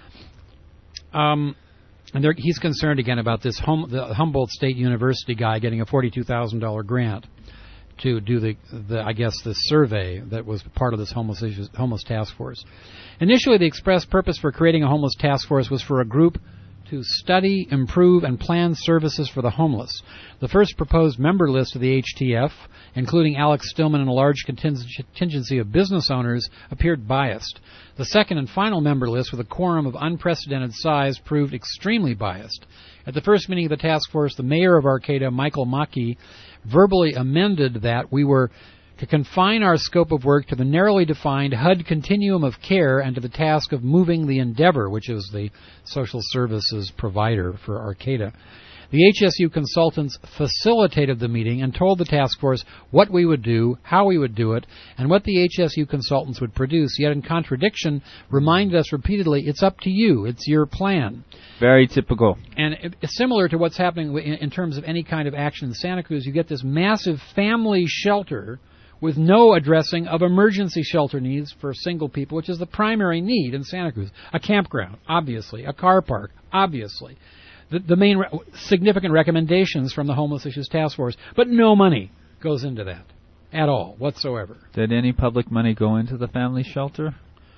Um. And there, he's concerned again about this hum, the Humboldt State University guy getting a forty-two thousand dollars grant to do the, the, I guess, the survey that was part of this homeless issues, homeless task force. Initially, the express purpose for creating a homeless task force was for a group to study, improve, and plan services for the homeless. The first proposed member list of the H T F, including Alex Stillman and a large contingency of business owners, appeared biased. The second and final member list, with a quorum of unprecedented size, proved extremely biased. At the first meeting of the task force, the mayor of Arcata, Michael Mackey, verbally amended that we were to confine our scope of work to the narrowly defined H U D continuum of care and to the task of moving the Endeavor, which is the social services provider for Arcata. The H S U consultants facilitated the meeting and told the task force what we would do, how we would do it, and what the H S U consultants would produce, yet in contradiction reminded us repeatedly, it's up to you, it's your plan. Very typical. And it, it's similar to what's happening in, in terms of any kind of action in Santa Cruz. You get this massive family shelter with no addressing of emergency shelter needs for single people, which is the primary need in Santa Cruz. A campground, obviously. A car park, obviously. The, the main re- significant recommendations from the Homeless Issues Task Force. But no money goes into that at all, whatsoever. Did any public money go into the family shelter?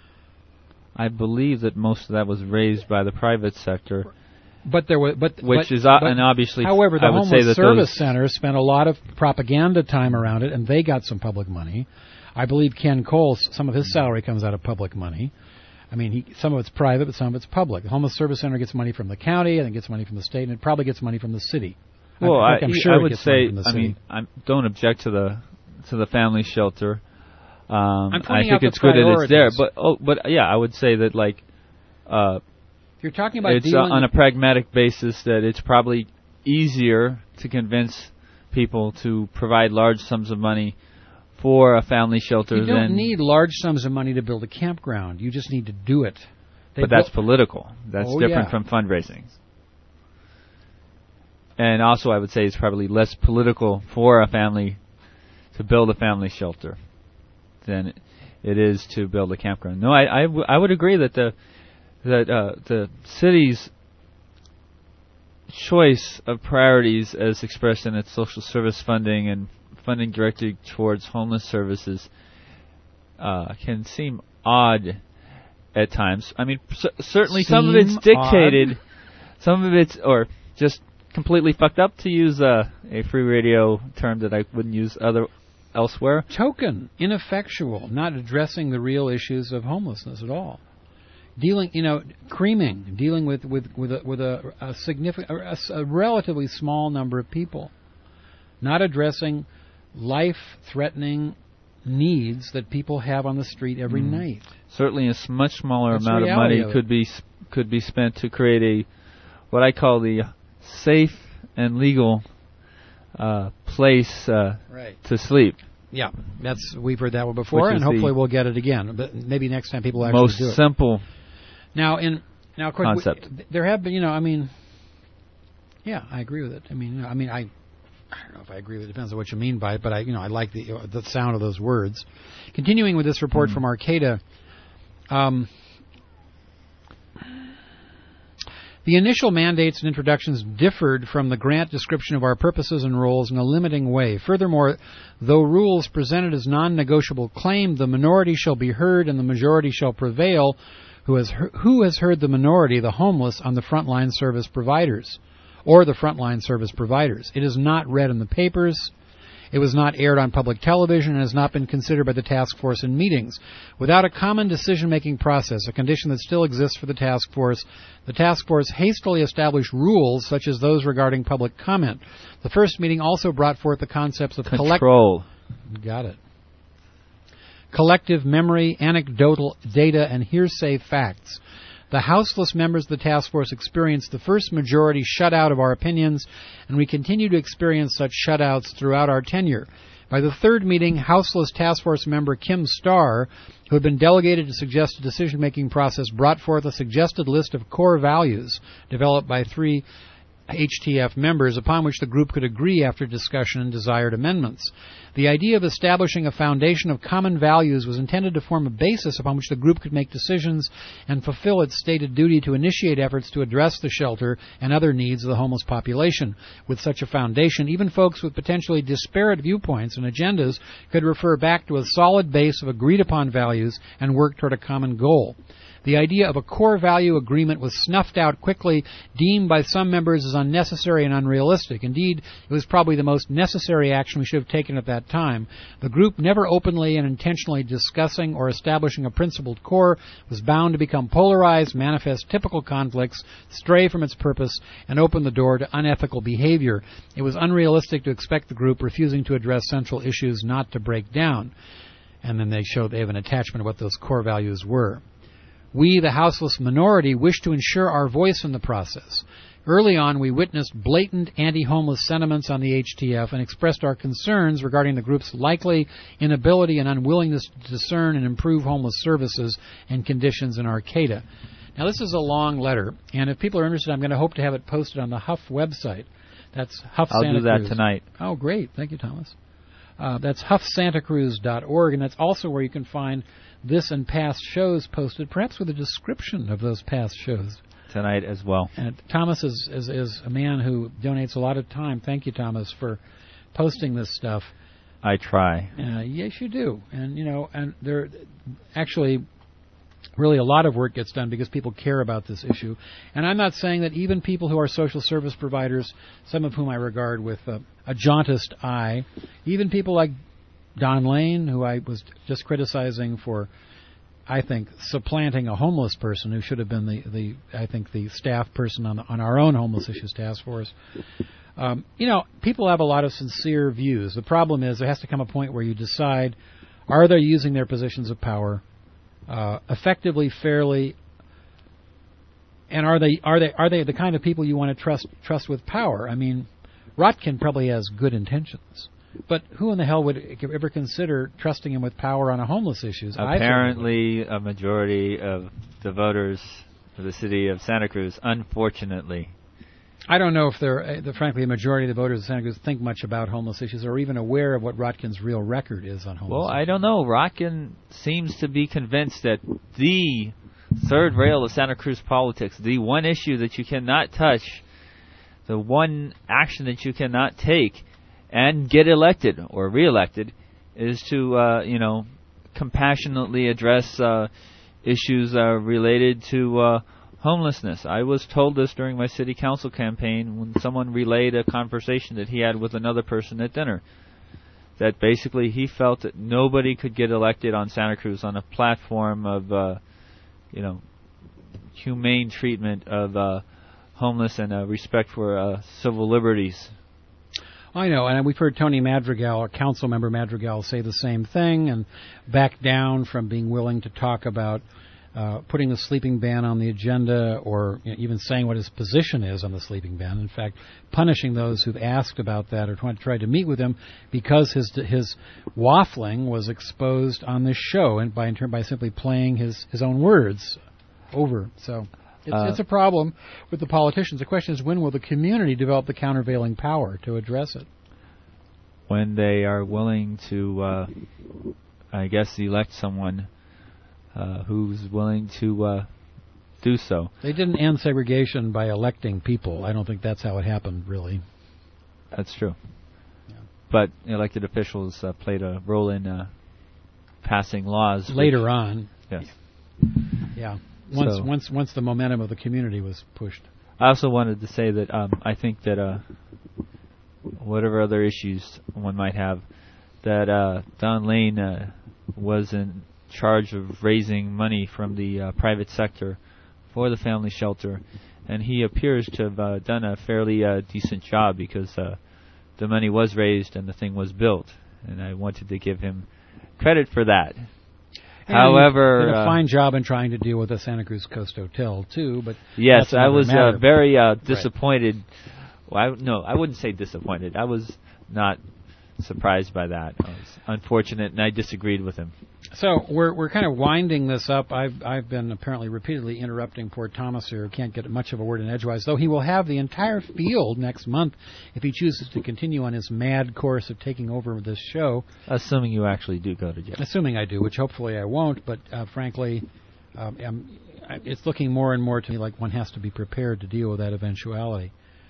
I believe that most of that was raised by the private sector. But there was, but which but, is uh, but, and obviously, however, the I would Homeless say that Service those Center spent a lot of propaganda time around it, and they got some public money. I believe Ken Cole, some of his salary comes out of public money. I mean, he, some of it's private, but some of it's public. The Homeless Service Center gets money from the county, and it gets money from the state, and it probably gets money from the city. Well, I, I, I'm sure I it would gets say, money from the I city. mean, I don't object to the to the family shelter. Um, I'm I pointing think out the it's good that it's there, priorities. but oh, but yeah, I would say that like. Uh, If you're talking about it's uh, dealing on a pragmatic basis that it's probably easier to convince people to provide large sums of money for a family shelter you don't than need large sums of money to build a campground. You just need to do it. They but that's built- political. That's Oh, different yeah. from fundraising. And also, I would say it's probably less political for a family to build a family shelter than it is to build a campground. No, I, I, w- I would agree that the that uh, the city's choice of priorities, as expressed in its social service funding and funding directed towards homeless services, uh, can seem odd at times. I mean, c- certainly some of it's Seem dictated, odd? some of it's, or just completely fucked up, to use uh, a free radio term that I wouldn't use other elsewhere. Token, ineffectual, not addressing the real issues of homelessness at all. Dealing, you know, creaming, dealing with with with a, with a, a significant, a, s- a relatively small number of people, not addressing life-threatening needs that people have on the street every Mm. night. Certainly, a s- much smaller That's the amount of reality money of it. could be s- could be spent to create a what I call the safe and legal uh, place uh, Right. to sleep. Yeah, that's we've heard that one before, Which and is hopefully the we'll get it again. But maybe next time people actually Most do it. simple. Now, in now, of course, we- concept. there have been, you know, I mean, yeah, I agree with it. I mean, you know, I mean, I, I don't know if I agree with it. Depends on what you mean by it, but I, you know, I like the uh, the sound of those words. Continuing with this report Mm. from Arcata, um, the initial mandates and introductions differed from the grant description of our purposes and roles in a limiting way. Furthermore, though rules presented as non-negotiable claim the minority shall be heard and the majority shall prevail, who has he- who has heard the minority, the homeless, on the frontline service providers, or the frontline service providers? It is not read in the papers. It was not aired on public television and has not been considered by the task force in meetings. Without a common decision-making process, a condition that still exists for the task force, the task force hastily established rules such as those regarding public comment. The first meeting also brought forth the concepts of Control. Collect- Got it. Collective memory, anecdotal data, and hearsay facts. The houseless members of the task force experienced the first majority shutout of our opinions, and we continue to experience such shutouts throughout our tenure. By the third meeting, houseless task force member Kim Starr, who had been delegated to suggest a decision-making process, brought forth a suggested list of core values developed by three H T F members upon which the group could agree after discussion and desired amendments. The idea of establishing a foundation of common values was intended to form a basis upon which the group could make decisions and fulfill its stated duty to initiate efforts to address the shelter and other needs of the homeless population. With such a foundation, even folks with potentially disparate viewpoints and agendas could refer back to a solid base of agreed-upon values and work toward a common goal. The idea of a core value agreement was snuffed out quickly, deemed by some members as unnecessary and unrealistic. Indeed, it was probably the most necessary action we should have taken at that time. The group, never openly and intentionally discussing or establishing a principled core, was bound to become polarized, manifest typical conflicts, stray from its purpose, and open the door to unethical behavior. It was unrealistic to expect the group, refusing to address central issues, not to break down. And then they show they have an attachment of what those core values were. We, the houseless minority, wish to ensure our voice in the process. Early on, we witnessed blatant anti-homeless sentiments on the H T F and expressed our concerns regarding the group's likely inability and unwillingness to discern and improve homeless services and conditions in Arcata. Now, this is a long letter, and if people are interested, I'm going to hope to have it posted on the Huff website. That's Huff I'll Santa do that Cruz. tonight. Oh, great. Thank you, Thomas. Uh, that's huff santa cruz dot org, and that's also where you can find this and past shows posted, perhaps with a description of those past shows. Tonight as well. And Thomas is, is, is a man who donates a lot of time. Thank you, Thomas, for posting this stuff. I try. Uh, yes, you do. And, you know, and there actually really a lot of work gets done because people care about this issue. And I'm not saying that even people who are social service providers, some of whom I regard with a, a jaundiced eye, even people like Don Lane, who I was just criticizing for, I think, supplanting a homeless person who should have been the, the I think, the staff person on, the, on our own homeless issues task force. Um, you know, people have a lot of sincere views. The problem is there has to come a point where you decide, are they using their positions of power uh, effectively, fairly, and are they are they are they the kind of people you want to trust trust with power? I mean, Rotkin probably has good intentions. But who in the hell would ever consider trusting him with power on a homeless issues? Apparently, a majority of the voters of the city of Santa Cruz, unfortunately. I don't know if they're, uh, frankly, a majority of the voters of Santa Cruz think much about homeless issues or even aware of what Rotkin's real record is on homeless Well, issues. I don't know. Rotkin seems to be convinced that the third rail of Santa Cruz politics, the one issue that you cannot touch, the one action that you cannot take and get elected or reelected, is to, uh, you know, compassionately address uh, issues uh, related to uh, homelessness. I was told this during my city council campaign when someone relayed a conversation that he had with another person at dinner, that basically he felt that nobody could get elected on Santa Cruz on a platform of, uh, you know, humane treatment of uh, homeless and uh, respect for uh, civil liberties. I know, and we've heard Tony Madrigal, council member Madrigal, say the same thing and back down from being willing to talk about uh, putting the sleeping ban on the agenda or you know, even saying what his position is on the sleeping ban. In fact, punishing those who've asked about that or tried to meet with him because his his waffling was exposed on this show and by in turn by simply playing his, his own words over. So it's, uh, it's a problem with the politicians. The question is, when will the community develop the countervailing power to address it? When they are willing to, uh, I guess, elect someone uh, who's willing to uh, do so. They didn't end segregation by electing people. I don't think that's how it happened, really. That's true. Yeah. But elected officials uh, played a role in uh, passing laws. Later which, on. Yes. Yeah. once So- once once the momentum of the community was pushed. I also wanted to say that um, I think that uh, whatever other issues one might have, that uh, Don Lane uh, was in charge of raising money from the uh, private sector for the family shelter, and he appears to have uh, done a fairly uh, decent job because uh, the money was raised and the thing was built, and I wanted to give him credit for that. And However, he did a uh, fine job in trying to deal with the Santa Cruz Coast Hotel too. But yes, that's I another was matter. uh, very uh, Right. disappointed. Well, I, no, I wouldn't say disappointed. I was not surprised by that. I was unfortunate, and I disagreed with him. So we're we're kind of winding this up. I've I've been apparently repeatedly interrupting poor Thomas here, who can't get much of a word in edgewise. Though he will have the entire field next month if he chooses to continue on his mad course of taking over this show. Assuming you actually do go to jail. Assuming I do, which hopefully I won't. But uh, frankly, um, um, it's looking more and more to me like one has to be prepared to deal with that eventuality.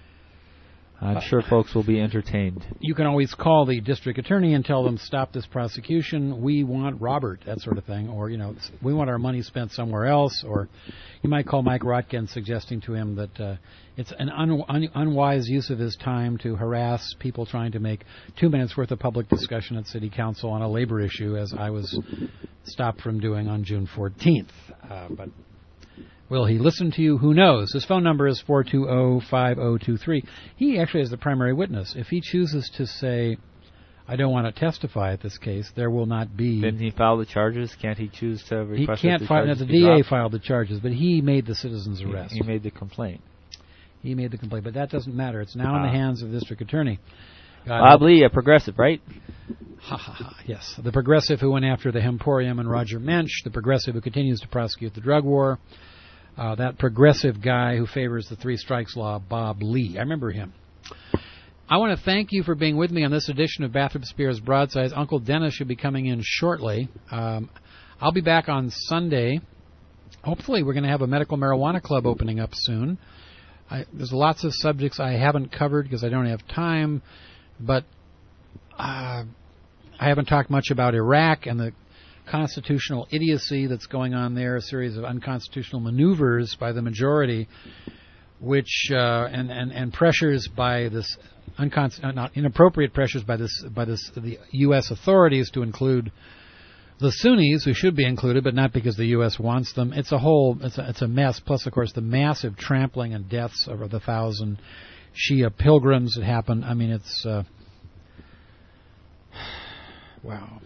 I'm sure folks will be entertained. You can always call the district attorney and tell them, stop this prosecution. We want Robert, that sort of thing. Or, you know, we want our money spent somewhere else. Or you might call Mike Rotkin suggesting to him that uh, it's an un- un- unwise use of his time to harass people trying to make two minutes worth of public discussion at City Council on a labor issue, as I was stopped from doing on June fourteenth. Uh, but will he listen to you? Who knows? His phone number is four two zero, five zero two three. He actually is the primary witness. If he chooses to say, I don't want to testify at this case, there will not be... Didn't he file the charges? Can't he choose to He request that can't the file... charges The be D A dropped? filed the charges, but he made the citizen's He- arrest. He made the complaint. He made the complaint, but that doesn't matter. It's now in Ah. the hands of the district attorney. God help- Oddly, a progressive, right? Ha ha ha, yes. The progressive who went after the Hemporium and Roger Mensch, the progressive who continues to prosecute the drug war, uh, that progressive guy who favors the three strikes law, Bob Lee. I remember him. I want to thank you for being with me on this edition of Bathrop Spears Broadsides. Uncle Dennis should be coming in shortly. Um, I'll be back on Sunday. Hopefully we're going to have a medical marijuana club opening up soon. I, there's lots of subjects I haven't covered because I don't have time, but uh, I haven't talked much about Iraq and the constitutional idiocy that's going on there, a series of unconstitutional maneuvers by the majority, which uh, and, and and pressures by this uncon- uh, not inappropriate pressures by this by this the U S authorities to include the Sunnis, who should be included, but not because the U S wants them. It's a whole it's a, it's a mess. Plus, of course, the massive trampling and deaths of the thousand Shia pilgrims that happened. I mean, it's uh, wow.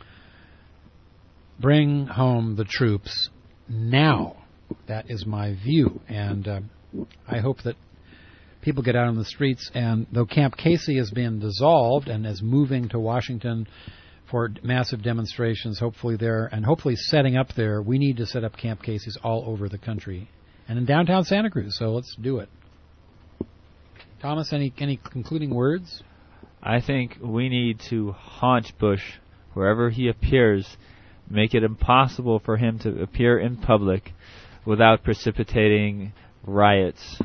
Bring home the troops now. That is my view, and uh, I hope that people get out on the streets. And though Camp Casey has been dissolved and is moving to Washington for massive demonstrations, hopefully there, and hopefully setting up there, we need to set up Camp Casey's all over the country and in downtown Santa Cruz. So let's do it. Thomas, any any concluding words? I think we need to haunt Bush wherever he appears, make it impossible for him to appear in public without precipitating riots.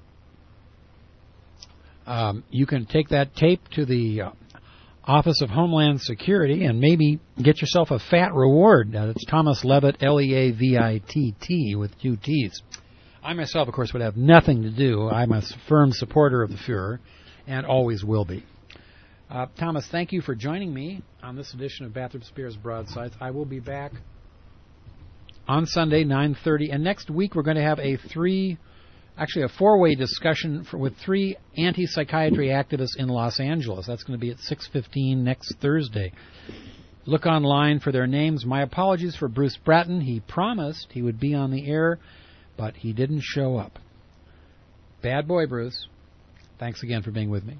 Um, you can take that tape to the uh, Office of Homeland Security and maybe get yourself a fat reward. Now, that's Thomas Levitt, L E A V I T T, with two T's. I myself, of course, would have nothing to do. I'm a firm supporter of the Fuhrer and always will be. Uh, Thomas, thank you for joining me on this edition of Bathrop Spears Broadsides. I will be back on Sunday, nine thirty, and next week we're going to have a three, actually a four-way discussion for, with three anti-psychiatry activists in Los Angeles. That's going to be at six fifteen next Thursday. Look online for their names. My apologies for Bruce Bratton. He promised he would be on the air, but he didn't show up. Bad boy, Bruce. Thanks again for being with me.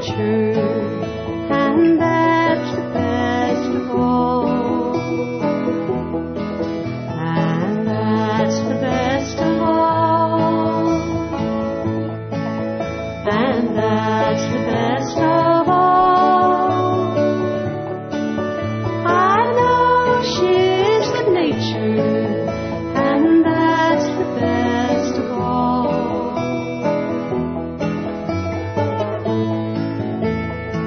nature, and that's the best of all. And that's the best of all. And that's the best of all. I know she's good nature, and that's the best of all.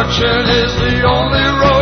destruction is the only road.